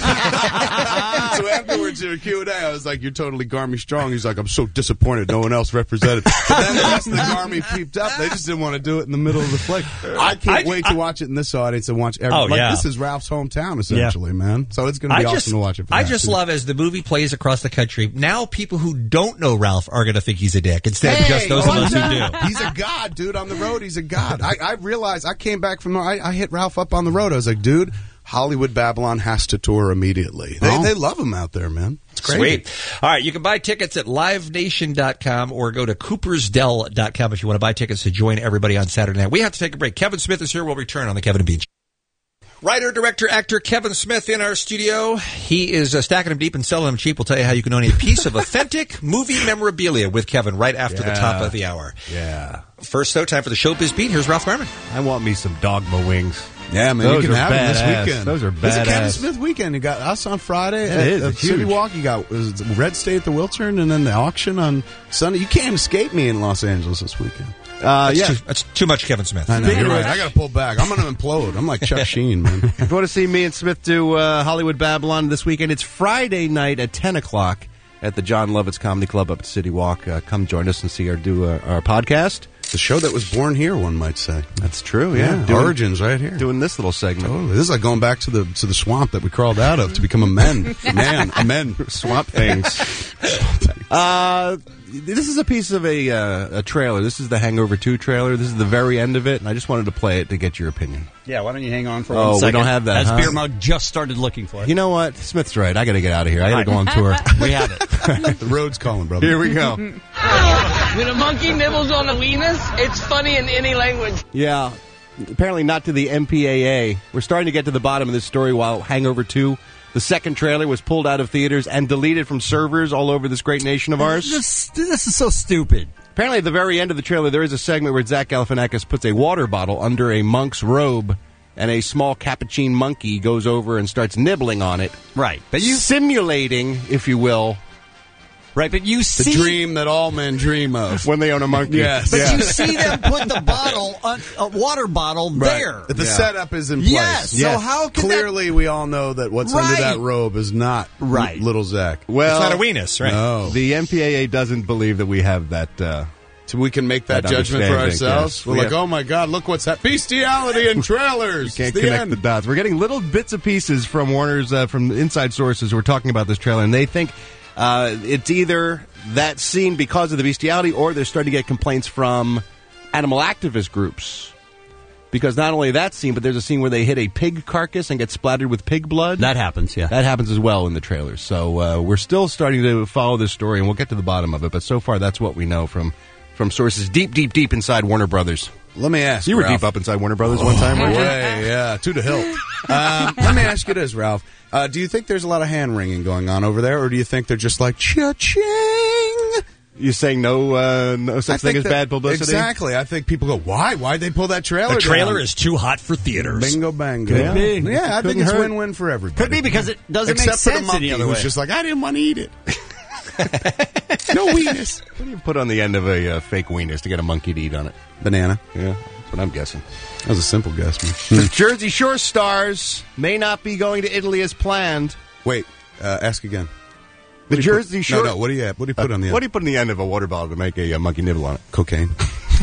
afterwards in a Q&A, I was like, you're totally Garmy Strong. He's like, I'm so disappointed no one else represented. But then the rest of the Garmy peeped up. They just didn't want to do it in the middle of the flick. I can't wait to watch it in this audience and watch everyone. This is Ralph's hometown, essentially, man. So it's going to be awesome to watch it for I just love, as the movie plays across the country, now people who don't know Ralph are going to think he's a dick instead of just those of us who do. He's a god, dude. On the road, he's a god. I realized, I came back from, I hit Ralph up on the road. I was like, dude, Hollywood Babylon has to tour immediately. They love him out there, man. It's crazy. Sweet. All right, you can buy tickets at livenation.com or go to coopersdell.com if you want to buy tickets to join everybody on Saturday night. We have to take a break. Kevin Smith is here. We'll return on the Kevin and Bean Show. Writer, director, actor Kevin Smith in our studio. He is stacking them deep and selling them cheap. We'll tell you how you can own a piece of authentic movie memorabilia with Kevin right after the top of the hour. Yeah. First, though, time for the Showbiz Beat. Here's Ralph Garman. I want me some Dogma wings. Yeah, man, Those you can are have them this badass. weekend. Those are It's a Kevin badass. Smith weekend. You got us on Friday It is. at It's City huge. Walk. You got Red State at the Wiltern, and then the auction on Sunday. You can't escape me in Los Angeles this weekend. That's too much Kevin Smith. I know, you're right. I got to pull back. I'm going to implode. I'm like Chuck Sheen, man. If you want to see me and Smith do Hollywood Babylon this weekend, it's Friday night at 10 o'clock at the John Lovitz Comedy Club up at City Walk. Come join us and see our podcast. The show that was born here, one might say. That's true, yeah. Origins right here. Doing this little segment. Totally. This is like going back to the swamp that we crawled out of to become a man. Swamp things. This is a piece of a trailer. This is the Hangover 2 trailer. This is the very end of it, and I just wanted to play it to get your opinion. Yeah, why don't you hang on for 1 second? second? We don't have that, As huh? Beer Mug just started looking for it. You know what? Smith's right. I got to get out of here. I got to go on tour. We have it. The road's calling, brother. Here we go. When a monkey nibbles on a weenus, it's funny in any language. Yeah. Apparently not to the MPAA. We're starting to get to the bottom of this story while Hangover 2, the second trailer, was pulled out of theaters and deleted from servers all over this great nation of ours. This is so stupid. Apparently at the very end of the trailer, there is a segment where Zach Galifianakis puts a water bottle under a monk's robe, and a small capuchin monkey goes over and starts nibbling on it. Right. But simulating, if you will, right, but you the see dream that all men dream of when they own a monkey. Yes, but Yeah. you see them put the bottle, a water bottle, there. The setup is in place. Yes. So how can clearly we all know that what's under that robe is not little Zach. Well, it's not a weenus, right? No. The MPAA doesn't believe that we have that. So we can make that judgment for understanding, ourselves. yes. We're like, oh my God, look what's that bestiality in trailers. Can't It's the connect end. the dots. We're getting little bits and pieces from Warner's, from inside sources who are talking about this trailer, and they think it's either that scene because of the bestiality, or they're starting to get complaints from animal activist groups. Because not only that scene, but there's a scene where they hit a pig carcass and get splattered with pig blood. That happens, yeah. That happens as well in the trailers. So we're still starting to follow this story, and we'll get to the bottom of it. But so far, that's what we know from sources deep, deep, deep inside Warner Brothers. Let me ask you were Ralph. deep up inside Warner Brothers one time, weren't you? Way, yeah, to the hilt. Let me ask you this, Ralph. Do you think there's a lot of hand-wringing going on over there, or do you think they're just like, cha-ching? You saying no such thing as bad publicity? Exactly. I think people go, why? Why'd they pull that trailer The trailer down? is too hot for theaters. Bingo bango. Could be. Yeah, I think Couldn't it's hurt. win-win for everybody. Could be because it doesn't Except make for the sense monkey any other who's way. just like, I didn't want to eat it. No weenus. What do you put on the end of a fake weenus to get a monkey to eat on it? Banana. Yeah, that's what I'm guessing. That was a simple guess, man. The Jersey Shore stars may not be going to Italy as planned. Wait, ask again. The Jersey Shore. No, what do you put on the end? What do you put on the end of a water bottle to make a monkey nibble on it? Cocaine.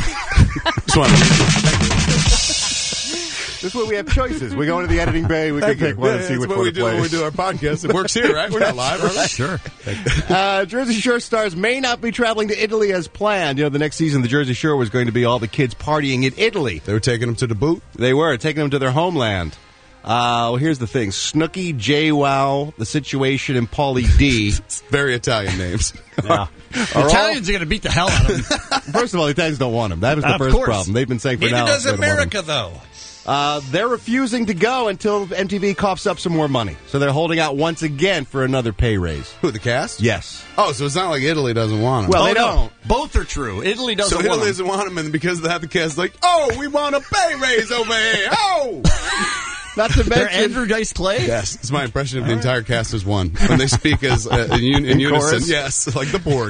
This is where we have choices. We go into the editing bay. We can pick one and see which one to play. When we do our podcast. It works here, right? We're not live, are we? Sure. Jersey Shore stars may not be traveling to Italy as planned. You know, the next season, the Jersey Shore was going to be all the kids partying in Italy. They were taking them to the boot? They were, taking them to their homeland. Well, here's the thing. Snooki, JWoww, The Situation, and Pauly D. Very Italian names. Yeah. Italians are going to beat the hell out of them. First of all, the Italians don't want them. That was the Of first course. problem. They've been saying for Neither now. does they don't want America, them. though. They're refusing to go until MTV coughs up some more money. So they're holding out once again for another pay raise. Who, the cast? Yes. Oh, so it's not like Italy doesn't want them. Well, they don't. Both are true. Italy doesn't So want Italy them. doesn't want them, and because of that, the cast is like, oh, we want a pay raise over here. Oh! Not to They're mention... Andrew Dice Clay? Yes, it's my impression of the entire cast as one. When they speak as in unison. chorus? Yes, like the Borg.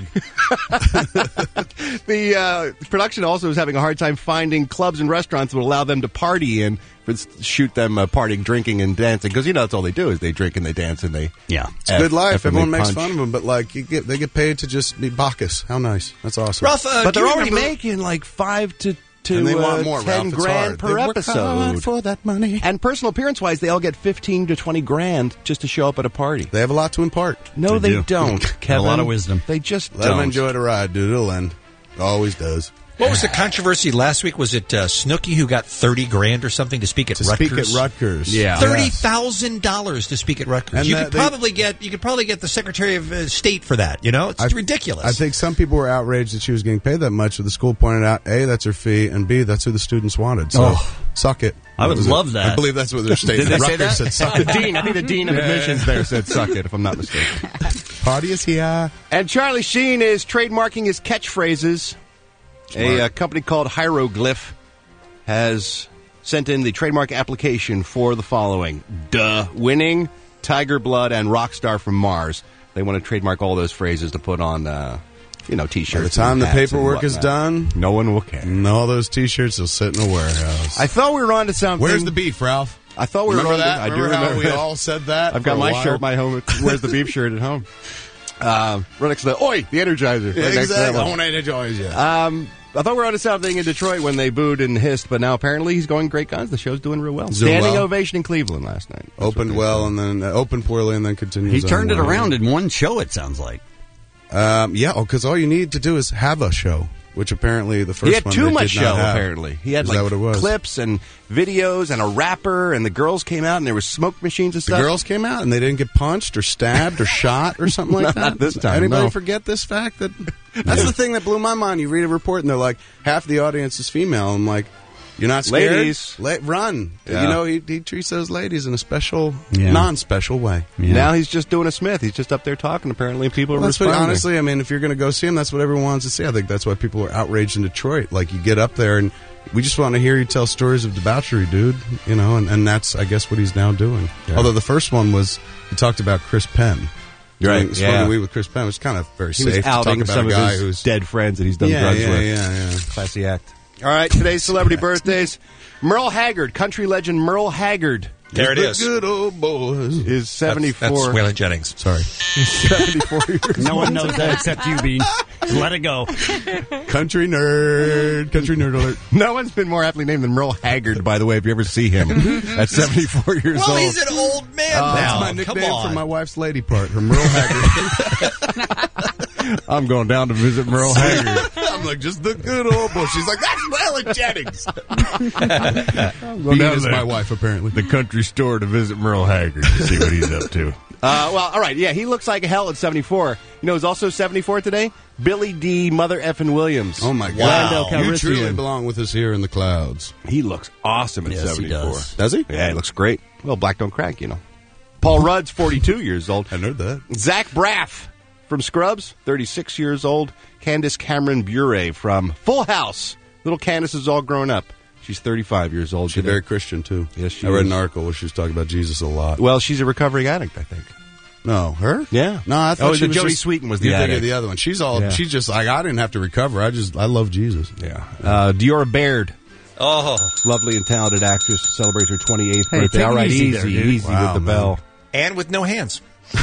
The production also is having a hard time finding clubs and restaurants that will allow them to party in, shoot them partying, drinking, and dancing. Because, you know, that's all they do is they drink and they dance and they... Yeah. It's a good life. and they Everyone makes punch. fun of them, but like they get paid to just be Bacchus. How nice. That's awesome. Ralph, But do they're you already remember- making like 5 to and they want more, 10 Ralph. It's grand hard. per They work episode. hard for that money. And personal appearance-wise, they all get 15 to 20 grand just to show up at a party. They have a lot to impart. No, They they do. don't, Kevin. A lot of wisdom. They just Let them don't. enjoy the ride, dude. It'll end. Always does. What was the controversy last week? Was it Snooki who got $30,000 or something to speak at Rutgers? Speak at Rutgers. Yeah. $30,000 to speak at Rutgers. And You could probably get the Secretary of State for that. You know, it's ridiculous. I think some people were outraged that she was getting paid that much, but the school pointed out, A, that's her fee, and B, that's who the students wanted. So, suck it. I would love that. I believe that's what their statement. Did they say Rutgers that? said, suck The it. dean, I think the dean of admissions there said suck it, if I'm not mistaken. Party is here. And Charlie Sheen is trademarking his catchphrases. A company called Hieroglyph has sent in the trademark application for the following. Winning, Tiger Blood, and Rockstar from Mars. They want to trademark all those phrases to put on, T-shirts. By the time the hats and paperwork is whatnot. done, no one will care. And all those T-shirts will sit in a warehouse. I thought we were on to something. Where's the beef, Ralph? I thought we were remember on that? to, I do remember how remember we that. all said that? I've got for a my while? shirt, my home. Where's the beef shirt at home? Right next to the Oi, the Energizer. Yeah, Right next to that exactly. one. I want to enjoy it. I thought we were on to something in Detroit when they booed and hissed, but now apparently he's going great guns. The show's doing real well. Doing Standing well. ovation in Cleveland last night. That's Opened what well, and then opened poorly, and then continues. He turned on it well. around in one show, it sounds like. Because all you need to do is have a show, which apparently the first He had one too they much did not show, have. apparently. He had Is that what it was? clips and videos and a rapper, and the girls came out, and there was smoke machines and The stuff. girls came out and they didn't get punched or stabbed or shot or something like that. Not this time, Anybody no. forget this fact? That's the thing that blew my mind. You read a report and they're like, half the audience is female. I'm like, you're not scared? Ladies. Run. Yeah. You know, he treats those ladies in a special, non-special way. Yeah. Now he's just doing a Smith. He's just up there talking. Apparently, people are Well, that's what, responding. honestly, I mean, if you're going to go see him, that's what everyone wants to see. I think that's why people are outraged in Detroit. Like, you get up there and we just want to hear you tell stories of debauchery, dude. You know, and that's, I guess, what he's now doing. Yeah. Although the first one was, he talked about Chris Penn. Right, Smoking weed with Chris Penn was kind of very He safe was to talk outing about some a of guy his who's dead friends that he's done drugs with. Yeah. Classy act. All right, today's celebrity birthdays. Merle Haggard, country legend Merle Haggard. There it is. Good old boys. Is 74. That's Waylon Jennings. Sorry. 74 years No old. one knows that except you, Bean. Let it go. Country nerd alert. No one's been more aptly named than Merle Haggard, by the way, if you ever see him at 74 years Well, old. he's an old man now. That's my Come nickname on. for my wife's lady part, her Merle Haggard. I'm going down to visit Merle Haggard. I'm like, just the good old boy. She's like, that's Waylon Jennings. Going down Bean is to my wife, apparently. the country store to visit Merle Haggard to see what he's up to. Well, all right, yeah, he looks like hell at 74. You know who's also 74 today? Billy D. Mother effing Williams. Oh, my God. Lando You Calrissian. truly belong with us here in the clouds. He looks awesome at Yes, he 74. does. Does he? Yeah, he looks great. Well, black don't crack, you know. Paul Rudd's 42 years old. I heard that. Zach Braff from Scrubs, 36 years old. Candace Cameron Bure from Full House. Little Candace is all grown up. She's 35 years old. She's very Christian, too. Yes, she I read is. an article where she was talking about Jesus a lot. Well, she's a recovering addict, I think. No, her? Yeah. No, I thought Oh, she the was Jodie just, Sweetin was the You're thinking addict. of the other one. She's all. Yeah. She's just like, I didn't have to recover. I love Jesus. Yeah. Diora Baird, Oh. lovely and talented actress, celebrates her 28th Hey, birthday. take it All right, easy easy, there, dude. easy Wow, with the man. bell. And with no hands.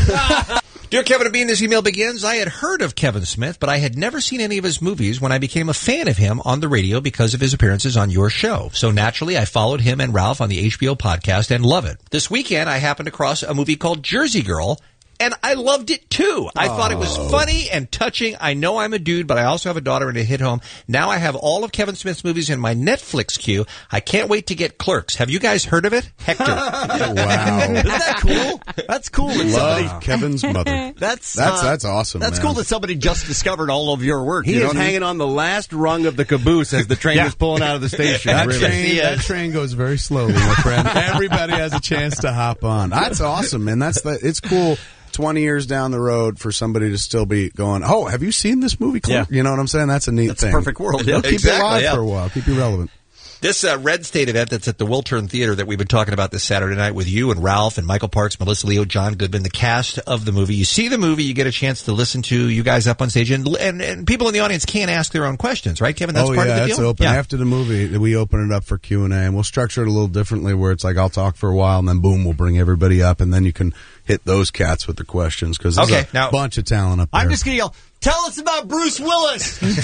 Dear Kevin and Bean, this email begins. I had heard of Kevin Smith, but I had never seen any of his movies when I became a fan of him on the radio because of his appearances on your show. So naturally, I followed him and Ralph on the HBO podcast and love it. This weekend, I happened across a movie called Jersey Girl, and I loved it too. I thought it was funny and touching. I know I'm a dude, but I also have a daughter and a hit home. Now I have all of Kevin Smith's movies in my Netflix queue. I can't wait to get Clerks. Have you guys heard of it? Hector. Wow. Isn't that cool? That's cool. That somebody, Love Kevin's mother. that's awesome. That's man. cool that somebody just discovered all of your work. He you know is what I mean? hanging on the last rung of the caboose as the train is pulling out of the station. That really. train goes very slowly, my friend. Everybody has a chance to hop on. That's awesome, man. It's cool. 20 years down the road for somebody to still be going, oh, have you seen this movie? Yeah. You know what I'm saying? That's a neat That's thing. a perfect world. Yeah. It'll keep Exactly, you alive yeah. for a while. Keep you relevant. This Red State event that's at the Wiltern Theater that we've been talking about this Saturday night with you and Ralph and Michael Parks, Melissa Leo, John Goodman, the cast of the movie. You see the movie, you get a chance to listen to you guys up on stage, and people in the audience can ask their own questions, right, Kevin? That's part of the deal? It's open. After the movie, we open it up for Q&A, and we'll structure it a little differently where it's like I'll talk for a while, and then boom, we'll bring everybody up, and then you can hit those cats with the questions because there's Okay, a now- bunch of talent up there. I'm just going to yell, Tell us about Bruce Willis. Is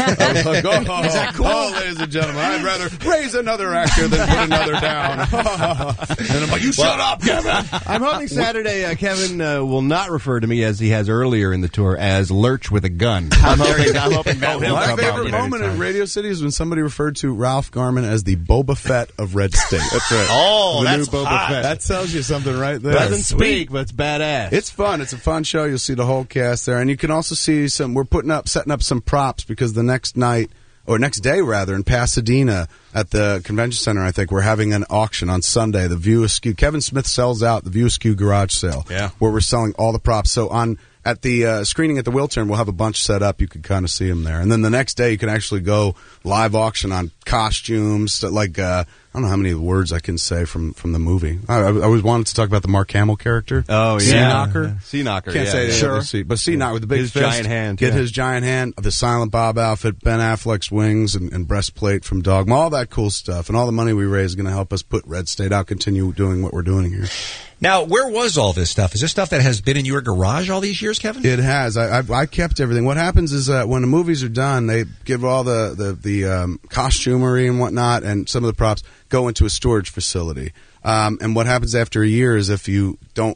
that cool? Oh, ladies and gentlemen, I'd rather raise another actor than put another down. And I'm like, you shut up, Kevin. I'm hoping Saturday Kevin will not refer to me as he has earlier in the tour as Lurch with a gun. I'm hoping that will My come favorite out moment later in Radio City is when somebody referred to Ralph Garman as the Boba Fett of Red State. That's right. Oh, the that's new Boba hot. Fett. That tells you something right there. Doesn't speak, but it's badass. It's fun. It's a fun show. You'll see the whole cast there, and you can also see some. We're setting up some props because the next night, or next day rather, in Pasadena at the convention center, I think we're having an auction on Sunday. The View Askew. Kevin Smith sells out the View Askew garage sale, where we're selling all the props. So at the screening at the Wiltern, we'll have a bunch set up. You can kind of see them there. And then the next day, you can actually go live auction on costumes. Like, I don't know how many words I can say from the movie. I always wanted to talk about the Mark Hamill character. Oh, yeah. Sea Knocker. Sea Knocker, Can't say it. Sure. But Sea Knocker with the big his fist. giant hand. Get his giant hand, the Silent Bob outfit, Ben Affleck's wings and breastplate from Dogma, all that cool stuff. And all the money we raise is going to help us put Red State out, continue doing what we're doing here. Now, where was all this stuff? Is this stuff that has been in your garage all these years, Kevin? It has. I kept everything. What happens is when the movies are done, they give all the costumery and whatnot, and some of the props go into a storage facility. And what happens after a year is if you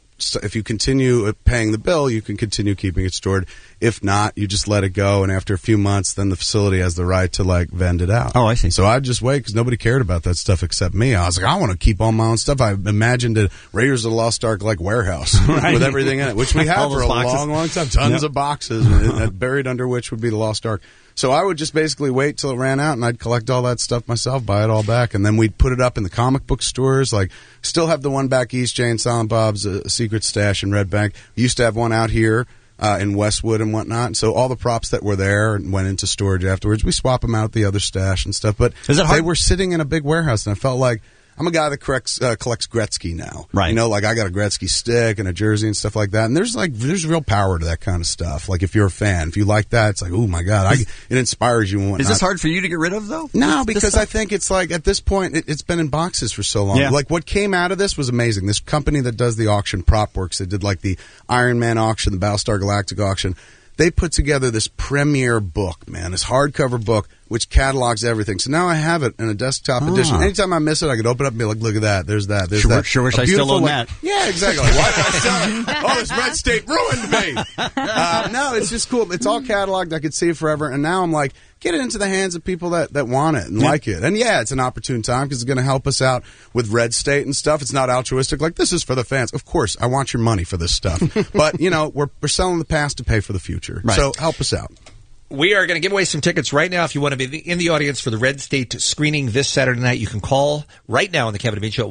continue paying the bill, you can continue keeping it stored. If not, you just let it go, and after a few months, then the facility has the right to vend it out. Oh, I see. So I'd just wait because nobody cared about that stuff except me. I was like, I want to keep all my own stuff. I imagined a Raiders of the Lost Ark warehouse with everything in it, which we have for a long, long time. Tons of boxes, and buried under which would be the Lost Ark. So I would just basically wait till it ran out, and I'd collect all that stuff myself, buy it all back, and then we'd put it up in the comic book stores. Still have the one back east, Jay and Silent Bob's Secret Stash in Red Bank. We used to have one out here in Westwood and whatnot. And so all the props that were there went into storage afterwards. We swap them out at the other stash and stuff. But they were sitting in a big warehouse, and I felt like I'm a guy that collects Gretzky now. Right. I got a Gretzky stick and a jersey and stuff like that. And there's real power to that kind of stuff. If you're a fan, if you like that, it's like, oh my God, it inspires you and whatnot. Is this hard for you to get rid of, though? No, because I think it's at this point, it's been in boxes for so long. Yeah. What came out of this was amazing. This company that does the auction, PropWorks, they did the Iron Man auction, the Battlestar Galactica auction. They put together this premier book, man, this hardcover book, which catalogs everything. So now I have it in a desktop edition. Anytime I miss it, I could open it up and be like, look at that. There's that. There's that. Sure wish I still own that. Yeah, exactly. Why did I sell it? Oh, this Red State ruined me. No, it's just cool. It's all cataloged. I could see it forever. And now I'm like, get it into the hands of people that want it and like it. And yeah, it's an opportune time because it's going to help us out with Red State and stuff. It's not altruistic. This is for the fans. Of course, I want your money for this stuff. But, we're selling the past to pay for the future. Right. So help us out. We are going to give away some tickets right now. If you want to be in the audience for the Red State screening this Saturday night, you can call right now on the Kevin and Bean Show at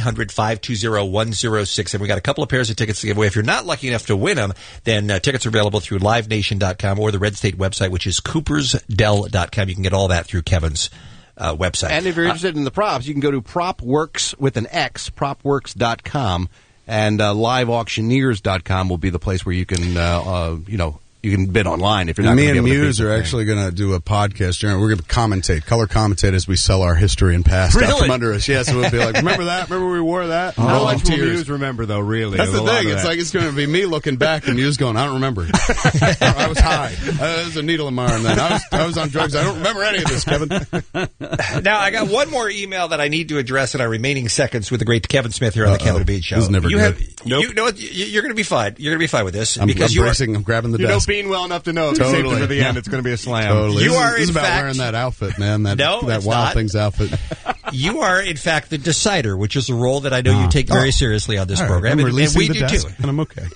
1-800-520-1067. We got a couple of pairs of tickets to give away. If you're not lucky enough to win them, then tickets are available through livenation.com or the Red State website, which is coopersdell.com. You can get all that through Kevin's website. And if you're interested in the props, you can go to PropWorks with an X, propworks.com, and liveauctioneers.com will be the place where you can, you can bid online if you're not. Me and Muse are actually going to do a podcast. We're going to color commentate as we sell our history and past out from under us. Yeah, so we'll be like, remember that? Remember we wore that? How much will Muse remember, though, really? That's the thing. It's going to be me looking back and Muse going, I don't remember. I was high. There was a needle in my arm then. I was on drugs. I don't remember any of this, Kevin. Now, I got one more email that I need to address in our remaining seconds with the great Kevin Smith here on the Kevin and Bean Show. This is never good. Nope. You know what? You're going to be fine. You're going to be fine with this. I'm grabbing the desk. Bean well enough to know if you saved it for the end, it's going to be a slam. Totally. This is about fact, wearing that outfit, man. That Wild not. Things outfit. You are, in fact, the decider, which is a role that I know you take very seriously on this program, I'm and we the do desk, too. And I'm okay.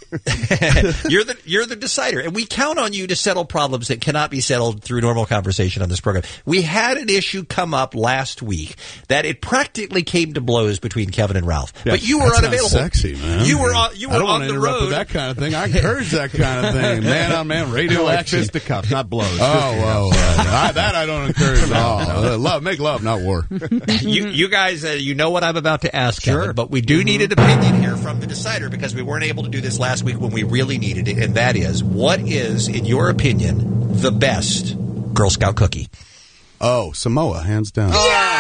You're the decider, and we count on you to settle problems that cannot be settled through normal conversation on this program. We had an issue come up last week that it practically came to blows between Kevin and Ralph, but you were unavailable. Sexy, man. You were I don't on want to the interrupt road. with that kind of thing. I encourage that kind of thing. Man on man radio action. Fisticuffs, not blows. That I don't encourage at all. Make love, not war. You guys, you know what I'm about to ask, Kevin, but we do need an opinion here from the decider because we weren't able to do this last week when we really needed it, and that is, what is, in your opinion, the best Girl Scout cookie? Oh, Samoa, hands down.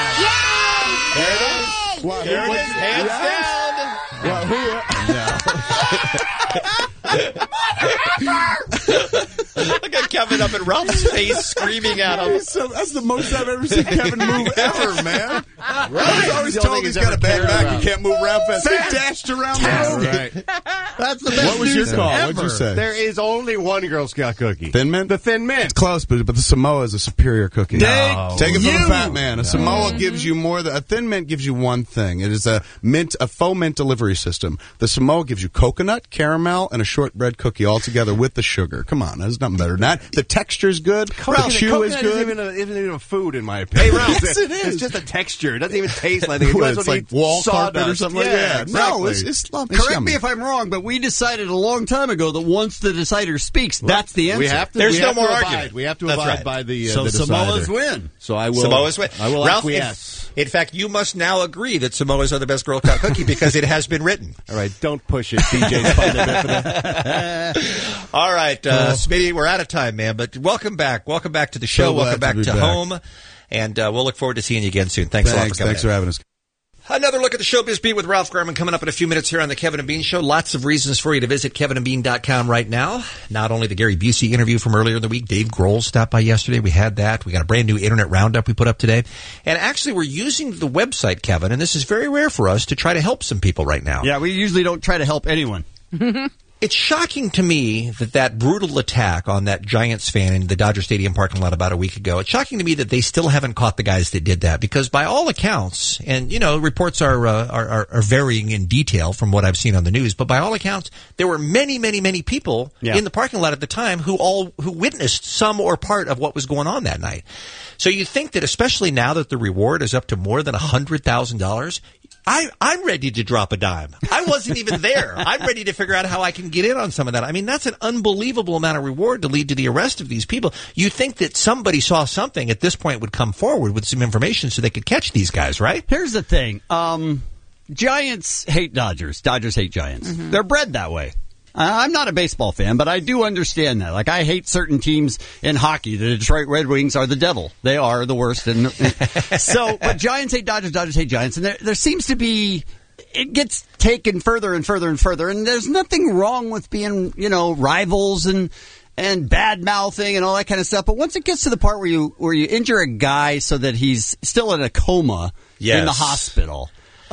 Yeah! There it is. There it is, hands down. No. Look at coming up in Ralph's face, screaming at him. That's the most I've ever seen Kevin move ever, man. Ralph's always told he's got a bad back. He can't move around fast. He dashed around the road. Right. That's the best. What was your call? What'd you say? There is only one Girl Scout cookie. Thin Mint? The Thin Mint. It's close, but the Samoa is a superior cookie. No. Take it from a fat man. A Samoa gives you more. A Thin Mint gives you one thing. It is a faux mint delivery system. The Samoa gives you coconut, caramel, and a shortbread cookie all together with the sugar. Come on, there's nothing better than that. The texture's good. The chew is good. Isn't even a food, in my opinion. Hey, Ralph. Yes, it is. It's just a texture. It doesn't even taste like it. It's like wall carpet or something like that. Exactly. No, it's lovely. Correct me if I'm wrong, but we decided a long time ago that once the decider speaks, that's the answer. We have to. There's no more argument. We have to abide by the. So the Samoa's decider. win. So I will. Samoa's win. I will Ralph, acquiesce. in fact, you must now agree that Samoas are the best Girl Scout cookie because it has been written. All right, don't push it, DJ Spider. All right, Smitty, we're out of time, man. But welcome back. Welcome back to the show. Welcome back to home. And we'll look forward to seeing you again soon. Thanks a lot for coming. Thanks for having us. Another look at the Showbiz Beat with Ralph Garman coming up in a few minutes here on the Kevin and Bean Show. Lots of reasons for you to visit kevinandbean.com right now. Not only the Gary Busey interview from earlier in the week, Dave Grohl stopped by yesterday. We had that. We got a brand new Internet Roundup we put up today. And actually, we're using the website, Kevin, and this is very rare for us to try to help some people right now. Yeah, we usually don't try to help anyone. It's shocking to me that brutal attack on that Giants fan in the Dodger Stadium parking lot about a week ago, it's shocking to me that they still haven't caught the guys that did that, because by all accounts, and reports are varying in detail from what I've seen on the news, but by all accounts, there were many, many, many people in the parking lot at the time who witnessed some or part of what was going on that night. So you think that, especially now that the reward is up to more than $100,000, I'm ready to drop a dime. I wasn't even there. I'm ready to figure out how I can get in on some of that. I mean, that's an unbelievable amount of reward to lead to the arrest of these people. You think that somebody saw something at this point would come forward with some information so they could catch these guys, right? Here's the thing. Giants hate Dodgers. Dodgers hate Giants. Mm-hmm. They're bred that way. I'm not a baseball fan, but I do understand that. Like, I hate certain teams in hockey. The Detroit Red Wings are the devil. They are the worst. But Giants hate Dodgers, Dodgers hate Giants. And there seems to be, it gets taken further and further and further. And there's nothing wrong with being, rivals and bad mouthing and all that kind of stuff. But once it gets to the part where you injure a guy so that he's still in a coma in the hospital,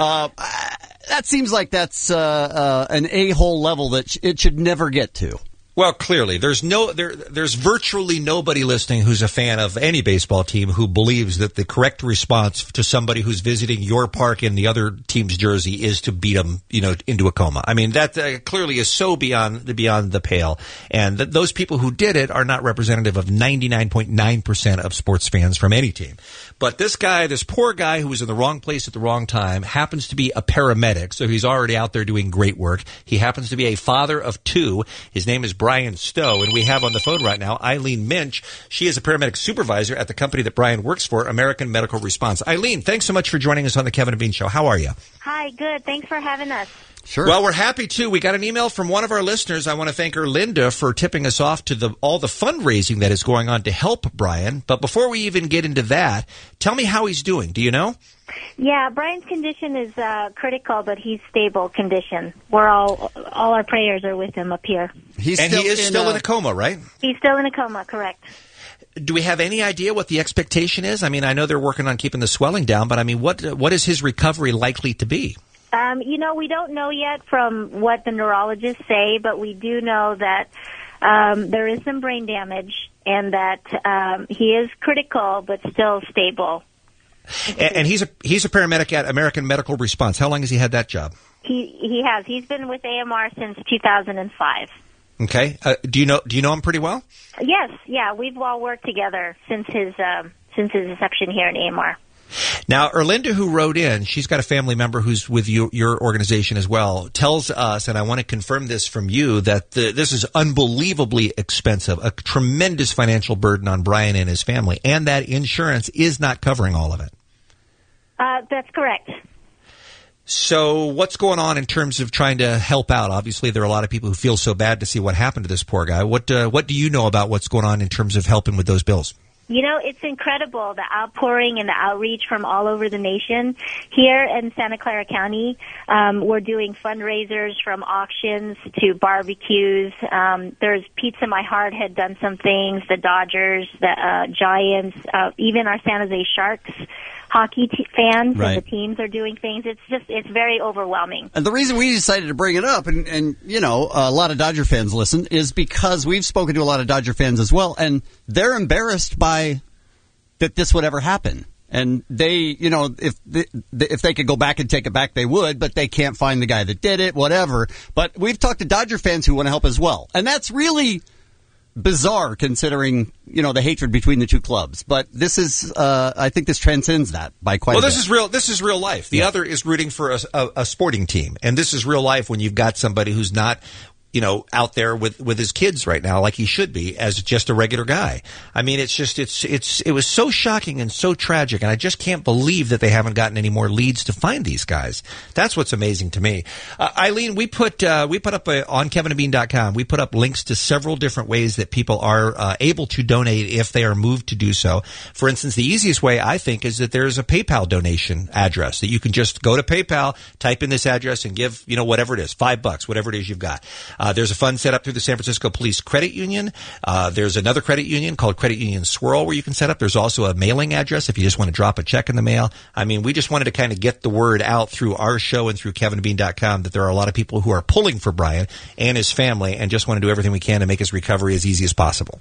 that seems like that's an a-hole level that it should never get to. Well, clearly, there's virtually nobody listening who's a fan of any baseball team who believes that the correct response to somebody who's visiting your park in the other team's jersey is to beat them, into a coma. I mean, that clearly is so beyond the pale. And those people who did it are not representative of 99.9% of sports fans from any team. But this poor guy who was in the wrong place at the wrong time, happens to be a paramedic, so he's already out there doing great work. He happens to be a father of two. His name is Brian Stowe, and we have on the phone right now Eileen Minch. She is a paramedic supervisor at the company that Brian works for, American Medical Response. Eileen, thanks so much for joining us on the Kevin and Bean Show. How are you? Hi, good. Thanks for having us. Sure. Well, we're happy to. We got an email from one of our listeners. I want to thank her, Linda, for tipping us off to all the fundraising that is going on to help Brian. But before we even get into that, tell me how he's doing. Do you know? Yeah, Brian's condition is critical, but he's stable condition. We're all our prayers are with him up here. He is still in a coma, right? He's still in a coma, correct. Do we have any idea what the expectation is? I mean, I know they're working on keeping the swelling down, but I mean, what is his recovery likely to be? We don't know yet from what the neurologists say, but we do know that there is some brain damage and that he is critical but still stable. And he's a paramedic at American Medical Response. How long has he had that job? He has. He's been with AMR since 2005. Okay. Do you know him pretty well? Yes. Yeah. We've all worked together since his inception here in AMR. Now, Erlinda, who wrote in, she's got a family member who's with your organization as well, tells us, and I want to confirm this from you, that this is unbelievably expensive, a tremendous financial burden on Brian and his family, and that insurance is not covering all of it. That's correct. So what's going on in terms of trying to help out? Obviously, there are a lot of people who feel so bad to see what happened to this poor guy. What do you know about what's going on in terms of helping with those bills? You know, it's incredible, the outpouring and the outreach from all over the nation. Here in Santa Clara County, we're doing fundraisers from auctions to barbecues. There's Pizza My Heart had done some things, the Dodgers, the Giants, even our San Jose Sharks hockey fans Right. and the teams are doing things. It's very overwhelming. And the reason we decided to bring it up, and you know, a lot of Dodger fans listen, is because we've spoken to a lot of Dodger fans as well, and they're embarrassed by that this would ever happen. And they, you know, if they could go back and take it back, they would, but they can't find the guy that did it, whatever. But we've talked to Dodger fans who want to help as well. And that's really bizarre considering, you know, the hatred between the two clubs. But this is, I think this transcends that by quite a bit. This is real life. The other is rooting for a sporting team. And this is real life when you've got somebody who's not, you know, out there with his kids right now like he should be as just a regular guy. I mean, it was so shocking and so tragic, and I just can't believe that they haven't gotten any more leads to find these guys. That's what's amazing to me. Eileen, we put up on kevinandbean.com, we put up links to several different ways that people are able to donate if they are moved to do so. For instance, the easiest way, I think, is that there's a PayPal donation address that you can just go to PayPal, type in this address, and give, you know, whatever it is, $5, whatever it is you've got. There's a fund set up through the San Francisco Police Credit Union. There's another credit union called Credit Union Swirl where you can set up. There's also a mailing address if you just want to drop a check in the mail. I mean, we just wanted to kind of get the word out through our show and through kevinandbean.com that there are a lot of people who are pulling for Brian and his family and just want to do everything we can to make his recovery as easy as possible.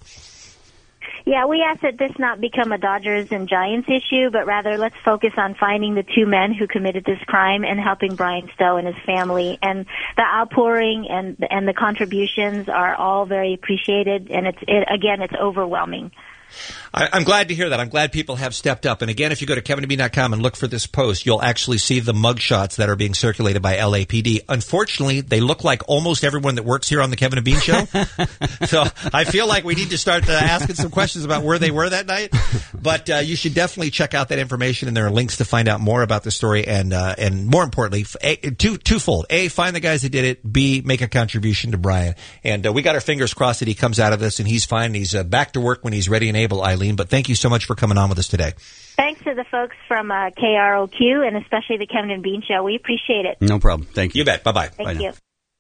Yeah, we ask that this not become a Dodgers and Giants issue, but rather let's focus on finding the two men who committed this crime and helping Brian Stowe and his family. And the outpouring and the contributions are all very appreciated, and it's overwhelming. I'm glad to hear that. I'm glad people have stepped up. And again, if you go to kevinandbean.com and look for this post, you'll actually see the mugshots that are being circulated by LAPD. Unfortunately, they look like almost everyone that works here on the Kevin and Bean Show. So I feel like we need to start asking some questions about where they were that night. But you should definitely check out that information, and there are links to find out more about the story. And more importantly, twofold. A, find the guys that did it. B, make a contribution to Brian. And we got our fingers crossed that he comes out of this and he's fine. And he's back to work when he's ready and able, Eileen. But thank you so much for coming on with us today. Thanks to the folks from KROQ and especially the Kevin and Bean Show. We appreciate it. No problem. Thank you. You bet. Bye-bye. Thank you.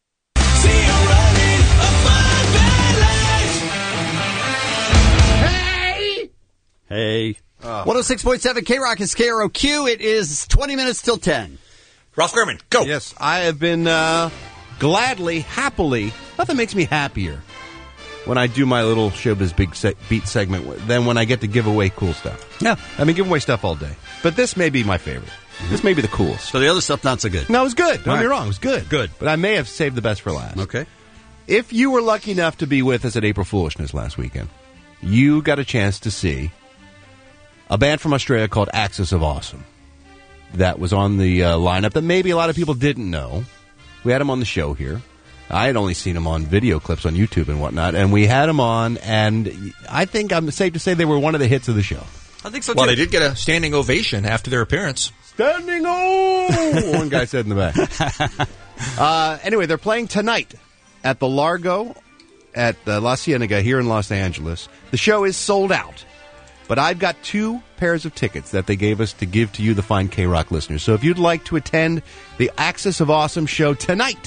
Hey. 106.7 K-Rock is KROQ. It is 20 minutes till 10. Ralph Gurman, go. Yes, I have been gladly, happily, nothing makes me happier when I do my little Showbiz Beat segment than when I get to give away cool stuff. Yeah. I've been giving away stuff all day. But this may be my favorite. This may be the coolest. So the other stuff not so good. No, it was good. Don't All get me right. wrong. It was good. Good. But I may have saved the best for last. Okay. If you were lucky enough to be with us at April Foolishness last weekend, you got a chance to see a band from Australia called Axis of Awesome that was on the lineup that maybe a lot of people didn't know. We had them on the show here. I had only seen them on video clips on YouTube and whatnot, and we had them on, and I think I'm safe to say they were one of the hits of the show. I think so, too. Well, they did get a standing ovation after their appearance. Standing O! One guy said in the back. Anyway, they're playing tonight at the Largo at La Cienega here in Los Angeles. The show is sold out, but I've got 2 pairs of tickets that they gave us to give to you, the fine K-Rock listeners. So if you'd like to attend the Axis of Awesome show tonight,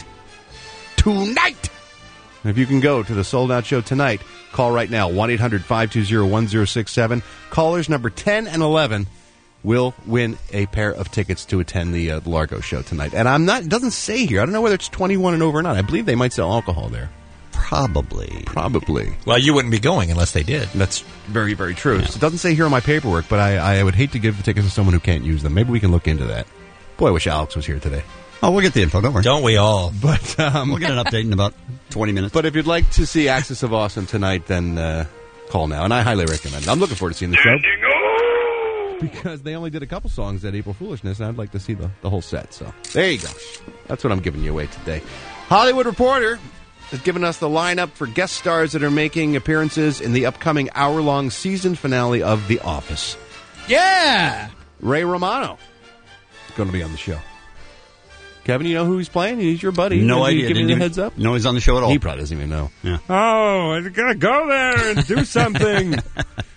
if you can go to the sold-out show tonight, call right now, 1-800-520-1067. Callers number 10 and 11 will win a pair of tickets to attend the Largo show tonight. And it doesn't say here. I don't know whether it's 21 and over or not. I believe they might sell alcohol there. Probably. Well, you wouldn't be going unless they did. That's very, very true. Yeah. It doesn't say here on my paperwork, but I would hate to give the tickets to someone who can't use them. Maybe we can look into that. Boy, I wish Alex was here today. Oh, we'll get the info. Don't worry. Don't we all? But we'll get an update in about 20 minutes. But if you'd like to see Axis of Awesome tonight, then call now. And I highly recommend it. I'm looking forward to seeing the show. Because they only did a couple songs at April Foolishness, and I'd like to see the whole set. So there you go. That's what I'm giving you away today. Hollywood Reporter has given us the lineup for guest stars that are making appearances in the upcoming hour-long season finale of The Office. Yeah! Ray Romano is going to be on the show. Kevin, you know who he's playing? He's your buddy. No idea. Give me a heads up? No, he's on the show at all. He probably doesn't even know. Yeah. Oh, I got to go there and do something.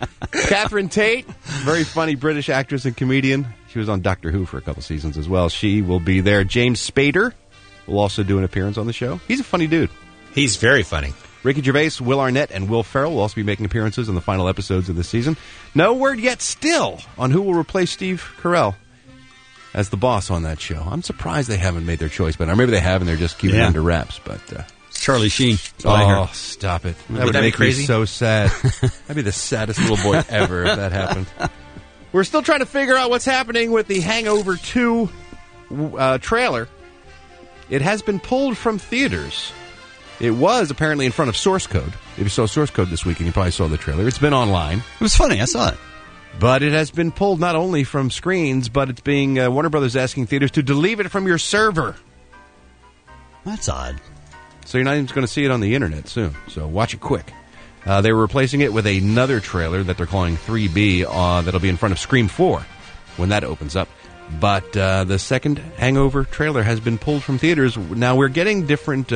Catherine Tate, very funny British actress and comedian. She was on Doctor Who for a couple seasons as well. She will be there. James Spader will also do an appearance on the show. He's a funny dude. He's very funny. Ricky Gervais, Will Arnett, and Will Ferrell will also be making appearances in the final episodes of this season. No word yet still on who will replace Steve Carell as the boss on that show. I'm surprised they haven't made their choice, but maybe they have and they're just keeping it under wraps. But it's Charlie Sheen. Oh, stop it. That would make crazy? me so sad. That'd be the saddest little boy ever if that happened. We're still trying to figure out what's happening with the Hangover 2 trailer. It has been pulled from theaters. It was apparently in front of Source Code. If you saw Source Code this weekend, you probably saw the trailer. It's been online. It was funny. I saw it. But it has been pulled not only from screens, but it's being Warner Brothers asking theaters to delete it from your server. That's odd. So you're not even going to see it on the internet soon. So watch it quick. They were replacing it with another trailer that they're calling 3B that'll be in front of Scream 4 when that opens up. But the second Hangover trailer has been pulled from theaters. Now we're getting different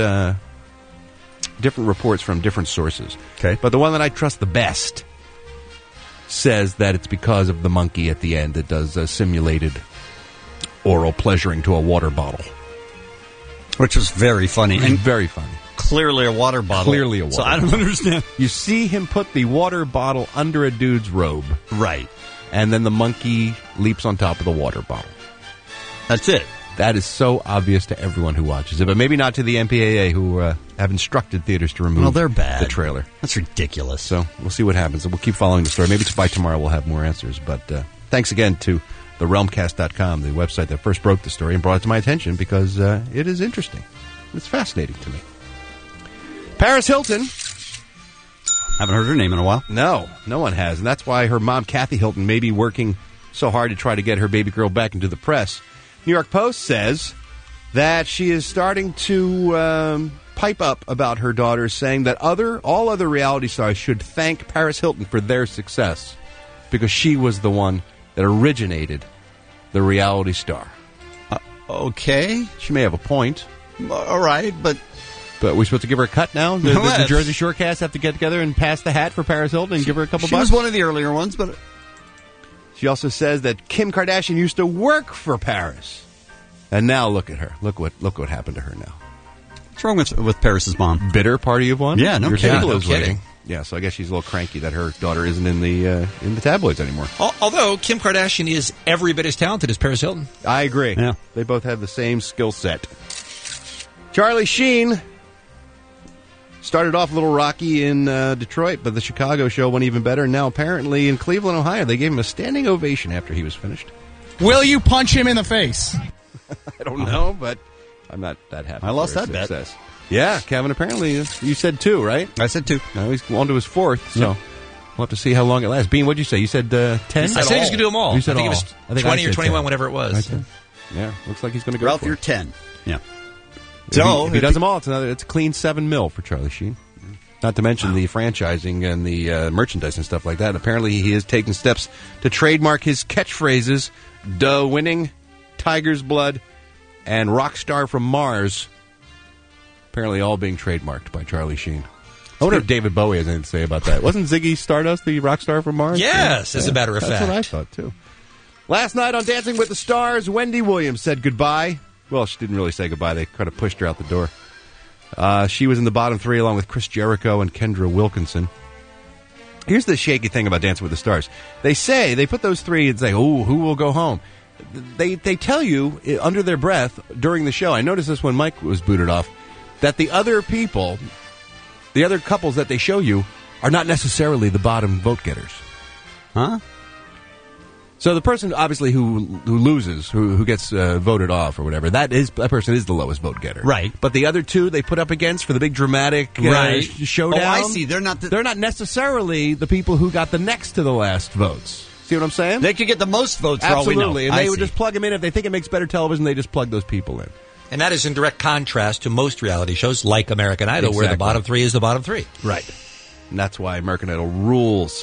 reports from different sources. Okay. But the one that I trust the best says that it's because of the monkey at the end that does simulated oral pleasuring to a water bottle. Which was very funny. And very funny. Clearly a water bottle. Clearly a water bottle. So I don't understand. You see him put the water bottle under a dude's robe. Right. And then the monkey leaps on top of the water bottle. That's it. That is so obvious to everyone who watches it, but maybe not to the MPAA, who have instructed theaters to remove they're bad. The trailer. That's ridiculous. So we'll see what happens. We'll keep following the story. Maybe by tomorrow we'll have more answers. But thanks again to therealmcast.com, the website that first broke the story and brought it to my attention because it is interesting. It's fascinating to me. Paris Hilton. Haven't heard her name in a while. No one has. And that's why her mom, Kathy Hilton, may be working so hard to try to get her baby girl back into the press. New York Post says that she is starting to pipe up about her daughter, saying that all other reality stars should thank Paris Hilton for their success because she was the one that originated the reality star. Okay. She may have a point. All right, but we're supposed to give her a cut now? Does the Jersey Shore cast have to get together and pass the hat for Paris Hilton and give her a couple bucks? She was one of the earlier ones, but... She also says that Kim Kardashian used to work for Paris. And now look at her. Look what happened to her now. What's wrong with Paris's mom? Bitter party of one? Yeah, no Your kidding. table No is kidding. waiting. Yeah, so I guess she's a little cranky that her daughter isn't in the tabloids anymore. Although Kim Kardashian is every bit as talented as Paris Hilton. I agree. Yeah. They both have the same skill set. Charlie Sheen started off a little rocky in Detroit, but the Chicago show went even better. And now apparently in Cleveland, Ohio, they gave him a standing ovation after he was finished. Will you punch him in the face? I don't know, but I'm not that happy. I lost for that his bet. success. Yeah, Kevin, apparently you said 2, right? I said 2. Now he's on to his 4th, so we'll have to see how long it lasts. Bean, what'd you say? You said 10? I said he was going to do them all. You said I think all. it was 20 or 21, 10. Whatever it was. Yeah, looks like he's going to go Ralph, for you're it. 10. Yeah. If he does them all, it's a clean $7 million for Charlie Sheen. Not to mention the franchising and the merchandise and stuff like that. Apparently, he is taking steps to trademark his catchphrases, "Duh winning," "Tiger's blood," and "Rockstar from Mars." Apparently, all being trademarked by Charlie Sheen. I wonder if David Bowie has anything to say about that. Wasn't Ziggy Stardust the Rockstar from Mars? Yes, as a matter of fact. That's what I thought, too. Last night on Dancing with the Stars, Wendy Williams said goodbye. Well, she didn't really say goodbye. They kind of pushed her out the door. She was in the bottom 3 along with Chris Jericho and Kendra Wilkinson. Here's the shaky thing about Dancing with the Stars. They put those 3 and say, oh, who will go home? They tell you under their breath during the show, I noticed this when Mike was booted off, that the other people, the other couples that they show you are not necessarily the bottom vote getters. Huh? So the person, obviously, who loses, who gets voted off or whatever, that person is the lowest vote getter. Right. But the other 2 they put up against for the big dramatic showdown. Oh, I see. They're not necessarily the people who got the next to the last votes. See what I'm saying? They could get the most votes for Absolutely. all we know. And they would just plug them in. If they think it makes better television, they just plug those people in. And that is in direct contrast to most reality shows like American Idol, where the bottom 3 is the bottom 3. Right. And that's why American Idol rules.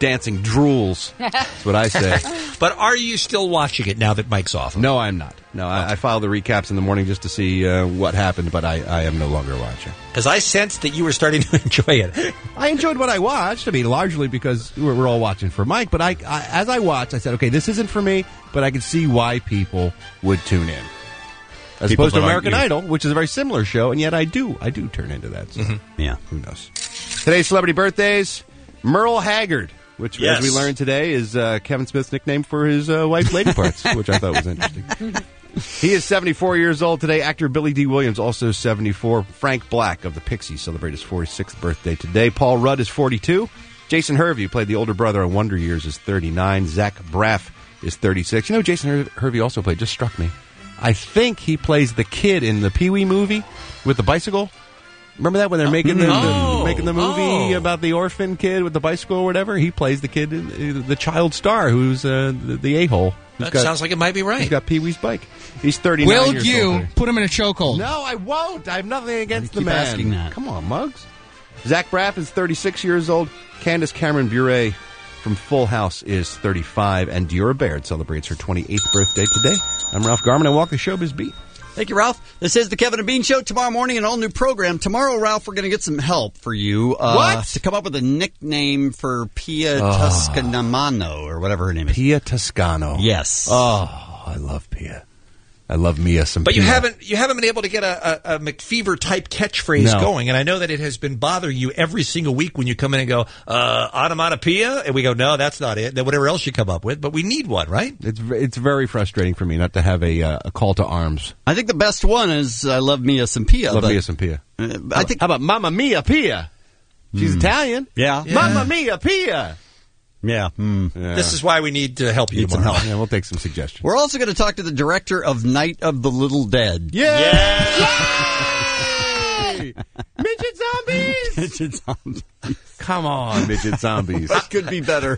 dancing drools. That's what I say. But are you still watching it now that Mike's off? No, I'm not. No, I file the recaps in the morning just to see what happened, but I am no longer watching. Because I sensed that you were starting to enjoy it. I enjoyed what I watched. I mean, largely because we're all watching for Mike. But as I watched, I said, okay, this isn't for me, but I could see why people would tune in. As People opposed to that aren't American you. Idol, which is a very similar show, and yet I do turn into that. So Yeah. who knows? Today's celebrity birthdays: Merle Haggard, which, Yes. as we learned today, is Kevin Smith's nickname for his wife's lady parts, which I thought was interesting. He is 74 years old today. Actor Billy D. Williams, also 74. Frank Black of the Pixies celebrated his 46th birthday today. Paul Rudd is 42. Jason Hervey, who played the older brother on Wonder Years, is 39. Zach Braff is 36. You know, Jason Hervey also played, just struck me, I think he plays the kid in the Pee-wee movie with the bicycle. Remember that when they're making the movie about the orphan kid with the bicycle or whatever? He plays the kid, the child star, who's the a-hole. That sounds like it might be right. He's got Pee-wee's bike. He's 39 Will years you old. put him in a chokehold? No, I won't. I have nothing against the keep man. asking that. Come on, Muggs. Zach Braff is 36 years old. Candace Cameron Bure from Full House is 35. And Diora Baird celebrates her 28th birthday today. I'm Ralph Garman. I walk the showbiz beat. Thank you, Ralph. This is the Kevin and Bean Show. Tomorrow morning, an all-new program. Tomorrow, Ralph, we're going to get some help for you. What? To come up with a nickname for Pia Toscanamano, or whatever her name is. Pia Toscano. Yes. Oh, I love Pia. I love Mia some But Pia. you haven't been able to get a McFever-type catchphrase going, and I know that it has been bothering you every single week when you come in and go, onomatopoeia? And we go, no, that's not it. Then whatever else you come up with, but we need one, right? It's very frustrating for me not to have a call to arms. I think the best one is I love Mia some Pia. Love Mia some Pia. I think. How about Mamma Mia Pia? She's Italian. Yeah. Mamma Mia Pia. Yeah. This is why we need to help you Need some tomorrow. help. Yeah, we'll take some suggestions. We're also going to talk to the director of Night of the Little Dead. Yay! Midget zombies! Midget zombies. Come on, midget zombies. That could be better.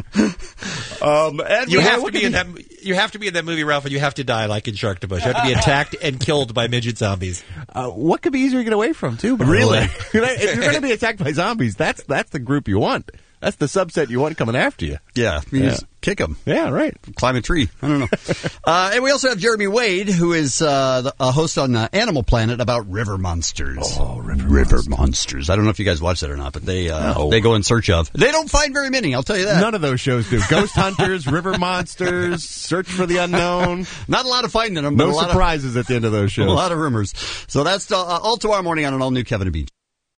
And you have to be in that. You have to be in that movie, Ralph, and you have to die like in Sharktobush. You have to be attacked and killed by midget zombies. What could be easier to get away from, too? Really? If you're going to be attacked by zombies, that's the group you want. That's the subset you want coming after you. Yeah. You just kick them. Yeah, right. Climb a tree. I don't know. And we also have Jeremy Wade, who is a host on Animal Planet about river monsters. Oh, river monsters. I don't know if you guys watch that or not, but they go in search of. They don't find very many, I'll tell you that. None of those shows do. Ghost hunters, river monsters, search for the unknown. Not a lot of finding them. But No a lot surprises at the end of those shows. A lot of rumors. So that's all tomorrow morning on an all-new Kevin and Bean.